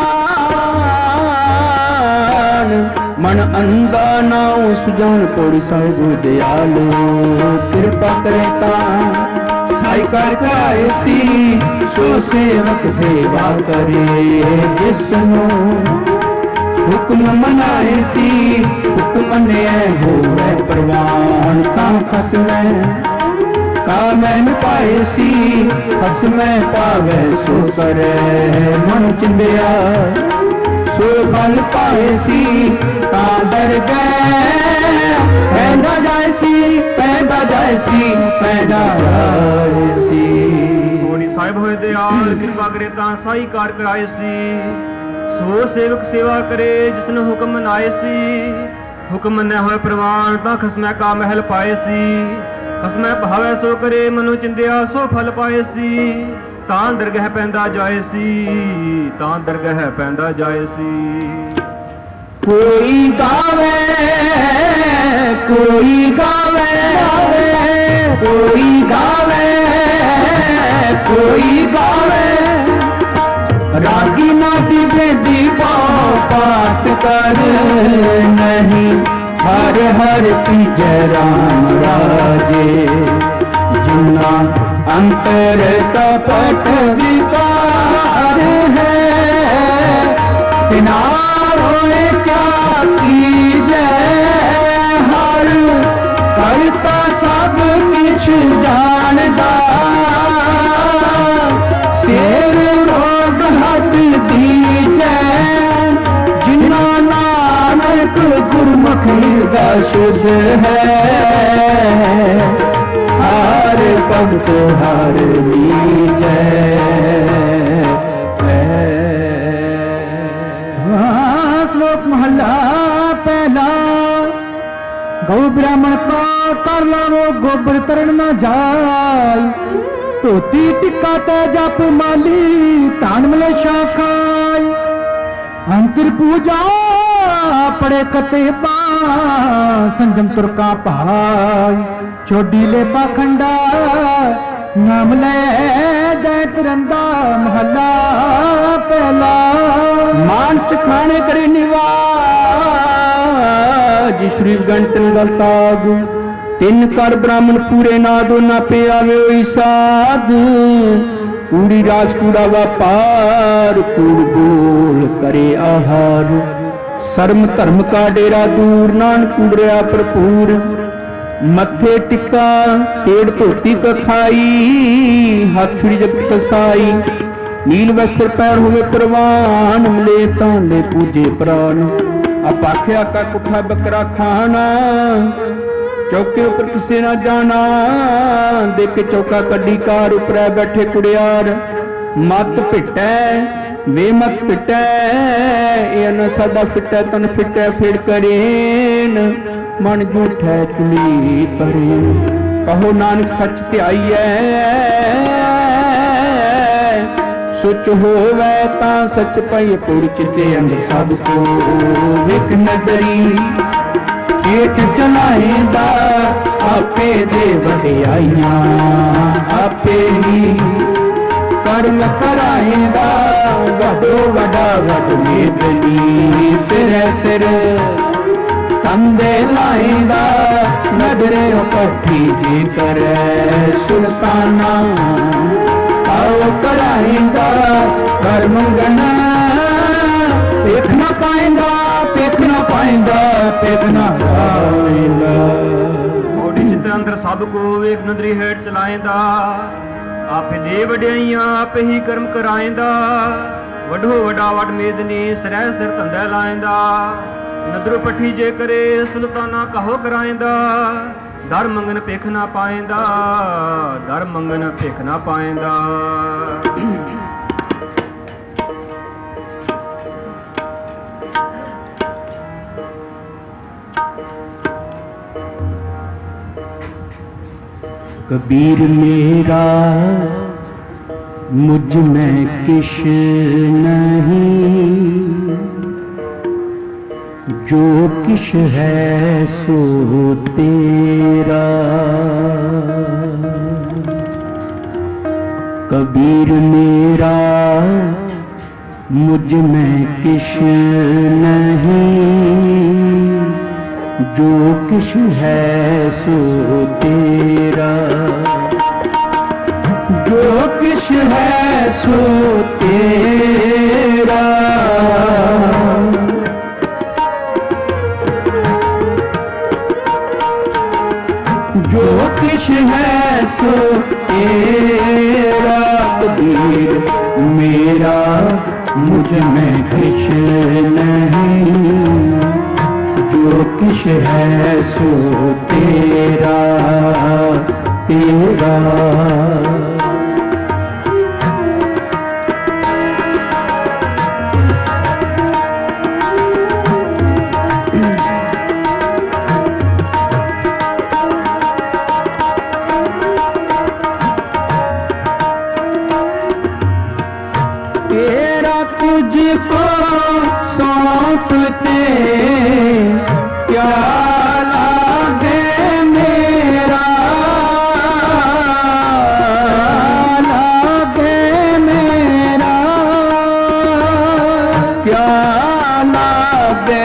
विदान मन अंधा नाउ सुजान पौड़ी साहिब दयालु कृपा करे तां साई कर कराए सी सो सेवक सेवा करे जिसनो हुक्म मनाए सी हुक्म ने होवे प्रवान तां खसमै कामैन पाए सी खसमै पावे सो करे मन चिंदिया सो फल पाए सी तां डर गए पैदा जाए सी पैदा जाए सी पैदा जाए सी ਹੋਣੀ ਸਾਹਿਬ ਹੋਏ ਦਿਆਲ ਕਿਰਪਾ ਕਰੇ ਤਾਂ ਸਾਈ ਕਾਰ ਕਰਾਏ ਸੀ ਸੋ ਸੇਵਕ ਸੇਵਾ ਕਰੇ ਜਿਸਨੂੰ ਹੁਕਮ ਮਨਾਏ ਸੀ ਹੁਕਮ ਮੰਨਿਆ ਹੋਏ ਪ੍ਰਵਾਨ ਤਾਂ ਖਸਮੈ ਕਾ ਮਹਿਲ ਪਾਏ ਸੀ ਖਸਮੈ ਭਾਵੇ ਸੋ ਕਰੇ ਮਨੁ ਚਿੰਦਿਆ ਸੋ ਫਲ ਪਾਏ ਸੀ ਤਾਂ ਦਰਗਹਿ ਪੈਂਦਾ ਜਾਏ ਸੀ ਤਾਂ ਦਰਗਹਿ ਪੈਂਦਾ ਜਾਏ ਸੀ कोई गावे कोई गावे कोई गावे कोई गावे रागी नाती बेदी पाओ पाठ कर नहीं हर हर पीजे राम राजे जिन्ना अंतर कपट विकार है बिना रोए क्या कीजे हर करता सब किछ जानदा शेर रोग हथ दीजे जिन्ना नानक गुरमुख हिरदा शुद्ध है हर भगत हर लीजे महला पहला गौ ब्राह्मण का कर लावो गोबर तरन न जाय धोती टिक्का ते जप माली धान मले शाखाय अंतर पूजा पड़े कते पा संजम तुरका भाई चोडी ले पाखंडा नाम ले जय तिरंदा महला पहला मानस खाने करे निवाज श्री गंटन गलताग तिन कर ब्राह्मण पूरे ना दो ना पे आवे ओई साध कूड़ी रास कूड़ा व्यापार कूड़ बोल करे आहार शर्म धर्म का डेरा दूर नान कूड़िया भरपूर मथे टिक्का तेड़ धोती कखाई हाथ छुरी जगत कसाई नील वस्त्र पैर हुए प्रवान मिले तांडे पूजे प्राण अपाख्या का कुठा बकरा खाना चौके ऊपर किसे ना जाना देख चौका कड्डी कार ऊपर बैठे कुड़ियार मत पिटै वे मत पिटै ये न सादा फिटै तन फिटै फिर करेन मन झूठै चुली परे कहो नानक सच ध्याईऐ सुच होवै तां सच पई पुर चिते अंदर सब को विक नदरी पेट चलाएंदा आपे दे वडियाइयां आपे ही कर्म कराएंदा वडो वडा वड मेदनी सिर सिर कंदे लाएंदा नगरे पट्ठी जी करे सुल्ताना आओ कराएंदा कर मंगना पेख ना पाएंदा पेख ना पाएंदा पेख ना पाएंदा मोड़ी चित्त अंदर सब को वेख नदरी हेठ चलाएंदा आपे दे वड्याइयां आपे ही कर्म कराएंदा वडो वडा वड मेदनी सिरै सिर धंधा लाएंदा नदरो पट्ठी जे करे सुल्ताना कहो कराएंदा दर मंगन पेख ना पाएंदा दर मंगन पेख ना पाएंदा कबीर मेरा मुझ में किश नहीं जो किश है सो तेरा कबीर मेरा मुझ में किश नहीं, जो किश है सो तेरा, जो किश है सो तेरा। जो किश है सो तेरा, कबीर मेरा मुझ में किश नहीं, जो किश है सो तेरा तेरा। तुझको सौंपते क्या लागे मेरा, लागे मेरा क्या लागे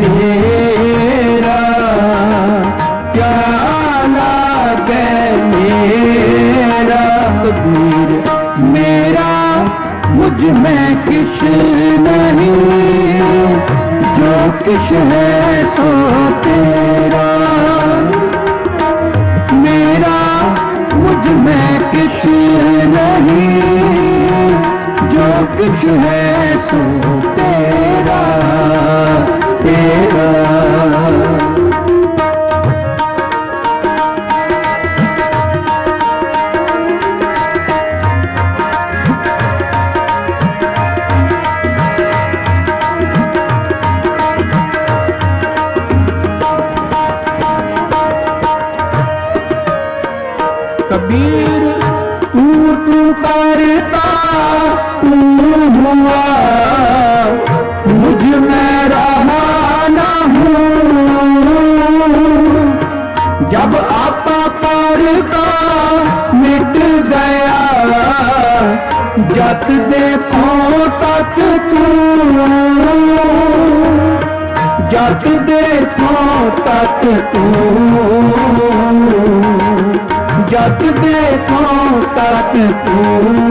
मेरा, क्या लागे मेरा। कबीर मेरा मुझ में किछ नहीं, जो किछ है सो तेरा। मेरा मुझ में किछ नहीं, जो किछ है सो तेरा तेरा। कबीर तू तू करता तू हुआ, मुझ में रहा न हूँ। जब आपा करता मिट गया, जत देखो तक तू, जत देखो तक तू, जब देखो तक तू।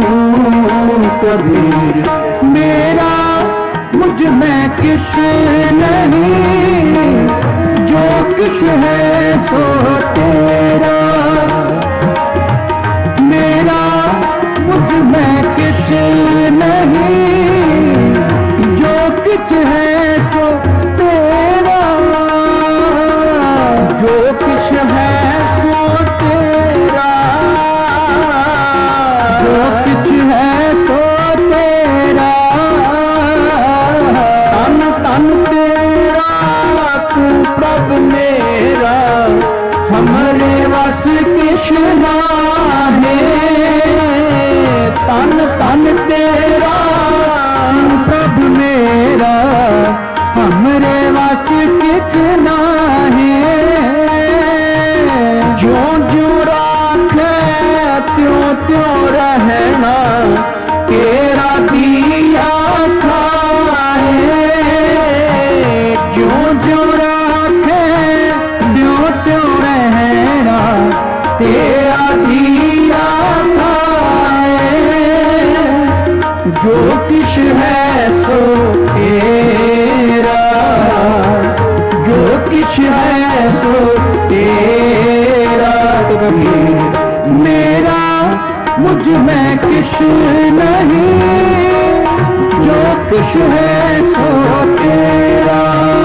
कबीर मेरा मुझ में किछ नहीं, जो किछ है सो तेरा। मेरा मुझ में किछ नहीं, जो किछ है सो तेरा। जो किछ है सो तेरा, जो किछ है सो तेरा। तन तन तेरा तू प्रभ मेरा, हमरे वस किछ नाहे। तन तन तेरा प्रभ मेरा, हमरे वस किछ नाहे। जो जो राखे त्यों त्यों रहना, तेरा दिया खाए। जो जो राखे त्यों त्यों रहना, तेरा दिया खाए। जो किछ है सो तेरा, जो किछ है सो तेरा। कबीर मेरा मुझ में किछ नहीं, जो किछ है सो तेरा।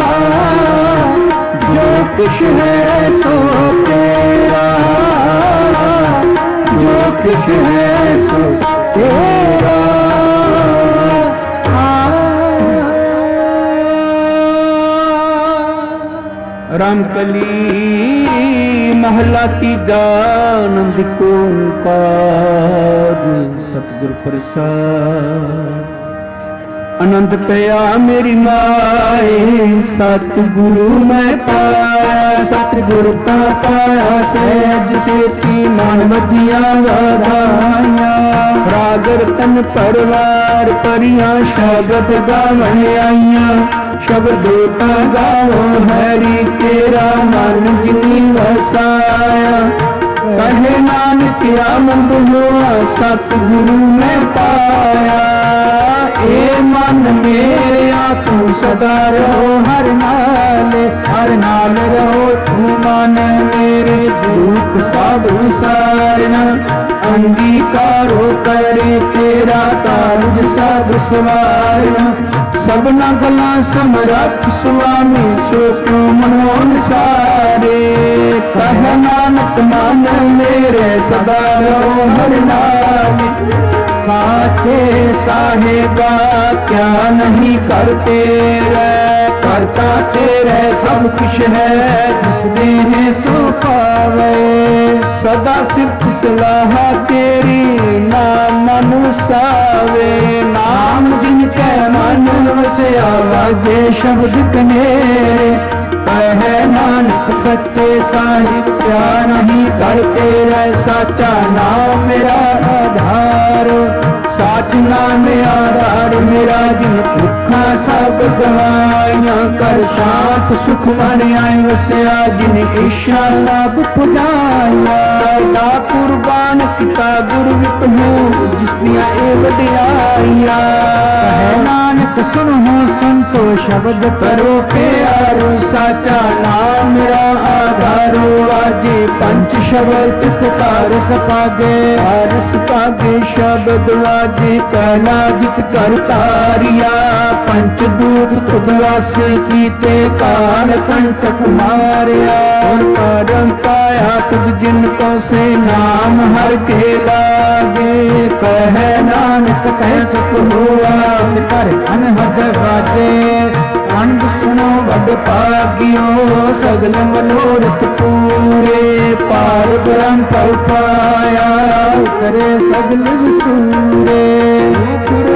जो किछ है सो तेरा, जो किछ है सो तेरा। रामकली महला तीजा आनंद को ओंकार सतगुर प्रसाद। आनंद पया मेरी माए सतगुरु मैं पाया। सतगुर ता पाया सहज सेती मन मधिया वाधाइया राग रतन परवार परिया शब्द गावन आईया शब्दो ता गाओ हरि तेरा मन जिनी वसाया कहे नानक आनंद हुआ सतगुरु में पाया ए मन मेरा तू सदा रहो हर नाल हर नाल रहो तू मन मेरे दुख सब सारना अंगीकारो करे तेरा कारज सब सवारना सबना गला समरथ स्वामी सो क्यों मनोन सारे कह नानक मन मेरे सदा रहो हर नाल साचे साहेबा क्या नहीं करते रह करता तेरे सब कुछ है जिस देह सो पावे सदा सिर्फ सलाह तेरी नाम मन वसावे नाम जिनके मन वसया वाजे शब्द कनेरे कहे नानक सच्चे साहिब क्या नहीं करते रह साचा नाम मेरा आधार साच नाम आधार मेरा जिन भुखा सब गवाइया कर साथ सुख मन आए वसया जिन ईशा सब पुजाया सदा कुर्बान किता गुरु विपनू जिस दिया ए वडियाइया कहे नानक सुनो संतो शब्द करो प्यारो साचा नाम मेरा आधारो वाजे पंच शब्द तितकार सपागे हरस पागे शब्द वाजे कहला जित कर तारिया पंच दूत तुदवास कीते काल कंटक मारिया और परम पाया तुझ जिनको से नाम हर के लागे कहे नानक कह सुख हुआ कर अनहद वाजे अंग सुनो बड़ पागियो सगल मनोरथ पूरे पार ब्रह्म पल पाया करे सगल विसूरे गुरु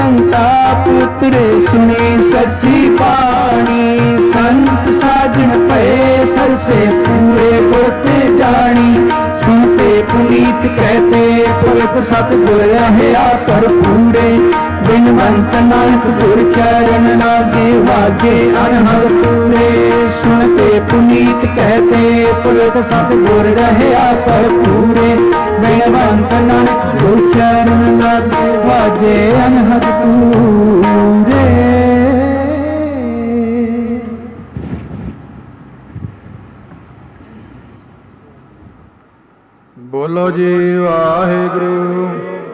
संताप उतरे सुनी सच्ची बाणी संत साजन पे सर से पूरे करते जानी सुनते पुनीत कहते भगत सतगुर रहा पर पूरे बिनवंत नानक गुर चरण लागे वाजे अनहद पूरे सुनते पुनीत कहते भगत सतगुर रहा पर पूरे बिनवंत नानक गुर चरण लागे वाजे अनहद पूरे। बोलो जी वाहिगुरु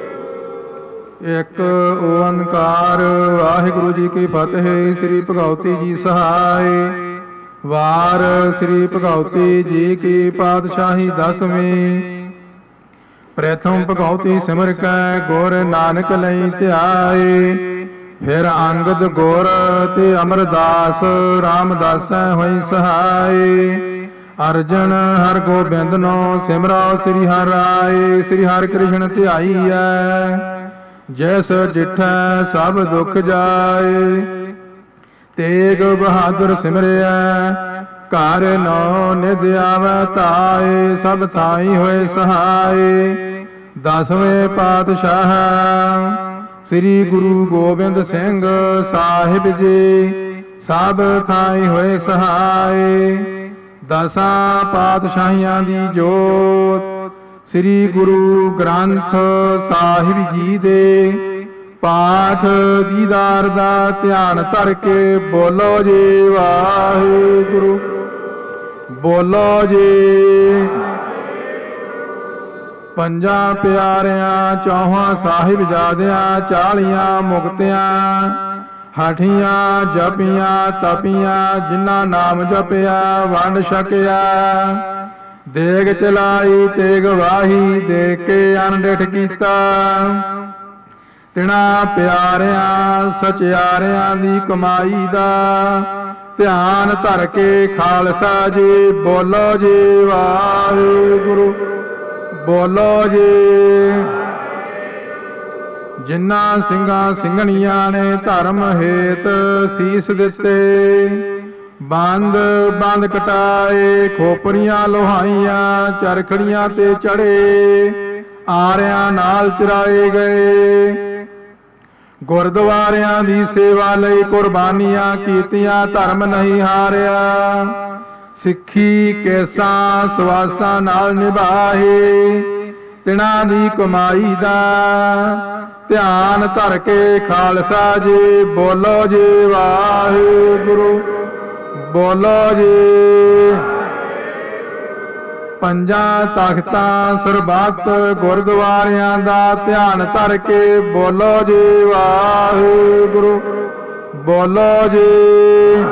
एक ओंकार वाहिगुरु जी की फतेह। श्री भगवती जी सहाय वार श्री भगवती जी की पातशाही दसवीं। प्रथम भगवती सिमर कै गुर नानक लई ध्याए फिर अंगद गुर ते अमरदास रामदास होई सहाय। अर्जन हर गोबिंद नो सिमरो श्री हर राय श्री हर कृष्ण ध्याई है जैस जिठै सब दुख जाए। तेग बहादुर सिमरिया घर नौ निध आवै ताए सब थाई होए सहाय। दसवें पातशाह श्री गुरु गोबिंद सिंह साहिब जी सब थाई होए सहाय। दसां पातशाहियां दी जोत श्री गुरु ग्रंथ साहिब जी दे पाठ दीदार दा ध्यान धर के बोलो जी वाहिगुरु बोलो जी। पंजा प्यारियां चौहां साहिब जादियां चालियां मुक्तियां हाठियां जपियां तपियां जिन्ना नाम जपिया वंड छकिया। देग चलाई तेग वाही दे के अनडिठ कीता तिना प्यारियां सचियारियां दी कमाई दा ध्यान धर के खालसा जी बोलो जी वाहिगुरु बोलो जी। जिन्ना सिंघां ਸਿੰਘਣੀਆਂ ने धर्म हेत सीस दिते ਬੰਦ ਬੰਦ ਕਟਾਏ, ਖੋਪਰੀਆਂ ਲੋਹਾਈਆਂ ਚਰਖੜੀਆਂ ਤੇ ਚੜੇ, ਆਰਿਆਂ ਨਾਲ ਚਰਾਏ ਗਏ। ਗੁਰਦੁਆਰਿਆਂ ਦੀ ਸੇਵਾ ਲਈ ਕੁਰਬਾਨੀਆਂ ਕੀਤੀਆਂ, ਧਰਮ ਨਹੀਂ ਹਾਰਿਆ। ਸਿੱਖੀ ਕੇਸਾਂ ਸਵਾਸਾਂ ਨਾਲ ਨਿਭਾਏ, ਤਿਨਾਂ ਦੀ ਕਮਾਈ ਦਾ ਧਿਆਨ ਧਰ ਕੇ ਖਾਲਸਾ ਜੀ ਬੋਲੋ ਜੀ ਵਾਹਿਗੁਰੂ, ਬੋਲੋ ਜੀ। ਪੰਜਾਂ ਤਖਤਾਂ ਸਰਬੱਤ ਗੁਰਦੁਆਰਿਆਂ ਦਾ ਧਿਆਨ ਧਰ ਕੇ ਬੋਲੋ ਜੀ ਵਾਹਿਗੁਰੂ, ਬੋਲੋ ਜੀ।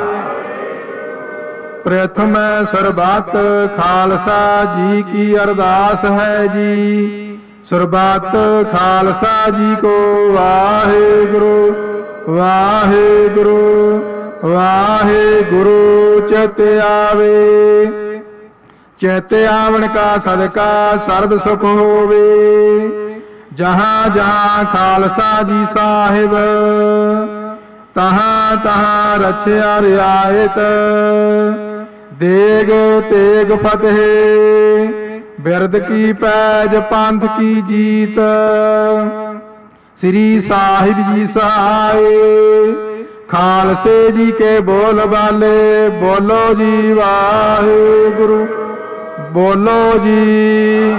ਪ੍ਰਥਮ ਸਰਬੱਤ ਖਾਲਸਾ ਜੀ ਕੀ ਅਰਦਾਸ ਹੈ ਜੀ, ਸਰਬੱਤ ਖਾਲਸਾ ਜੀ ਕੋ ਵਾਹਿਗੁਰੂ, ਵਾਹਿਗੁਰੂ, ਵਾਹਿਗੁਰੂ। ਚਿਤ ਆਵੇ, ਚਿਤ ਆਵਣ ਕਾ ਸਦਕਾ ਸਰਬ ਸੁਖ ਹੋਵੇ। ਜਹਾਂ ਜਹਾਂ ਖਾਲਸਾ ਜੀ ਸਾਹਿਬ, ਤਹਾਂ ਤਹਾਂ ਰਛਿਆ ਰਿਆਇਤ। ਦੇਗ ਤੇਗ ਫਤਿਹ, ਬਿਰਦ ਕੀ ਪੈਜ ਪੰਥ ਕੀ ਜੀਤ। ਸ੍ਰੀ ਸਾਹਿਬ ਜੀ ਸਹਾਏ, ਖਾਲਸੇ ਜੀ ਕੇ ਬੋਲ ਬਾਲੇ, ਬੋਲੋ ਜੀ ਵਾਹਿਗੁਰੂ, ਬੋਲੋ ਜੀ।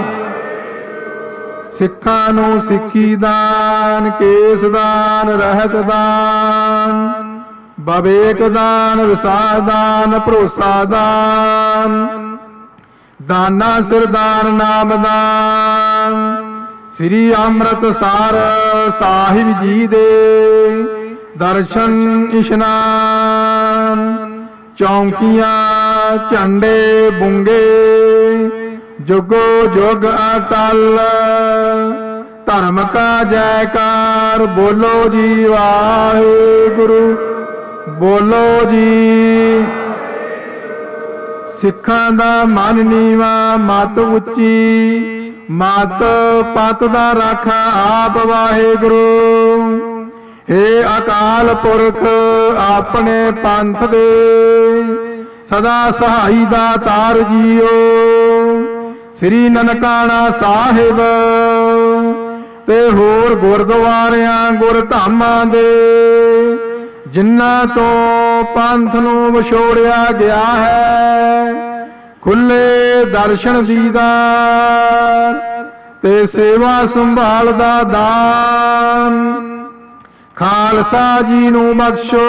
ਸਿੱਖਾਂ ਨੂੰ ਸਿੱਖੀ ਦਾਨ, ਕੇਸ ਦਾਨ, ਰਹਿਤ ਦਾਨ, ਬਵੇਕ ਦਾਨ, ਵਿਸਾਹ ਦਾਨ, ਭਰੋਸਾ ਦਾਨ, ਦਾਨਾ ਸਿਰਦਾਨ, ਨਾਮ ਦਾਨ। ਸ੍ਰੀ ਅੰਮ੍ਰਿਤਸਰ ਸਾਹਿਬ ਜੀ ਦੇ ਦਰਸ਼ਨ ਇਸ਼ਨਾਨ, ਚੌਂਕੀਆਂ ਝੰਡੇ ਬੁੰਗੇ, ਜੁਗੋ ਜੁਗ ਅਟਲ। ਧਰਮ ਕਾ ਜੈਕਾਰ, ਬੋਲੋ ਜੀ ਵਾਹਿਗੁਰੂ, ਬੋਲੋ ਜੀ। ਸਿੱਖਾਂ ਦਾ ਮਨ ਨੀਵਾ, ਮਤ ਉੱਚੀ, ਮਤ ਪਤ ਦਾ ਰਾਖਾ ਆਪ ਵਾਹਿਗੁਰੂ। ਹੇ ਅਕਾਲ ਪੁਰਖ ਆਪਣੇ ਪੰਥ ਦੇ ਸਦਾ ਸਹਾਈ ਦਾ ਤਾਰ ਜੀਓ। ਸ੍ਰੀ ਨਨਕਾਣਾ ਸਾਹਿਬ ਤੇ ਹੋਰ ਗੁਰਦੁਆਰਿਆਂ ਗੁਰਧਾਮਾਂ ਦੇ ਜਿਨ੍ਹਾਂ ਤੋਂ ਪੰਥ ਨੂੰ ਵਿਛੋੜਿਆ ਗਿਆ ਹੈ, ਖੁੱਲੇ ਦਰਸ਼ਨ ਦੀਦਾਰ ਤੇ ਸੇਵਾ ਸੰਭਾਲ ਦਾ ਦਾਨ ਖਾਲਸਾ ਜੀ ਨੂੰ ਬਖਸ਼ੋ।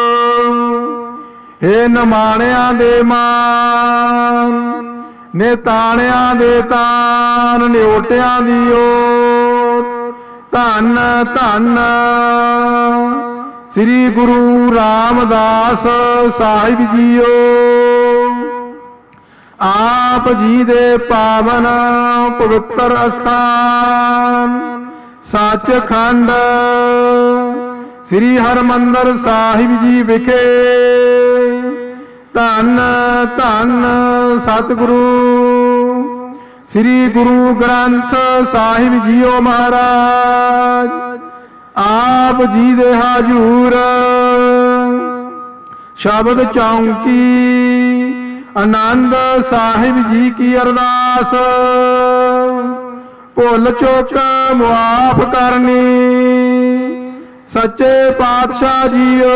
ਹੇ ਨਿਮਾਣਿਆਂ ਦੇ ਮਾਨ, ਨਿਤਾਣਿਆਂ ਦੇ ਤਾਨ, ਨਿਓਟਿਆਂ ਦੀ ਓਟ। ਧੰਨ ਧੰਨ ਸ੍ਰੀ ਗੁਰੂ ਰਾਮਦਾਸ ਸਾਹਿਬ ਜੀਓ। ਆਪ ਜੀ ਦੇ ਪਾਵਨ ਪਵਿੱਤਰ ਅਸਥਾਨ ਸੱਚਖੰਡ ਸ੍ਰੀ ਹਰਿਮੰਦਰ ਸਾਹਿਬ ਜੀ ਵਿਖੇ ਧੰਨ ਧੰਨ ਸਤਿਗੁਰੂ ਸ੍ਰੀ ਗੁਰੂ ਗ੍ਰੰਥ ਸਾਹਿਬ ਜੀਓ ਮਹਾਰਾਜ ਆਪ ਜੀ ਦੇ ਹਜ਼ੂਰ ਸ਼ਬਦ ਚੌਂਕੀ ਆਨੰਦ ਸਾਹਿਬ ਜੀ ਕੀ ਅਰਦਾਸ ਭੁੱਲ ਚੁੱਕ ਮੁਆਫ ਕਰਨੀ। ਸੱਚੇ ਪਾਤਸ਼ਾਹ ਜੀਓ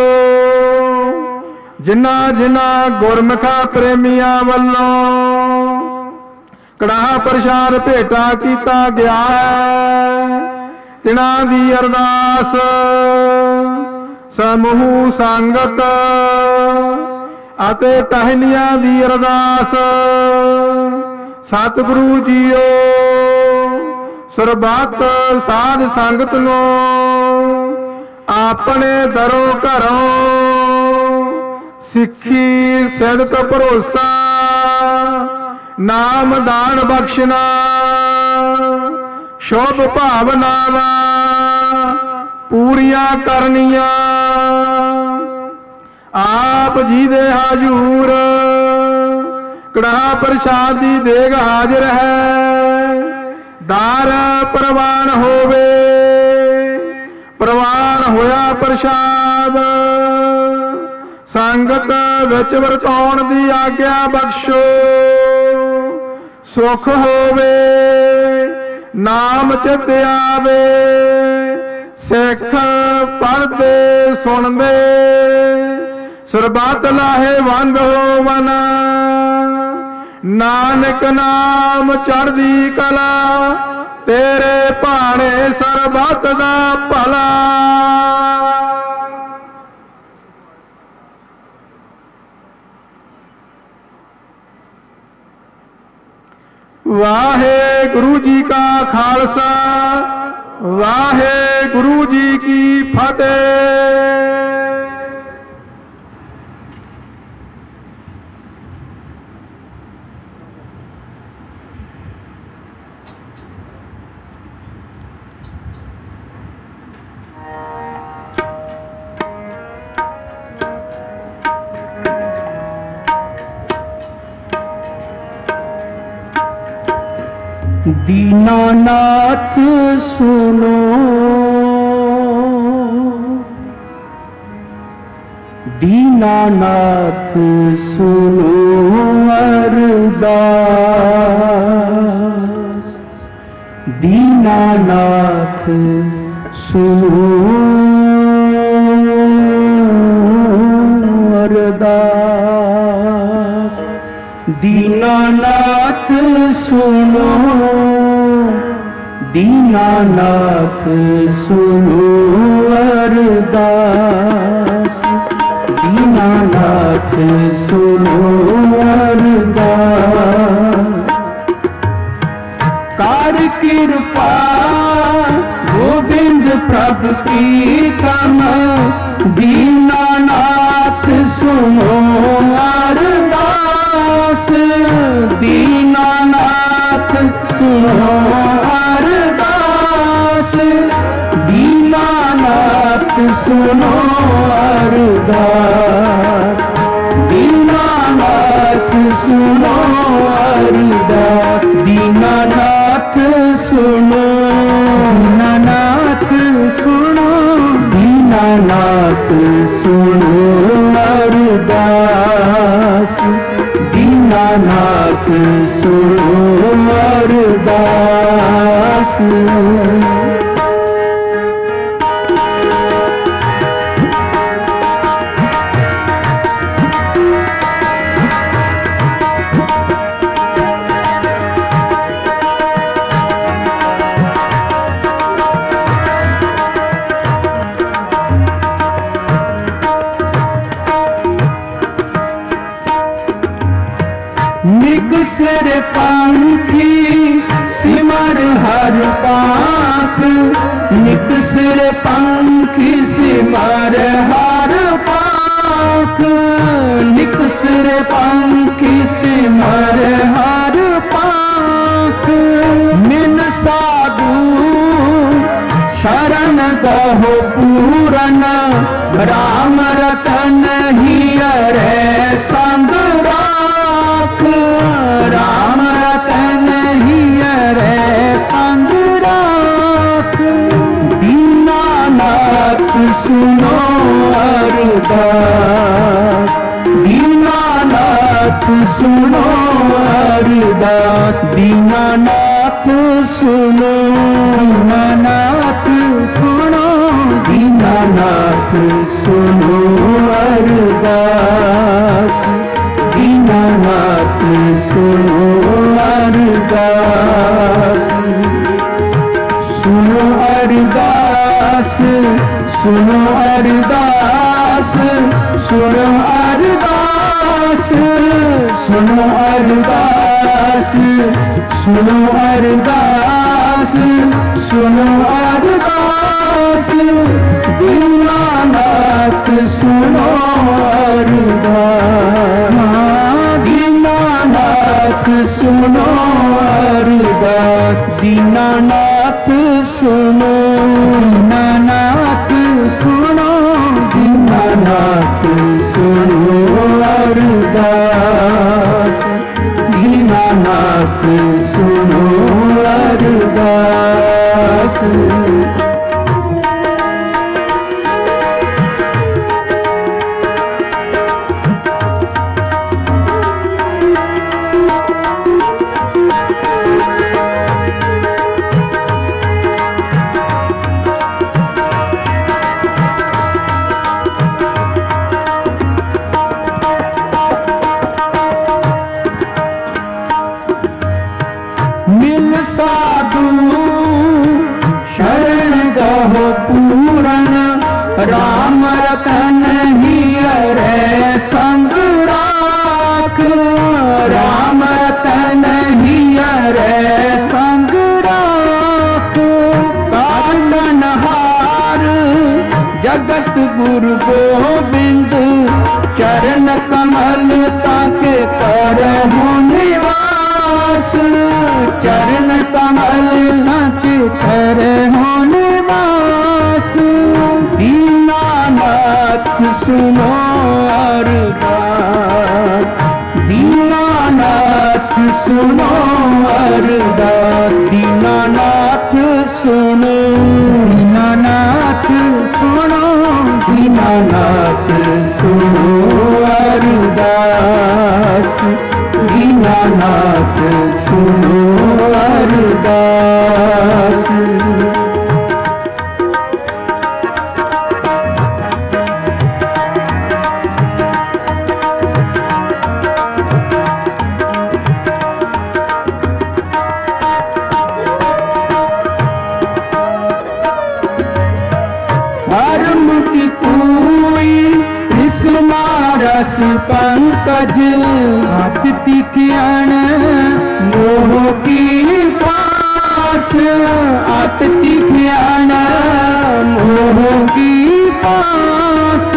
ਜਿਨ੍ਹਾਂ ਜਿਨ੍ਹਾਂ ਗੁਰਮੁਖਾਂ ਪ੍ਰੇਮੀਆਂ ਵੱਲੋਂ ਕੜਾਹ ਪ੍ਰਸ਼ਾਦ ਭੇਟਾ ਕੀਤਾ ਗਿਆ ਹੈ, ਤਿਨਾਂ ਦੀ ਅਰਦਾਸ ਸਮੂਹ ਸੰਗਤ ਅਤੇ ਟਹਿਲੀਆਂ ਦੀ ਅਰਦਾਸ। ਸਤਿਗੁਰੂ ਜੀਓ ਸਰਬੱਤ ਸਾਧ ਸੰਗਤ ਨੂੰ ਆਪਣੇ ਦਰੋਂ ਘਰੋਂ ਸਿੱਖੀ ਸਿਦਕ ਭਰੋਸਾ ਨਾਮ ਦਾਨ ਬਖਸ਼ਣਾ ਸ਼ੁਭ ਭਾਵਨਾਵਾਂ ਪੂਰੀਆਂ ਕਰਨੀਆਂ। ਆਪ ਜੀ ਦੇ ਹਜ਼ੂਰ ਕੜਾਹ ਪ੍ਰਸ਼ਾਦ ਦੀ ਦੇਗ ਹਾਜ਼ਰ ਹੈ। ਦਾਰ ਪ੍ਰਵਾਨ ਹੋਵੇ, ਪ੍ਰਵਾਨ ਹੋਇਆ ਪ੍ਰਸ਼ਾਦ संगत विच वरताउण दी आग्या बख्शो। सुख होवे नाम चित आवे, सिख पढ़दे सुनदे सरबत लाहे वंद होवन। नानक नाम चढ़दी कला, तेरे भाणे सरबत दा भला। वाहे गुरु जी का खालसा, वाहे गुरु जी की फतेह। दीनानाथ सुनो, दीनानाथ सुनो अरदास। दीनानाथ सुनो अरदास। दीनानाथ सुनो, दीनानाथ सुनो अरदास। दीनानाथ सुनो अरदास। कर कृपा गोविंद प्रभु प्रीतम, दीनानाथ सुनो अरदास। दीनानाथ सुनो अरदास। दीनानाथ सुनो अरदास। दीनानाथ सुनो अरदास। दीनानाथ सुनो, दीनानाथ सुनो, दीनानाथ सुनो अरदास। दीनानाथ सुनो अरदास। निकसर पंखी सिमर हर पाख, निकसर पंखी सिमर हर पाख। निकसर पंखी सिमर हर पाख। मिन साधु शरण गहो पूरन, राम रतन हियरे संग राख। राम रतन हियरे संग राख। दीनानाथ सुनो अरदास। दीनानाथ सुनो अरदास। दीनानाथ सुनो, दीनानाथ सुनो, दीनानाथ सुनो अरदास। दीनानाथ सुनो अरदास। सुनो अरदास, सुनो अरदास, सुनो अरदास। सुनो अरदास, सुनो अरदास, सुनो अरदास। दीनानाथ सुनो अरदास। दीनानाथ सुनो अरदास। दीनानाथ सुनो, दीनानाथ सुनो, दीनानाथ सुनो अरदास। दीनानाथ सुनो अरदास। राम रतन हियरे संग राख, राम रतन हियरे संग राख। काटनहार जगत गुरु गोबिंद, चरण कमल ताके करहु निवास, चरण कमल ताके करहु निवास। दीनानाथ सुनो अरदास, दीनानाथ सुनो अरदास, दीनानाथ सुनो, दीनानाथ सुनो, दीनानाथ सुनो अरदास, दीनानाथ सुनो अरदास। रस पंकज हाथ तीखियान मोह की फास, हाथ तीखियान मोह की फास।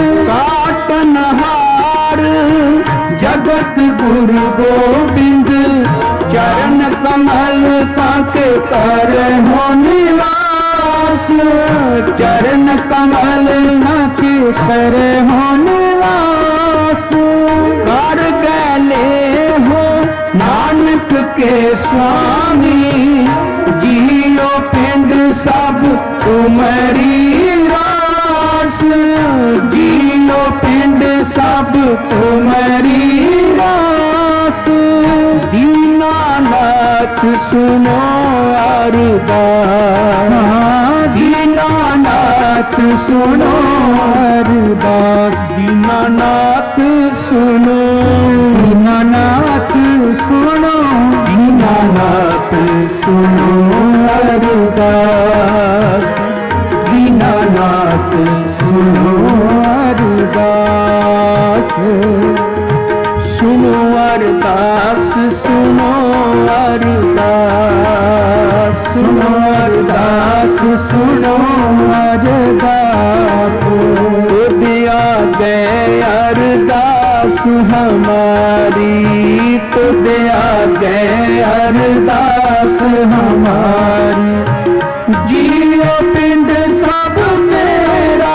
काटनहार जगत गुरु गोबिंद, चरण कमल ताके करहु निवास, चरण कमल ताके करहु निवास। कर गले हो नानक के स्वामी, जियो पिंड सब तुम्हारी रास, जियो पिंड सब तुम्हारी रास। दीनानाथ सुनो अरदास, दीनानाथ सुनो अरदास, दीनानाथ सुनो, दीनानाथ सुनो, दीनानाथ सुनो अरदास, दीनानाथ सुनो अरदास। सुनो अरदास सुनो अरदास, सुनो अरदास सुनो अरदास। दिया गए अरदास हमारी, तो दिया गए अरदास हमारी। जियो पिंड सब तेरा,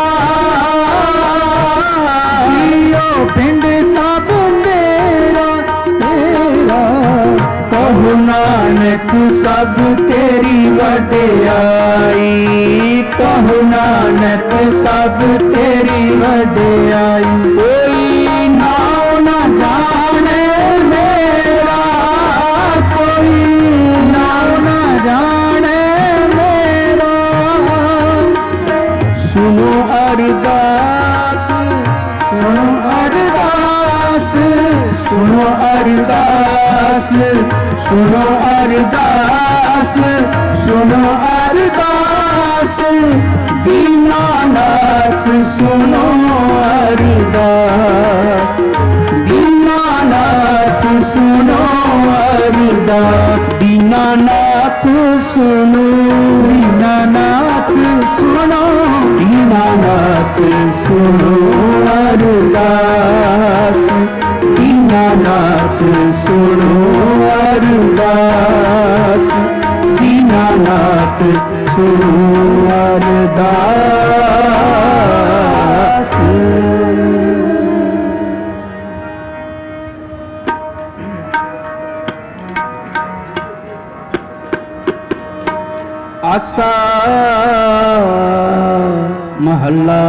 जियो पिंड सब तेरा तेरा। कहु नानक सब तेरी वडियाई, कहु नानक सब तेरी वडियाई। कोई नाम न जाने मेरा, कोई नाम न जाने मेरा। सुनो अरदास, सुनो अरदास, सुनो अरदास, सुनो अरदास, सुनो अरदास। दीनानाथ सुनो अरदास, दीनानाथ सुनो अरदास, दीनानाथ सुनो, दीनानाथ सुनो, दीनानाथ सुनो अरदास, दीनानाथ सुनो अरदास, दीनानाथ सुनो अरदास। आसा महला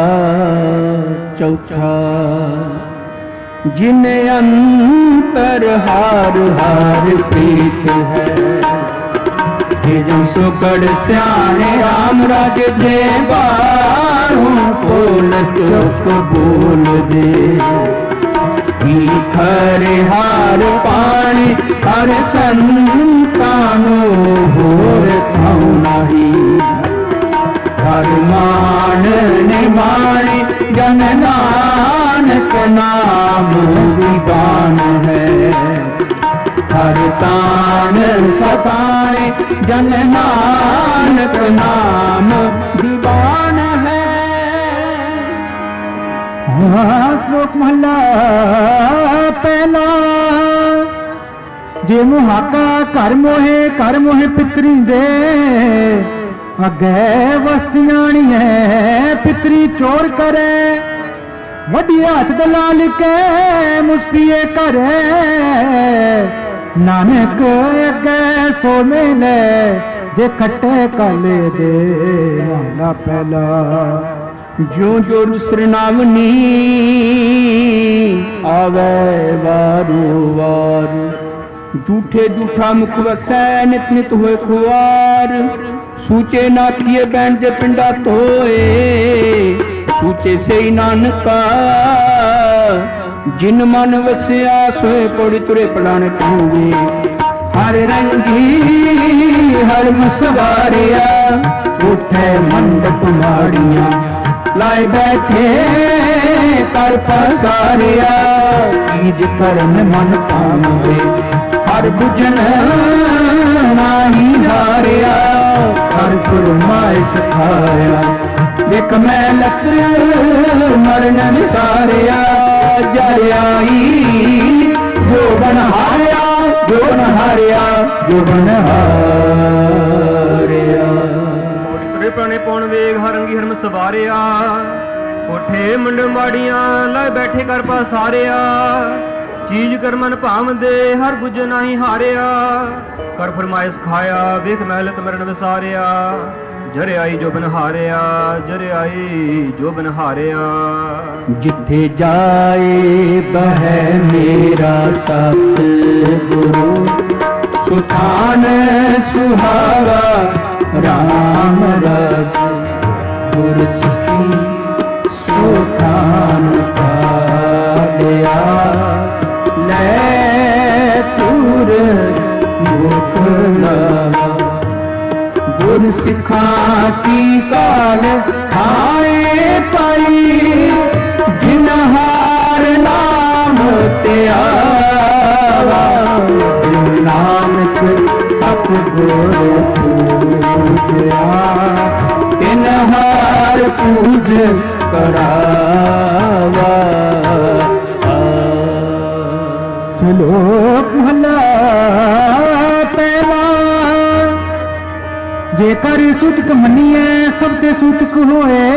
चौथा। जिन्हें अंतर हार हार प्रीत है, जन सुकड़ स्याने राम राज दे बारों बोल चुप बोल दे। खरे हार पानी हर संतानो होर थाऊ नहीं, हर मान निमाने जन नानक नाम दीवान है। हर तान सताए जन नानक नाम दीवान है। श्लोक महला पहला। जे मुहाका घर मोहे घर मोहे पितरी दे अगे वस्तियाणी है पितरी चोर करे। वड्डी हाथ दलाल के मुस्किए करे। नानक अगे सो मेले जे खट्टे काले दे वाला पहला। जो जो रुसरनावनी आवे वारू वारू। झूठे झूठा मुख वसै नित नित होए खुआर। सूचे नाखिए बैण जे पिंडा धोए। सूचे से ही नानका जिन मन वसिया सोए पौड़ी तुरे पलाने कहूंगे। हर रंगी हर मसवारिया उठे मंडप माड़िया। लाए बैठे कर पसारिया कीज करन मन पावे। हर बुझन नाही हारिया हर गुरमाए सिखाया। देख मैं लकर मरन विसारिया जर आई जो बन हारिया जो बन हारिया जो बन हारिया। प्राणे पौन वेग हरंगी हरम सवारिया। कोठे मुंड माड़ियां लै बैठे कर पसारिया। चीज कर मन भाव दे हर बुझ नाही हारिया। कर फरमाइश खाया वेख महलत मरण विसारिया। जरे आई जो बन हारिया जरे आई जो बन हारिया। जिथे जाए बह मेरा सतगुरु। सुठान सुहावा राम रज गुर सिखी सुठान पालिया। ले तुर मुख लगा गुर सिखा की काल खाए पाई। जिन हार नाम त्यावा नानक सतगुर पूजया। तिन हार पूज करावा। श्लोक महला पहला। जेकर सुतक मनिए सबते सुतक होए।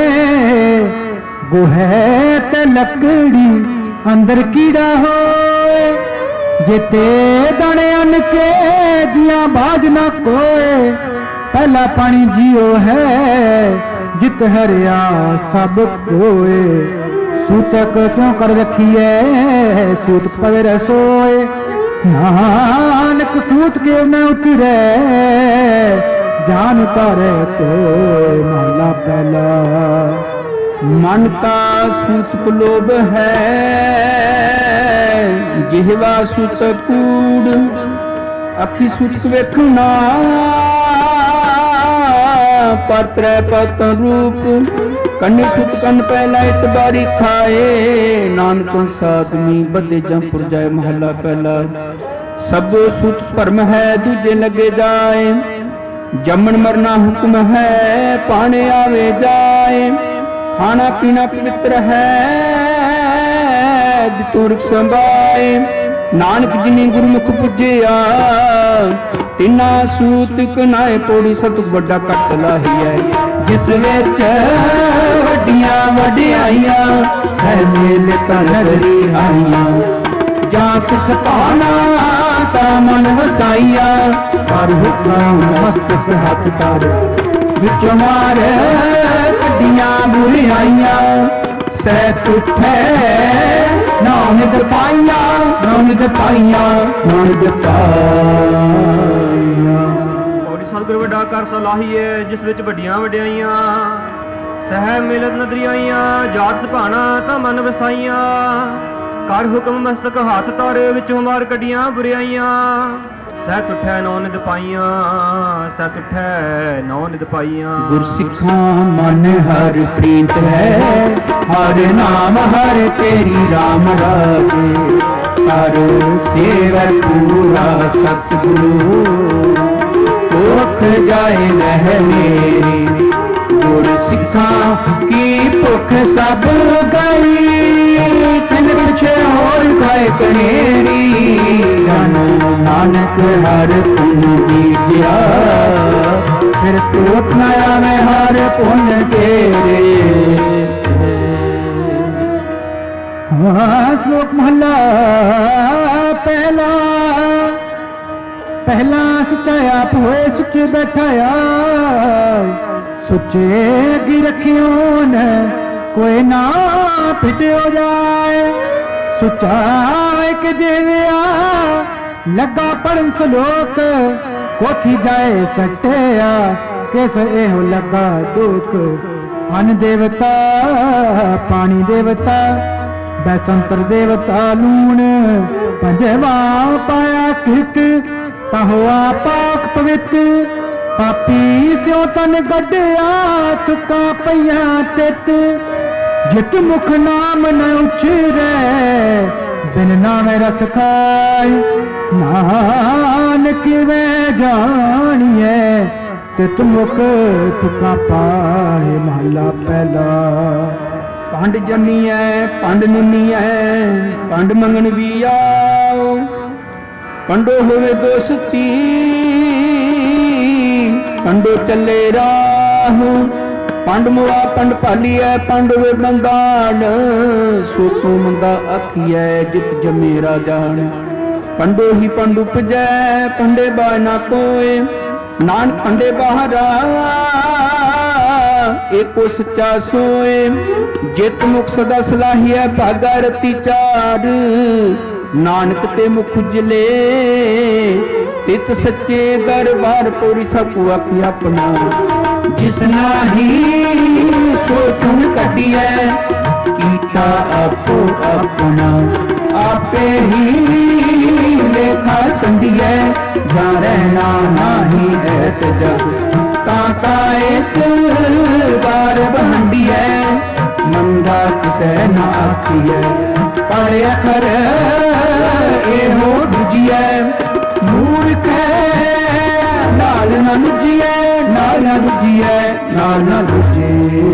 गोहे ते लकड़ी अंदर कीड़ा होए। जेते दाने अन के जिया बाज न कोए। पहला पानी जियो है जित हरिया सब कोए। सूतक क्यों कर रखी है सूत पवे रसोए। नानक सूत के न उतरे जान उतारे तो माला पहला। मन का सूत लोभ है जिहवा सूत कूड़। अखी सूत वेखना पर त्रै पतन रूप। कन्नी सुत कन पहला इतबारी खाए। नानक साधनी बदे जमपुर जाए महला पहला। सब सुत भरम है दूजे लगे जाए। जमन मरना हुक्म है पाने आवे जाए। खाना पीना पवित्र है बितुरक संभाए। नानक जिनी गुरमुख पुजिया तिना सूत कनाए पौड़ी सतुक बड़ा कट सलाही है। जिस विच वड्डियां वड्डियाइयां सहजे लेता नगरी आईयां। जां किस पाना ता मन वसाइया पर हुक्म मस्तक हाथ तारे। विच मारे कड्डियां बुरियाइयां सैत उठे नानक पाइया नानक पाइया नानक पाइया। और सतगुर वड्डा कर सलाही है जिस विच वड्डियां वड्डियाइयां सह मिलत नदरियाइयां। जात सुभाना ता मन वसाइयां कर हुक्म मस्तक हाथ तारे। विचों मार कड्डियां बुरियाइयां ਸਹਿ ਤੁਠੈ ਨੌ ਨਿਦ ਪਾਈਆਂ, ਸਹਿ ਤੁਠੈ ਨੌ ਨਿਦ ਪਾਈਆਂ। ਗੁਰਸਿੱਖਾਂ ਮਨ ਹਰ ਪ੍ਰੀਤ ਹੈ, ਹਰ ਨਾਮ ਹਰ ਤੇਰੀ ਰਾਮ ਰਾਜੇ। ਹਰ ਸੇਵਕ ਪੂਰਾ ਸਤਿਗੁਰੂ, ਭੁੱਖ ਜਾਏ ਰਹਿ ਮੇਰੀ। ਗੁਰਸਿੱਖਾਂ ਕੀ ਭੁੱਖ ਸਭ ਗਈ, ਤਿਨ ਪਿਛੇ ਹੋਰ ਖਾਏ ਕਨੇਰੀ। ਜਨ ਨਾਨਕ ਹਰ ਪੁੰਨ ਬੀਜਿਆ, ਫਿਰ ਟੋਟ ਨਾ ਆਵੇ ਹਰ ਪੁੰਨ ਤੇਰੇ। ਹਾਂ ਸ਼ਲੋਕ ਮਹਲਾ ਪਹਿਲਾ। ਪਹਿਲਾ ਸੁੱਚਾ ਆਪ ਹੋਏ ਸੁੱਚੇ ਬੈਠਾਇਆ, ਸੁੱਚੇ ਕੀ ਰਖਿਓ ਨੇ ਕੋਈ ਨਾ ਫਿਟਿਓ ਜਾਏ। ਸੁੱਚਾ ਇੱਕ ਜਿਵਿਆ ਲੱਗਾ ਪੜਨ ਸਲੋਕ, ਕੋਠੀ ਜਾਏ ਸੱਟਿਆ ਕਿਸ ਇਹੋ ਲੱਗਾ ਦੁੱਖ। ਅਨ ਦੇਵਤਾ ਪਾਣੀ ਦੇਵਤਾ, ਬੈਸੰਤਰ ਦੇਵਤਾ ਲੂਣ। ਪੰਜਵਾ ਪਾਇਆ ਕਿਰਕ ਤਾਂ ਹੋਆ ਪਾਕ ਪਵਿੱਤ। ਪਾਪੀ ਸਿਓ ਤਨ ਗੱਡਿਆ ਤੁਕਾਂ ਪਈਆਂ ਤਿੱਤ। ਜਿਤ ਮੁਖ ਨਾਮ ਨ ਉਚਰੈ, ਬਿਨ ਨਾਮੇ ਰਸ ਖਾਇ। ਨਾਨਕ ਵੇ ਜਾਣੀਐ, ਤਿਤ ਮੁਖ ਤੁਕਾਂ ਪਾਏ। ਮਹਲਾ ਪਹਿਲਾ। ਪੰਡ ਜੰਮੀਐ ਪੰਡ ਨੁੰਨੀਐ, ਪੰਡ ਮੰਗਣ ਵੀ ਆਓ। ਪੰਡੋ ਹੋਵੇ ਦੋਸਤੀ, ਪੰਡੋ ਚੱਲੇ ਰਾਹ। ਪੰਡ ਮੁਆ ਪੰਡ ਭਾਲੀਐ, ਪੰਡ ਵੇ ਬੰਦਾਨ। ਸੋ ਸੋ ਮੰਦਾ ਆਖੀਐ, ਜਿਤ ਜੰਮੇ ਰਾਜਾਨ। ਪੰਡੋ ਹੀ ਪੰਡ ਉਪਜੈ, ਪੰਡੇ ਬਾਹ ਨਾ ਕੋਏ। ਨਾਨਕ ਪੰਡੇ ਬਾਹਰਾ, ਏਕੋ ਸੱਚਾ ਸੋਏ। ਜਿਤ ਮੁਖ ਸਦਾ ਸਲਾਹੀਐ, ਭਾਗਾ ਰਤੀ ਚਾਰ। ਨਾਨਕ ਤੇ ਮੁਖ ਉਜਲੇ, ਤਿਤ ਸੱਚੇ ਦਰਬਾਰ। ਪੌੜੀ ਸਭ ਕੋ ਆਖੀ ਆਪਣਾ, ਜਿਸ ਨਾਹੀ ਸੋ ਸੁਨ ਕੱਢੀਐ। ਕੀਤਾ ਆਪੋ ਆਪਣਾ, ਆਪੇ ਹੀ ਲੇਖਾ ਸੰਧੀਐ। ਜਾਂ ਰਹਿਣਾ ਨਾਹੀ ਐਤ ਜਗ, ਤਾਂ ਕਾ ਏਕ ਬਾਰ ਬਹੰਡੀਐ। ਮੰਦਾ ਕਿਸੈ ਨਾ ਆਖੀਐ, ਪਰ ਅਖਰ ਇਹੋ ਦੂਜੀਐ। ਮੂਰਖ ਨਾਲ ਨਾ ਲੁਜੀਐ, ਨਾਲ ਨਾ ਲੁਜੀਐ, ਨਾਲ ਨਾ ਲੁਜੀਐ।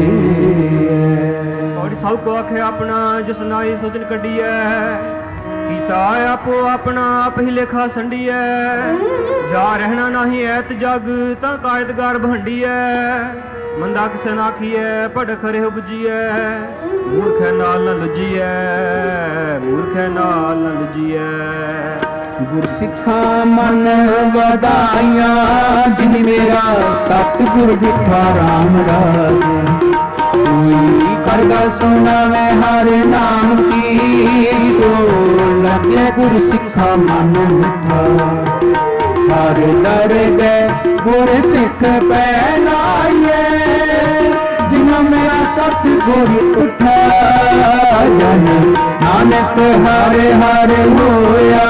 ਔਰ ਸਭ ਕੋ ਆਖੇ ਆਪਣਾ, ਜਿਸ ਨਾਈ ਸੋਚਨ ਕੱਢੀਐ। ਕੀਤਾ ਆਪੋ ਆਪਣਾ, ਆਪ ਹੀ ਲੇਖਾ ਸੰਡੀਐ। ਜਾ ਰਹਿਣਾ ਨਹੀਂ ਐਤ ਜਗ, ਤਾਂ ਕਾਇਦਗਾਰ ਭੰਡੀਐ। ਮੰਦਾ ਕਿਸੇ ਨਾ ਆਖੀਐ, ਭੜ ਖਰੇ ਬੁਝੀਐ। ਮੂਰਖੈ ਨਾਲ ਨ ਲੁਜੀਐ, ਮੂਰਖੈ ਨਾਲ ਨ ਲੁਜੀਐ। ਗੁਰਸਿੱਖਾਂ ਮਨ ਵਧਾਈਆਂ, ਜਿਨ ਮੇਰਾ ਸਤਿਗੁਰ ਦਿਠਾ ਰਾਮ ਰਾਜੇ। ਕੋਈ ਕਰਦਾ ਸੁਣਾਵੇ ਹਰ ਨਾਮ ਕੀ, ਸੋ ਲੱਗੇ ਗੁਰਸਿੱਖਾਂ ਮਨ ਮਿੱਠਾ। ਹਰ ਦਰ ਗਏ ਗੁਰਸਿੱਖ ਪਹਿਨਾਈਏ, ਜਿਨ੍ਹਾਂ ਮੇਰਾ ਸਤਿਗੁਰ ਉਠਾ। ਜਨ ਨਾਨਕ ਹਰ ਹਰ ਹੋਇਆ,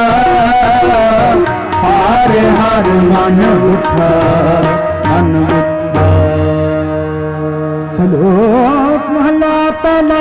ਹਰ ਹਰ ਮਨ ਉਠਾ, ਮਨ ਉਠਾ। ਸਲੋਕ ਮਹਲਾ ਪਹਿਲਾ।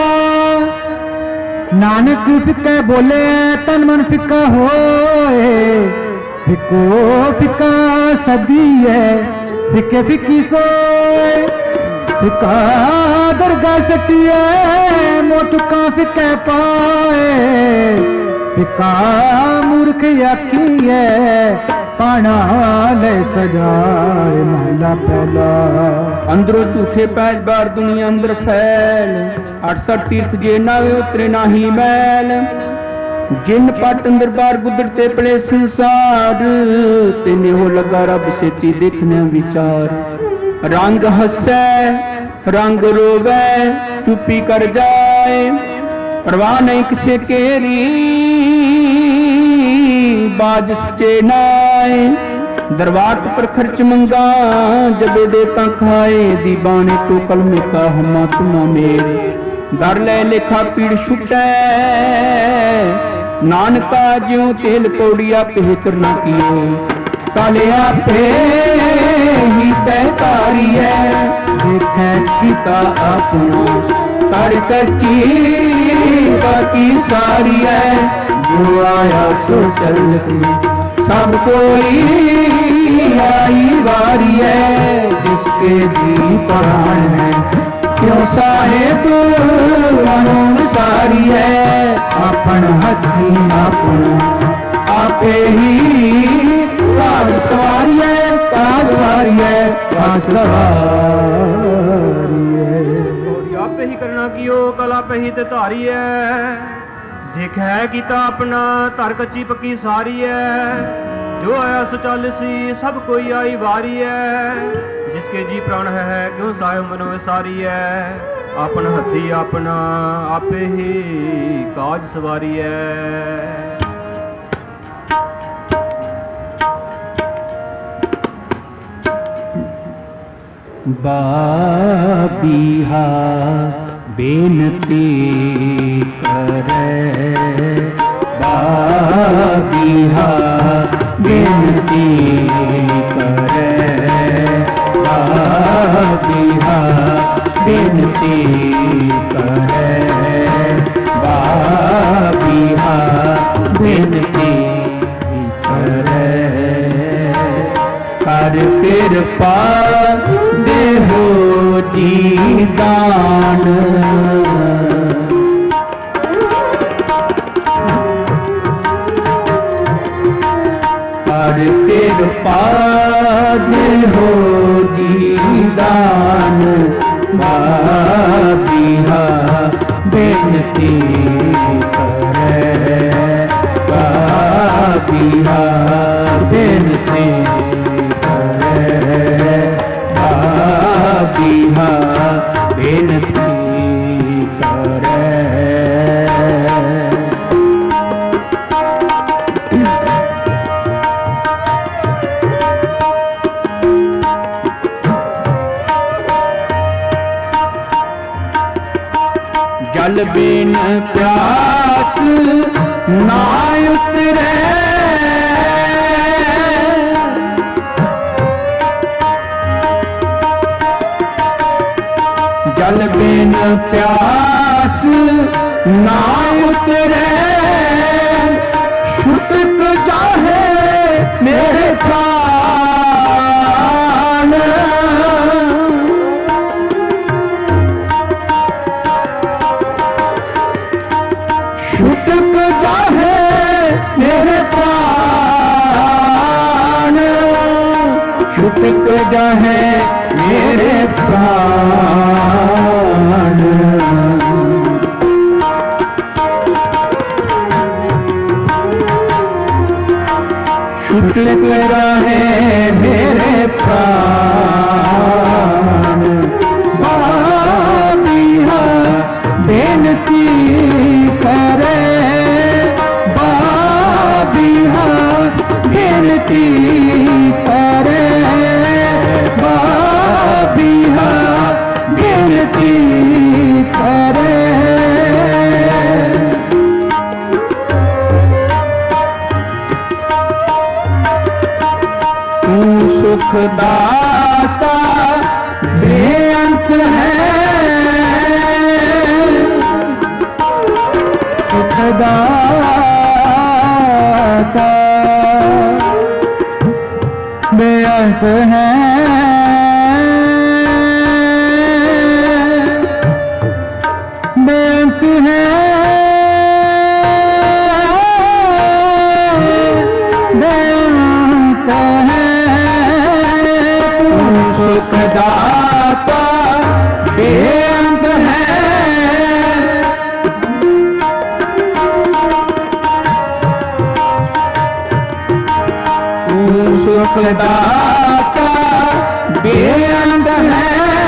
ਨਾਨਕ ਫਿੱਕੇ ਬੋਲੇ, ਤਨ ਮਨ ਫਿੱਕਾ ਹੋਏ। ਫਿੱਕੋ ਫਿੱਕਾ ਸਦੀਐ, ਫਿੱਕੇ ਫਿੱਕੀ ਸੋਏ। ਫਿੱਕਾ ਦਰਗਾ ਸਟੀਐ, ਮੋਟੁਕਾ ਫਿੱਕੇ ਪਾਏ। ਫਿੱਕਾ ਮੂਰਖ ਆਖੀਐ, ਪਾਣਾ ਲੈ ਸਜਾਏ। ਮਹਲਾ ਪਹਿਲਾ। ਅੰਦਰੋਂ ਝੂਠੇ ਪੈਜ ਬਾਹਰ ਦੁਨੀਆ ਅੰਦਰ ਫੈਲ। ਅਠਸਠ ਤੀਰਥ ਜੇ ਨਾਵੇ ਉਤਰੇ ਨਾਹੀ ਮੈਲ। ਜਿਨ ਪਟ ਅੰਦਰ ਬਾਰ ਗੁਦਰ ਤੇ ਪਲੇ ਸੰਸਾਰ। ਤੈਨੇ ਹੋ ਲਗਾ ਰੱਬ ਸੇਤੀ ਦੇਖਨੇ ਵਿਚਾਰ। ਰੰਗ ਹੱਸੈ ਰੰਗ ਰੋਵੈ, ਚੁੱਪੀ ਕਰ ਜਾਏ। ਪਰਵਾਹ ਨਹੀਂ ਕਿਸੇ ਕੇਰੀ, ਬਾਜ ਸਚੇ ਨਾਏ। ਦਰਬਾਰ ਪਰ ਖਰਚ ਮੰਗਾ, ਜਬੇ ਦੇ ਤਾਂ ਖਾਏ। ਦੀ ਬਾਣੇ ਤੋਂ ਕਲਮੇ ਕਾ ਹਮਾ ਤੁਮਾ ਮੇਰੇ। ਦਰ ਲੈ ਲੇਖਾ ਪੀੜ ਛੁਟੈ, ਨਾਨਕਾ ਜਿਉ ਤੇਲ ਪੌੜੀਆ ਪਹਿ ਕਰਨਾ ਕੀਓ। कल आपे ही तैतारी है देखे पिता अपना कर कच्ची बाकी सारी है जो आया सो चल सब कोई आई बारी है जिसके जी प्राण है क्यों साहेब मनोन सारी है अपन हथी अपना आपे ही काज सवारी है काज सवारी है काज सवारी है आपे ही करना कियो कल आपे ही ते धारी है देख है कीता अपना धर कच्ची पक्की सारी है जो आया सो चल सी सब कोई आई वारी है जिसके जी प्राण है क्यों साहेब मनो सारी है अपन हथी अपना आपे ही काज सवारी है। बाबीहा बेनती करे बाबीहा बेनती करे बाबीहा बेनती करे बाबीहा बेनती करे कर कृपा देहो जी दान कर कृपा देहो जी दान बाबीहा बेनती करे बाबीहा बेनती बाबीहा बेनती करे जल बिन प्यास ना उतरे जल बिन प्यास ना उतरे छुटक जाहे मेरे प्राण छुटक जाहे मेरे प्राण छुटक जाहे मेरे प्राण छुटक रहे मेरे प्राण बाबीहा बेनती करे बाबीहा बेनती करे बाबीहा बेनती करे तू सुखदाता बेअंत है सुखदाता बेअंत है बेअंत है बेअंत है सुखदाता बेअंत है सुखदाता बेअंत है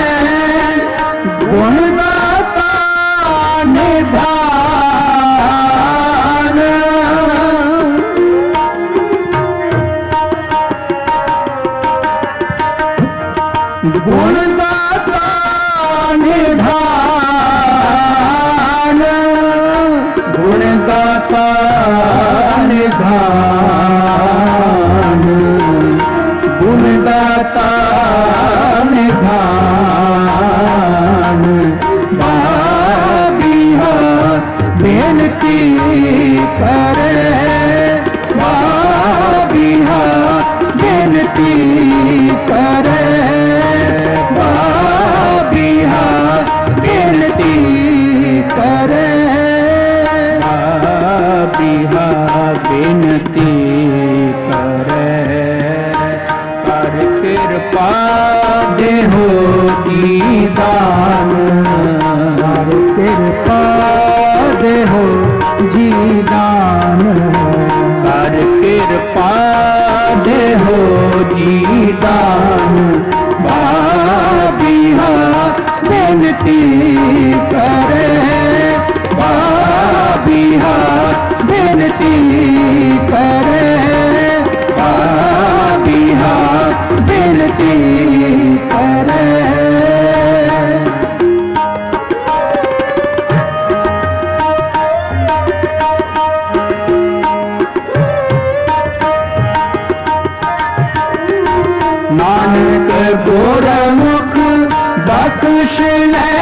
गुणदाता निधान गुणदाता निधान गुणदाता निधान बेनती करे कर कृपा देहो जीदान कर कृपा देहो जीदान कर कृपा देहो जीदान बाबिहा बेनती करे बाबिहा बेनती करे बाबिहा बेनती करे। नानक गोरमुख बख्श ले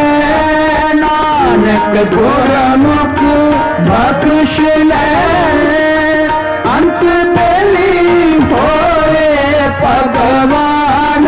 नानक गोरमुख बख्श ले अंत बेली होए भगवान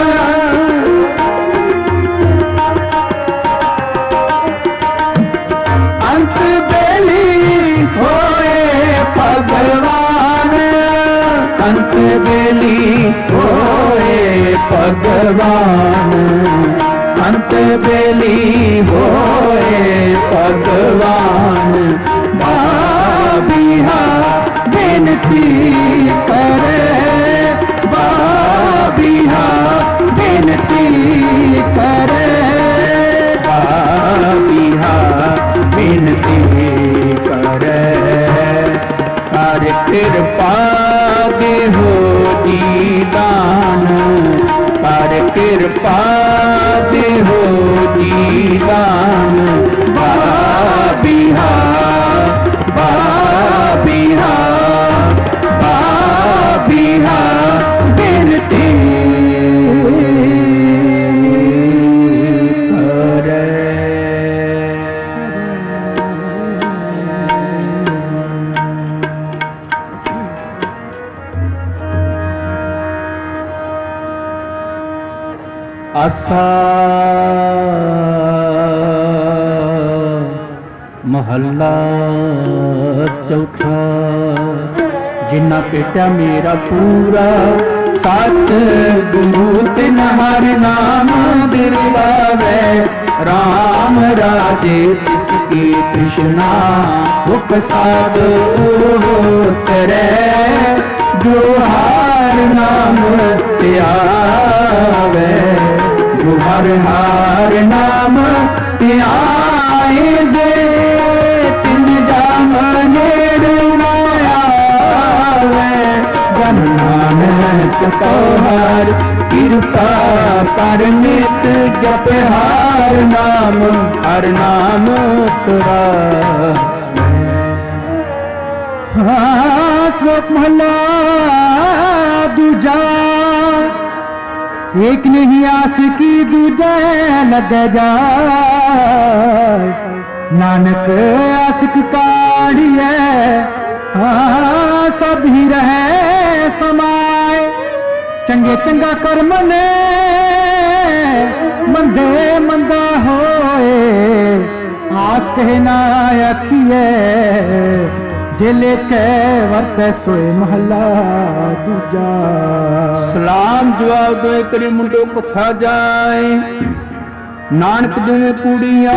अंत बेली होए भगवान अंत बेली होए भगवान अंत बेली होए भगवान बाबिहा बेनती करे बाबिहा बेनती करे बाबिहा बेनती करे कर कृपा देहो जीदान कर कृपा देहो जीदान बाबिहा बाबिहा बाबिहा बेनती करे। आसा महला चौथा जिन्ना पेटा मेरा पूरा सत गुरु तिन हर नाम दिलवावे राम राजे तिसकी कृष्णा हुक साध उतरे जो हर नाम त्यावे जो हर हर नाम त्याए दे तिन जाम नेड़ आवे जन नानक तोहर कृपा कर नित जप हर नाम हर नाम तुरा महला दूजा एक नहीं आस की दूजा लग जा नानक आशिक साड़ी है हाँ सब ही रहे समाए चंगे चंगा कर्म ने मंदे मंदा होए आस कहे ना आखिए जेले के वर्त सोए महला दूजा सलाम जवाब दे करी मुंडो कथा जाए नानक दिन कुड़िया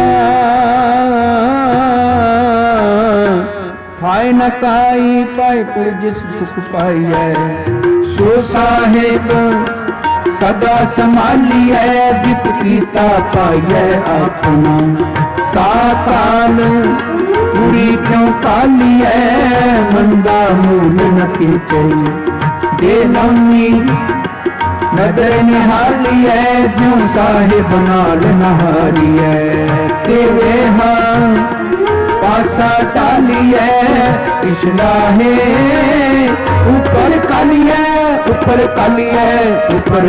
थाए न काई पाए पर जिस सुख पाई है सो साहेब सदा संभाली है जित कीता पाई है अपना साकाल पूरी क्यों काली है मंदा मूल न खींचे दे लम्मी नदर निहाली है जो साहिब नाल नहारी है तेरे हाँ पासा टाली है पिछला है ऊपर काली है ऊपर काली है ऊपर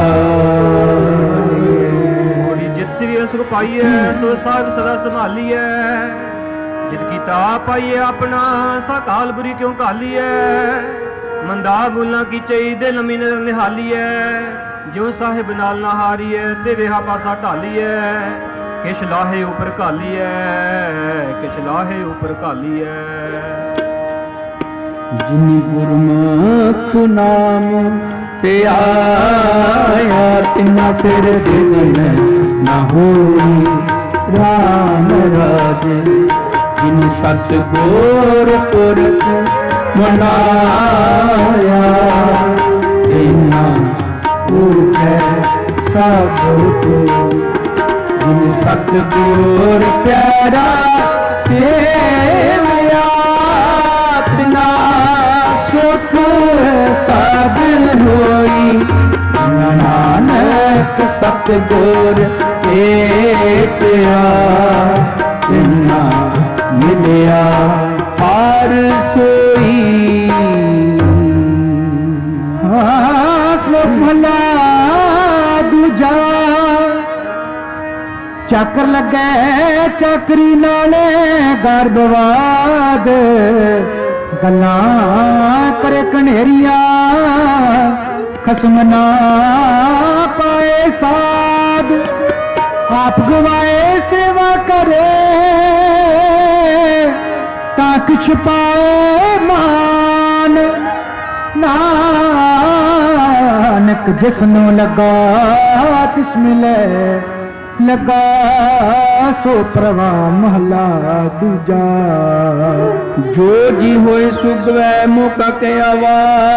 काली है जित श्री सुख पाई है सो साहिब सदा संभाली है जित कीता पाइए अपना सा काल बुरी क्यों काली है मंदा बुला की चाहिए लम्मी नजर निहाली है जो साहिब नाल नहारी है ते वेहा पासा ढाली है किश लाहे ऊपर काली है किश लाहे ऊपर काली है जिनि गुरमुख नाम ते आया तिना फिर बिघन न होई राम राज। जिन सतगुर पुरख मनाया तिना पूछे सब को। जिन सतगुर प्यारा सेवया तिना सुख साधन होई। नानक सतगुर भेटिया तिना मिलिया हार सोई। हाँ श्लोक भला दूजा। चक्र लगे चक्री नाले गर्भवाद गल्लां करे कनेरिया खसम ना पाए साध। आप गवाए सेवा करे ता कुछ पाए मान। नानक जिसनो लगा तिस मिले लगा सो प्रवान महला दूजा। जो जी होए सुगवै मौका के आवा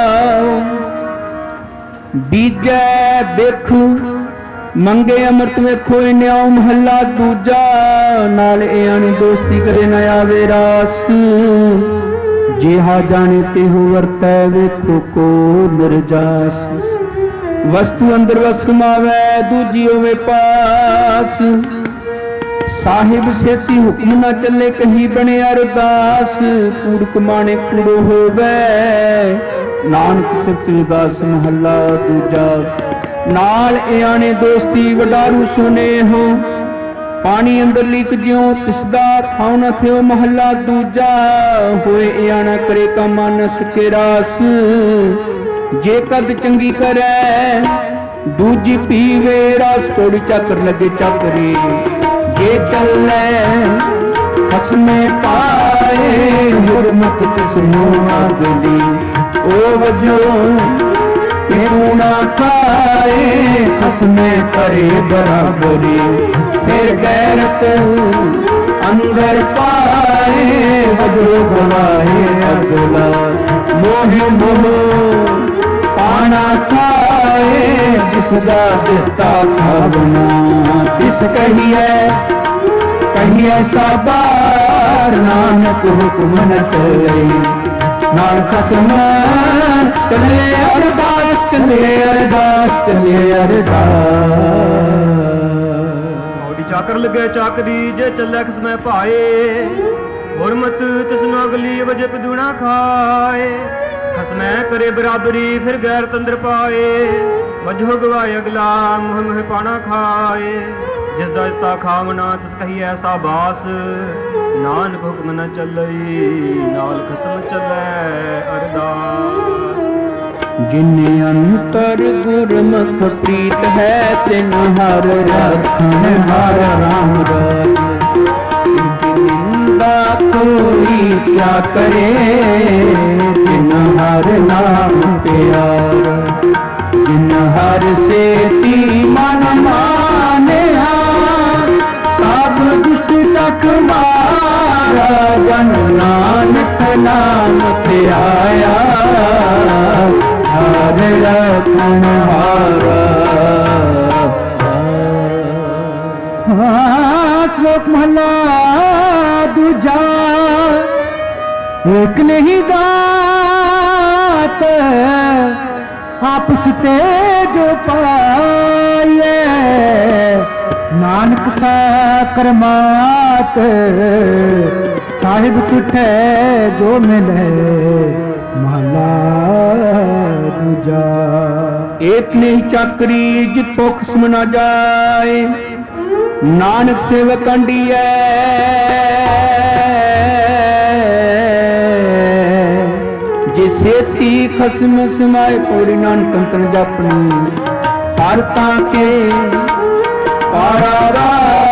बीजै बिख मंगे अमृत वेखो इन्याओ महला दूजा। नाल एआनी दोस्ती करे न आवे रास। जेहा जाने तेहो वरतै वेखो को निर्जास। वस्तु अंदर वस समावै दूजी होवे पास। साहिब सेती हुक्म न चले कही बने अरदास। कूड़ कमाने कूड़ो होवे नानक सिफत उदास महला दूजा। नाल एआने दोस्ती वडारू सुने हो पानी अंदर लीक ज्यों तिसदा थाव न थियो महला दूजा। होए एआना करे का मानस के रास। जे कद चंगी करे दूजी पीवे रास। तोड़ी चक्र लगे चक्री जे चले खसमे पाए। गुरमुख तिसनो अगली ओ वजो ना खाए। खसमे करे बराबरी फिर गैरत अंदर पाए। वजो गवाए अगला मोह मोह पाना खाए। जिसदा दिता खावना तिस कहिए कहिए साबार। नानक हुक्म न चले नाल खसम चले अरदास चले अरदास चले अरदास। औड़ी चाकर लगे चाकरी जे चले खसमै पाए। गुरमत तिसनो अगली वजे पदूना खाए। खसमै करे बराबरी फिर गैर तंद्र पाए। वजो गवाए अगला मुह मुह पाना खाए। जिसदा दिता खावना तिस कही ऐसा बास। नानक हुक्म न चलई नाल खसम चलै अरदास। जिन अंतर गुरमुख प्रीत है तिन हर रखन हर राम राज। निंदा कोई क्या करे जिन हर नाम प्यार। जिन हर सेती मन मानिया सब दुष्ट तक मारा। जन नानक नाम ते आया हर रखन हारा। श्लोक महला दूजा। एक नहीं दात आपस ते जो पाए। नानक सा करमात साहिब कुठे जो मिले महला दूजा। एक नहीं चाकरी जित पोख समना जाए। नानक सेवक अंडिया जे सेती खसम समाए। पूरी नानक अंतन जापनी पारता के कारावार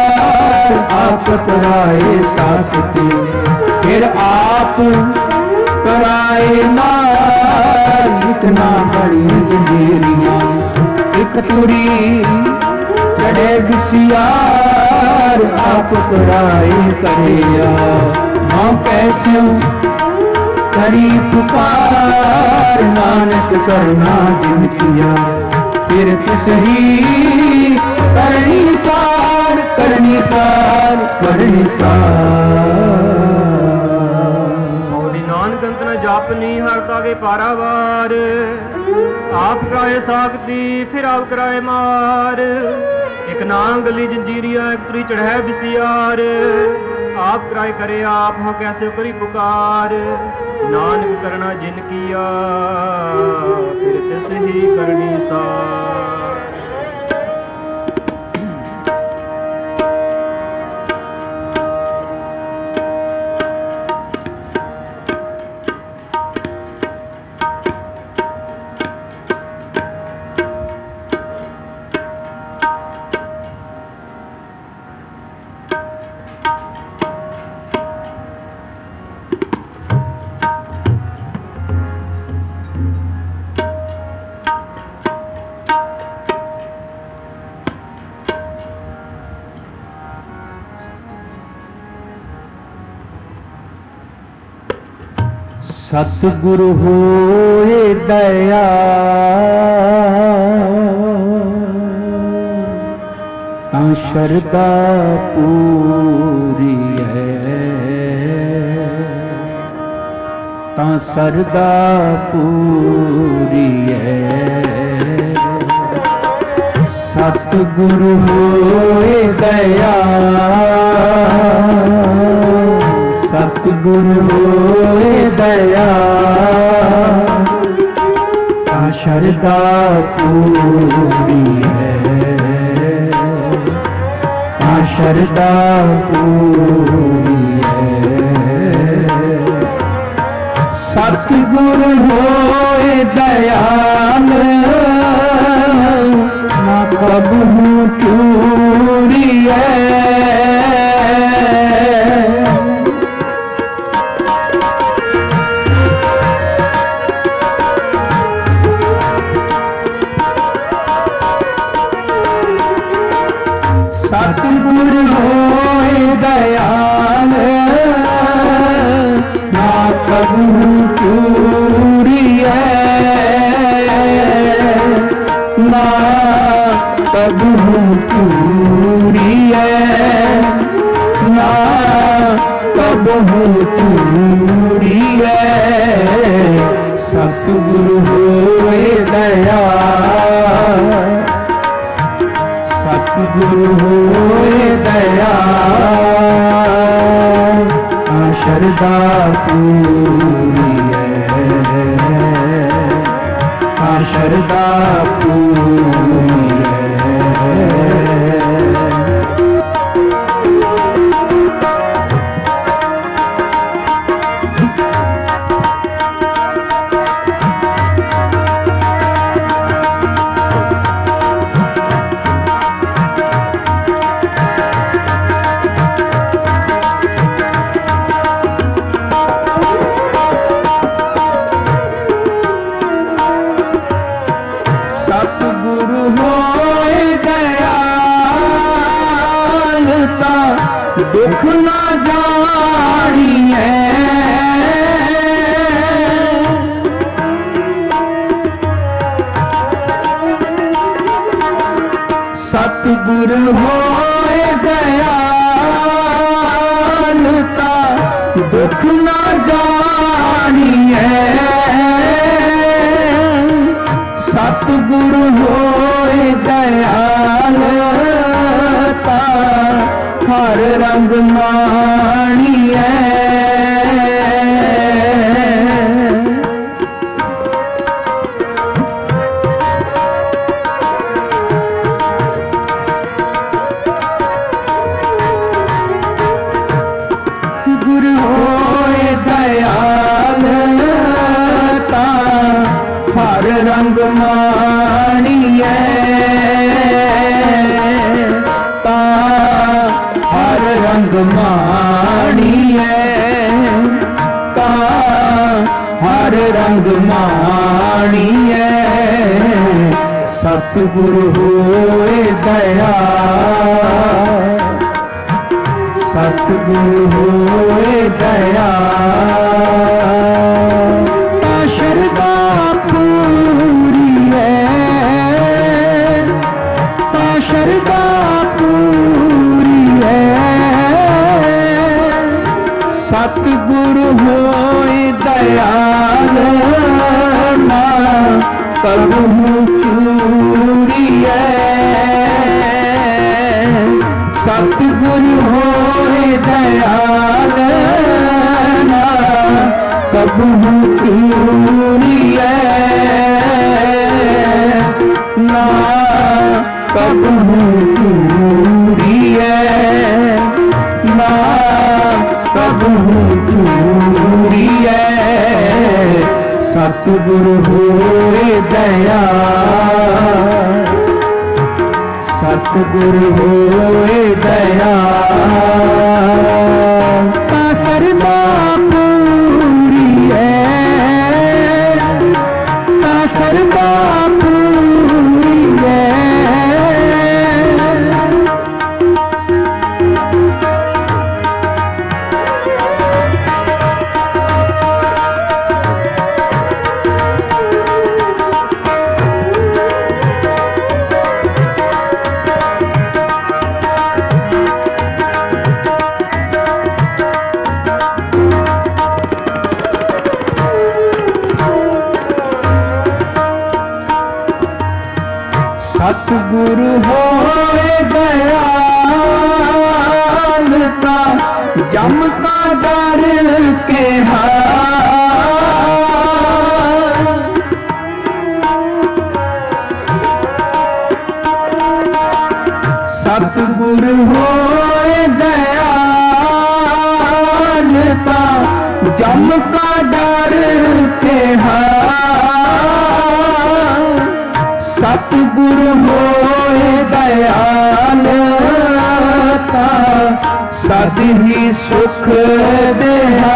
आप कराए सासती। फिर आप कराए मार इतना बड़ी जंजीरियां एक तुरी चढ़े बिसियार आप कराए करिया मां कैसे करी पुकार नानक करना जिन किया फिर सही करनी सार करनी सार करनी सार मौली नानक अंत न जापनी हरता के पारावार आप कराए साकती फिर आप कराए मार एक नांग गली जंजीरिया एक तुरी चढ़े बिसियार आप कराए करे आप हो कैसे करी पुकार नानक करना जिन किया फिर तिस ही करनी सार सतगुरु होए दया ता शरदा पूरी है ता सरदा पूरी है सतगुरु होए दया सतगुरु होए दया ता शरदा पूरी है ता शरदा पूरी है सतगुरु होए दयाल ना कबहू चूरी है सतगुरु होए दयाल ना कबहू चूरी है ना कबहू चूरी है ना कबहू चूरी है सतगुरु होए दयाल सतगुरु होए दया शरदा पूरी है शरदा पूरी है सतगुरु होए दयाल ता दुख ना जानिए सतगुरु होए दयाल ता दुख ना जानिए सतगुरु होए दयाल ता हर रंग मानिए गुरु होए दयाल ता हर रंग मानिए ता हर रंग मानिए ता रंग माणिए सतगुरु होए दया सतगुरु होए दया शरदा पूरी है शरदा पूरी है सतगुरु होए दयाल ना कबू चूरी सतगुरु होए दयाल ना कबू चूरी ना कबू चूरी ना कबू चूरी सतगुरु होए दया सतगुरु होए दया सरदा पूरी है सरदा पूरी है सतगुरु होए दयाल का जम का डर के सतगुरु होए दयाल का जम का डर के सतगुरु होए दयाल ता सद ही सुख देहा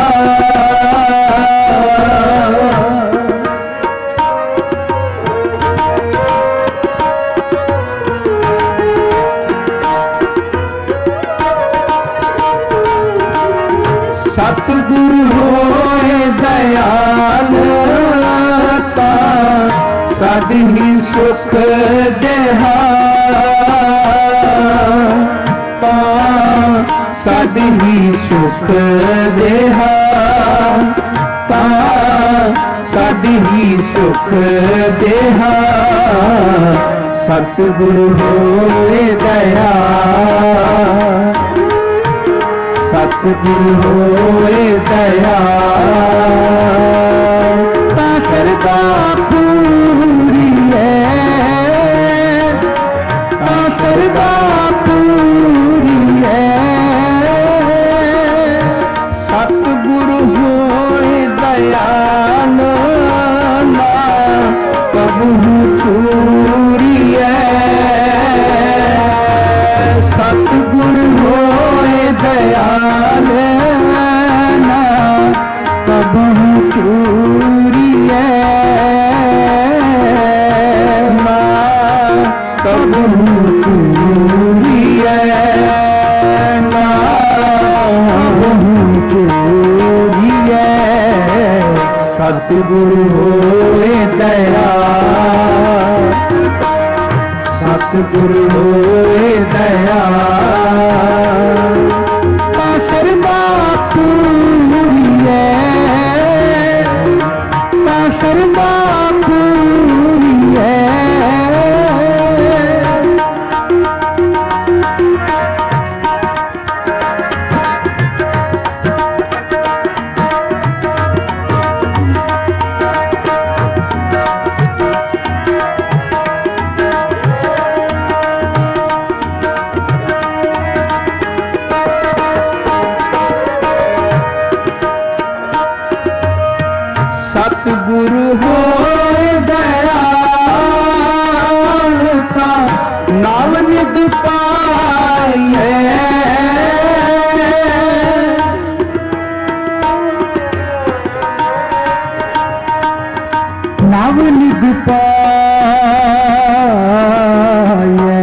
सतगुरु होए दयाल ता सद ही सुख देहा सद ही सुख देहा सद ही सुख देहा सतगुरु होए दया सतगुरु होए दया सरदा पूरी है सरदा पूरी है सतगुरु होए दयाल ना कबू चूरी सतगुरु होए दयाल ना कबू चूरी कबू चूरी ना कबू चूरी सतगुरु होए दया सतगुरु होए दया सरदा पूरी है सरदा पूरी है सतगुरु हो नव निध पाए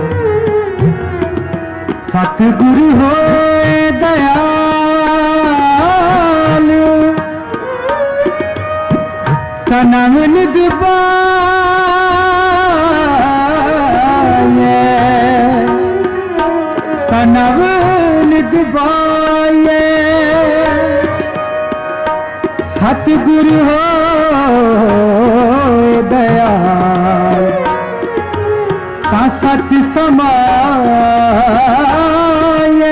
सतगुरु होए दयाल तनव निध पाए तनव निध पाए सतगुरु हो दयाल का सच समाये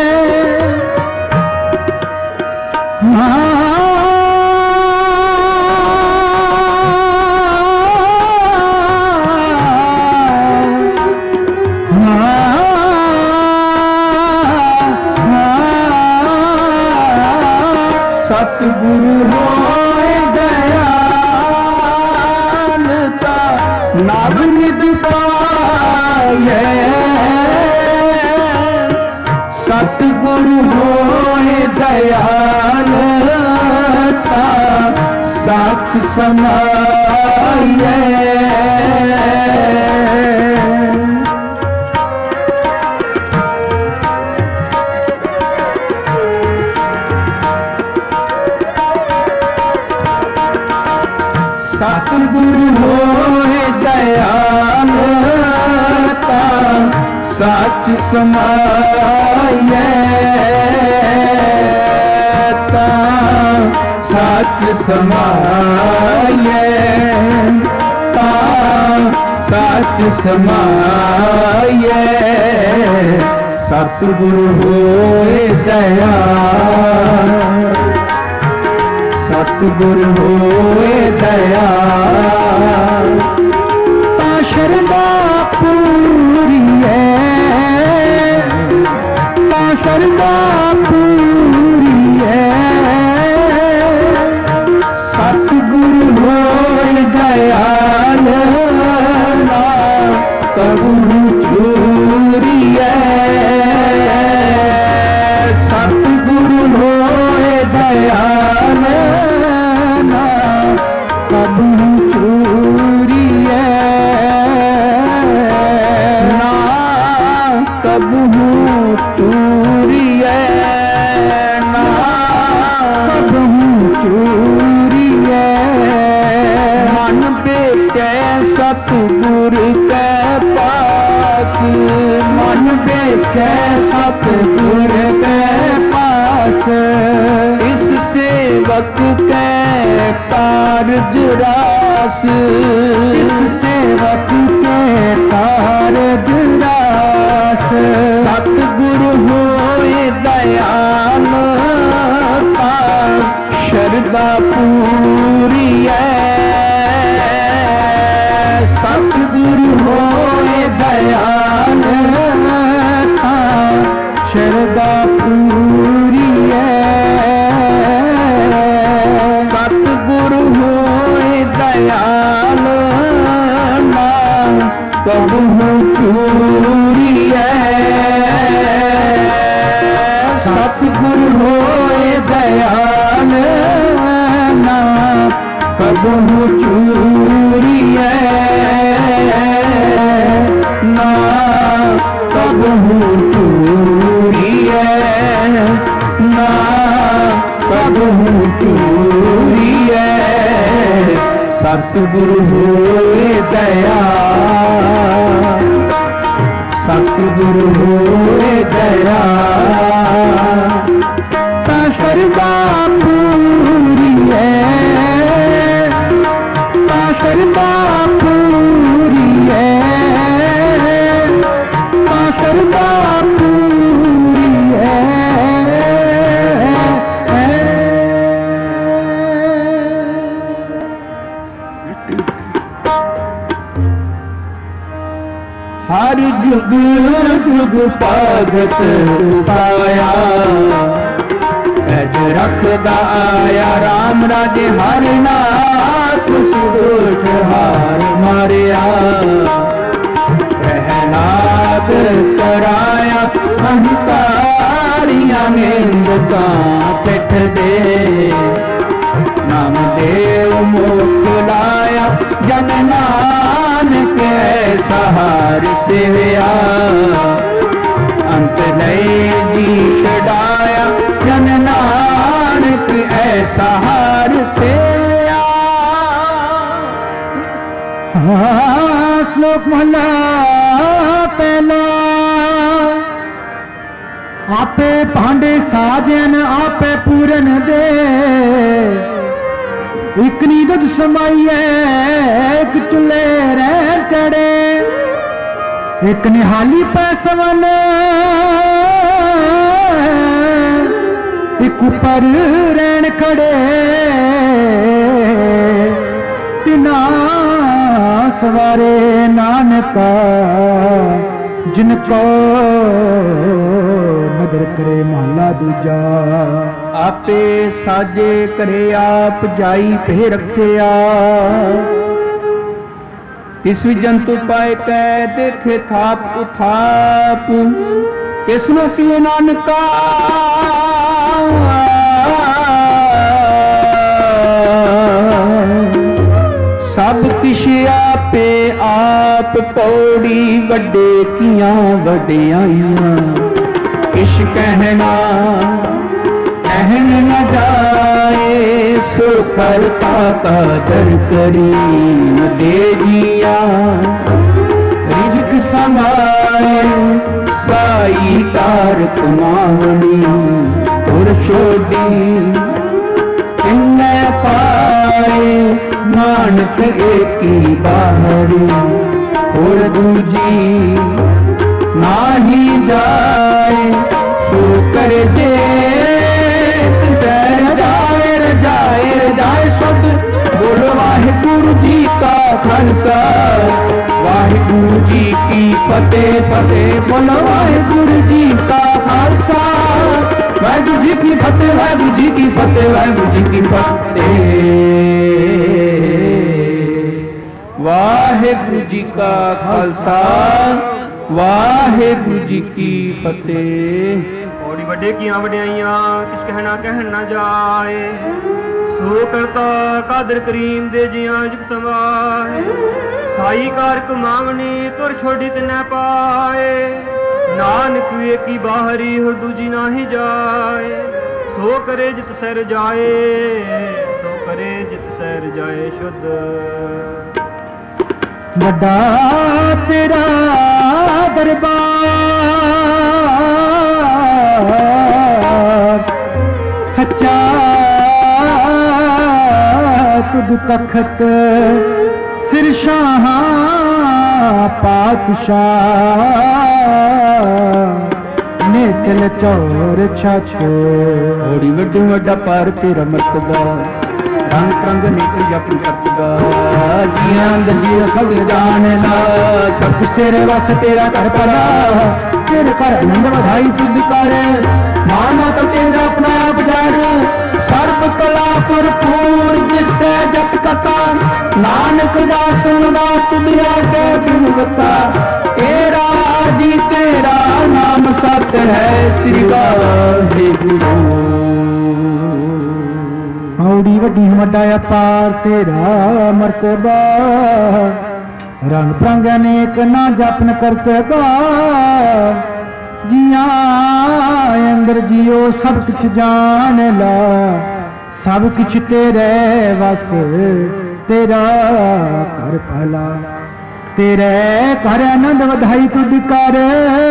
सतगुरु होए दयालता नव निध पाए सतगुरु होए दयालता सच समाये सतगुरु होए दयालता सच समाये सच समाये सच समाये सतगुरु होए दयाल सतगुरु होए दयाल ता शरदा पूरी है ता शरदा पूरी है सतगुरु होए दयाल ना कबू चूरी है सतगुरु होए दयाल कबू चूरी है ना कबू चूरी है ना कबू चूरी है मन बेचे सतगुर के पास मन बेचे सतगुर के पास इस सेवक के कारज रास इस सेवक के कारज रास सतगुरु होए दयाल का शरदा पूरी है सतगुरु होए दयाल का शरदा पूरी है सतगुरु होए दयाल ना कबू चूरी है सतगुरु होए दयाल ना कबू चूरी है ना कबू चूरी है ना कबू चूरी है सतगुरु होए दयाल सतगुरु होए दयाल ता सरदा पूरी है ता सरदा पूरी है ता सरदा पूरी है हर जुग जुग भगत पाया पैज रखदा आया राम राजे हर नाथ सुख हार मारिया प्रहलाद कराया अहंकारिया निंदका पिठ दे नाम देव मुख लाया जन नानक ऐसा हार सेविया अंत लय जी छड़ाया जन नानक ऐसा हार सेविया। हाँ श्लोक महला पहला। आपे भांडे साजन आपे पूरन दे एक नी दुध समाइए एक चुले रह चढ़े एक निहाली पैसवन एक ऊपर रैन खड़े तिना सवारे नानका जिनको नदर करे महला दूजा। आपे साजे करे आप जाई पे रखिया तिस भी जंतु पाए कै देखे थाप उथाप किसनो पिए नानका सब किश आपे आप पौड़ी वड्डे किया वड्डियाइयां किश कहना कहन न जाए सो करता कादर करी दे जिया रिजक समाए साई तार कमावनी और छोड़ी किन्ने पाए नानक एकी बाहरी और दूजी नाही जाए सो कर दे रजाए रजाए रजाए सुध बोलो वाहिगुरु जी का खालसा वाहिगुरु जी की फतेह फतेह बोलो वाहिगुरु जी का खालसा वाहिगुरु जी की फतेह वाहिगुरु जी की फतेह वाहिगुरु जी की फतेह वाहिगुरु जी का खालसा वाहिगुरु जी की फतेह। औड़ी वड्डे किया वड्याइयां किस कहना कहन ना जाए सो करता कादर करीम दे जियां जुग समाए साई कार कमावनी तुर छोड़ी ते न पाए नानक एकी बाहरी हो दूजी ना ही जाए सो करे जित सर जाए सो करे जित सर जाए शुद्ध। बड़ा तेरा दरबार सच्चा तुद तखत सिर शाह पातशाह ने चल चौर छत ओड़ी वड्डू वड्डा पार तेरा मर्तबा रंग रंग निकल जपन करतगा जियां दजी सब जान ला सब कुछ तेरे वास तेरा कर पला तेरे कर आनंद बधाई तुझ कर माना तो तेरा अपना आप डर सर्व कला भरपूर जिससे जप कथा नानक दासन दास तुझ आगे बिनवता तेरा जी तेरा नाम सत्य है श्री वाहिगुरु। औड़ी वड्डी वड्डा अपार तेरा मर्तबा रंग प्रंग अनेक ना जपन करतबा जिया अंदर जियो सब कुछ जान ला सब कुछ तेरे वस तेरा कर भला तेरे कर आनंद बधाई तुझ कर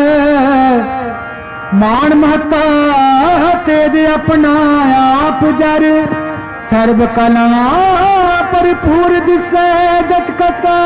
मान महता तेरे अपना आप जर सर्व कला भरपूर दिसै जत कथा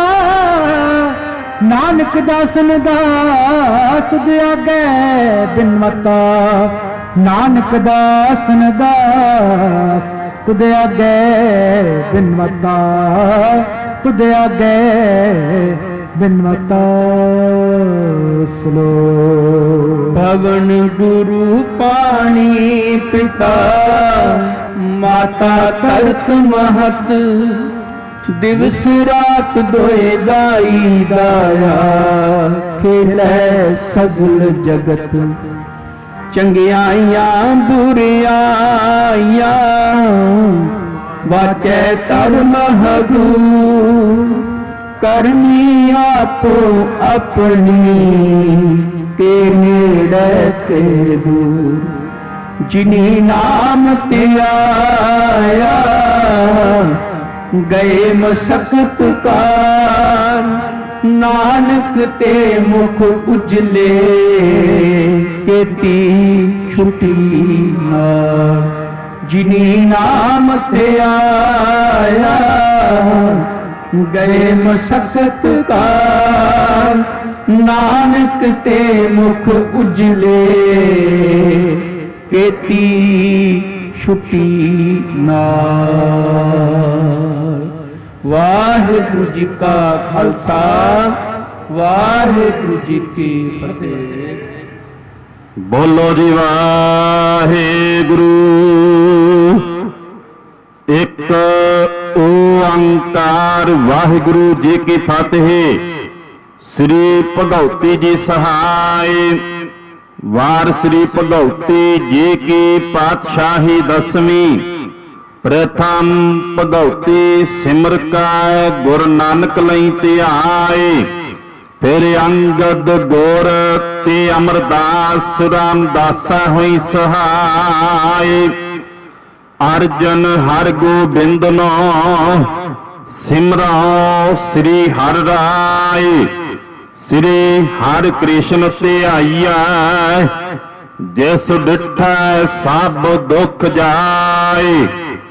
नानक दासन दास तुझ आगे बिनमता नानक दासन दास तुझ आगे बिनमता तुझ आगे बिनमता। स्लो भवन गुरु पानी पिता माता तरत महत दिवस रात दोए दाई दाया खेलै सगल जगत चंगियाइयां बुरियाइयां वाचै तर महगू करनी आपो अपनी के नेड़े ते दूर जिनी नाम ते आया गए मशक्कत कार नानक ते मुख उजले केती छुटी नार जिनी नाम ते आया गए मशक्कत कार नानक ते मुख उजले केती छुटी नार। वाहिगुरु जी का खालसा वाहिगुरु जी की फतेह। बोलो जी वाहिगुरु। एक ओंकार वाहिगुरु जी की फतेह। श्री भगवती जी सहाय। वार श्री भगवती जी की पातशाही दसवीं। प्रथम भगवती सिमर का गुरु नानक लई ध्याए। फिर अंगद गुर ते अमरदास रामदासा हुई सहाय। अर्जन हर गोबिंद नो सिमरो श्री हर राय। श्री हर कृष्ण ते आइया जिस डिठै सब दुख जाए।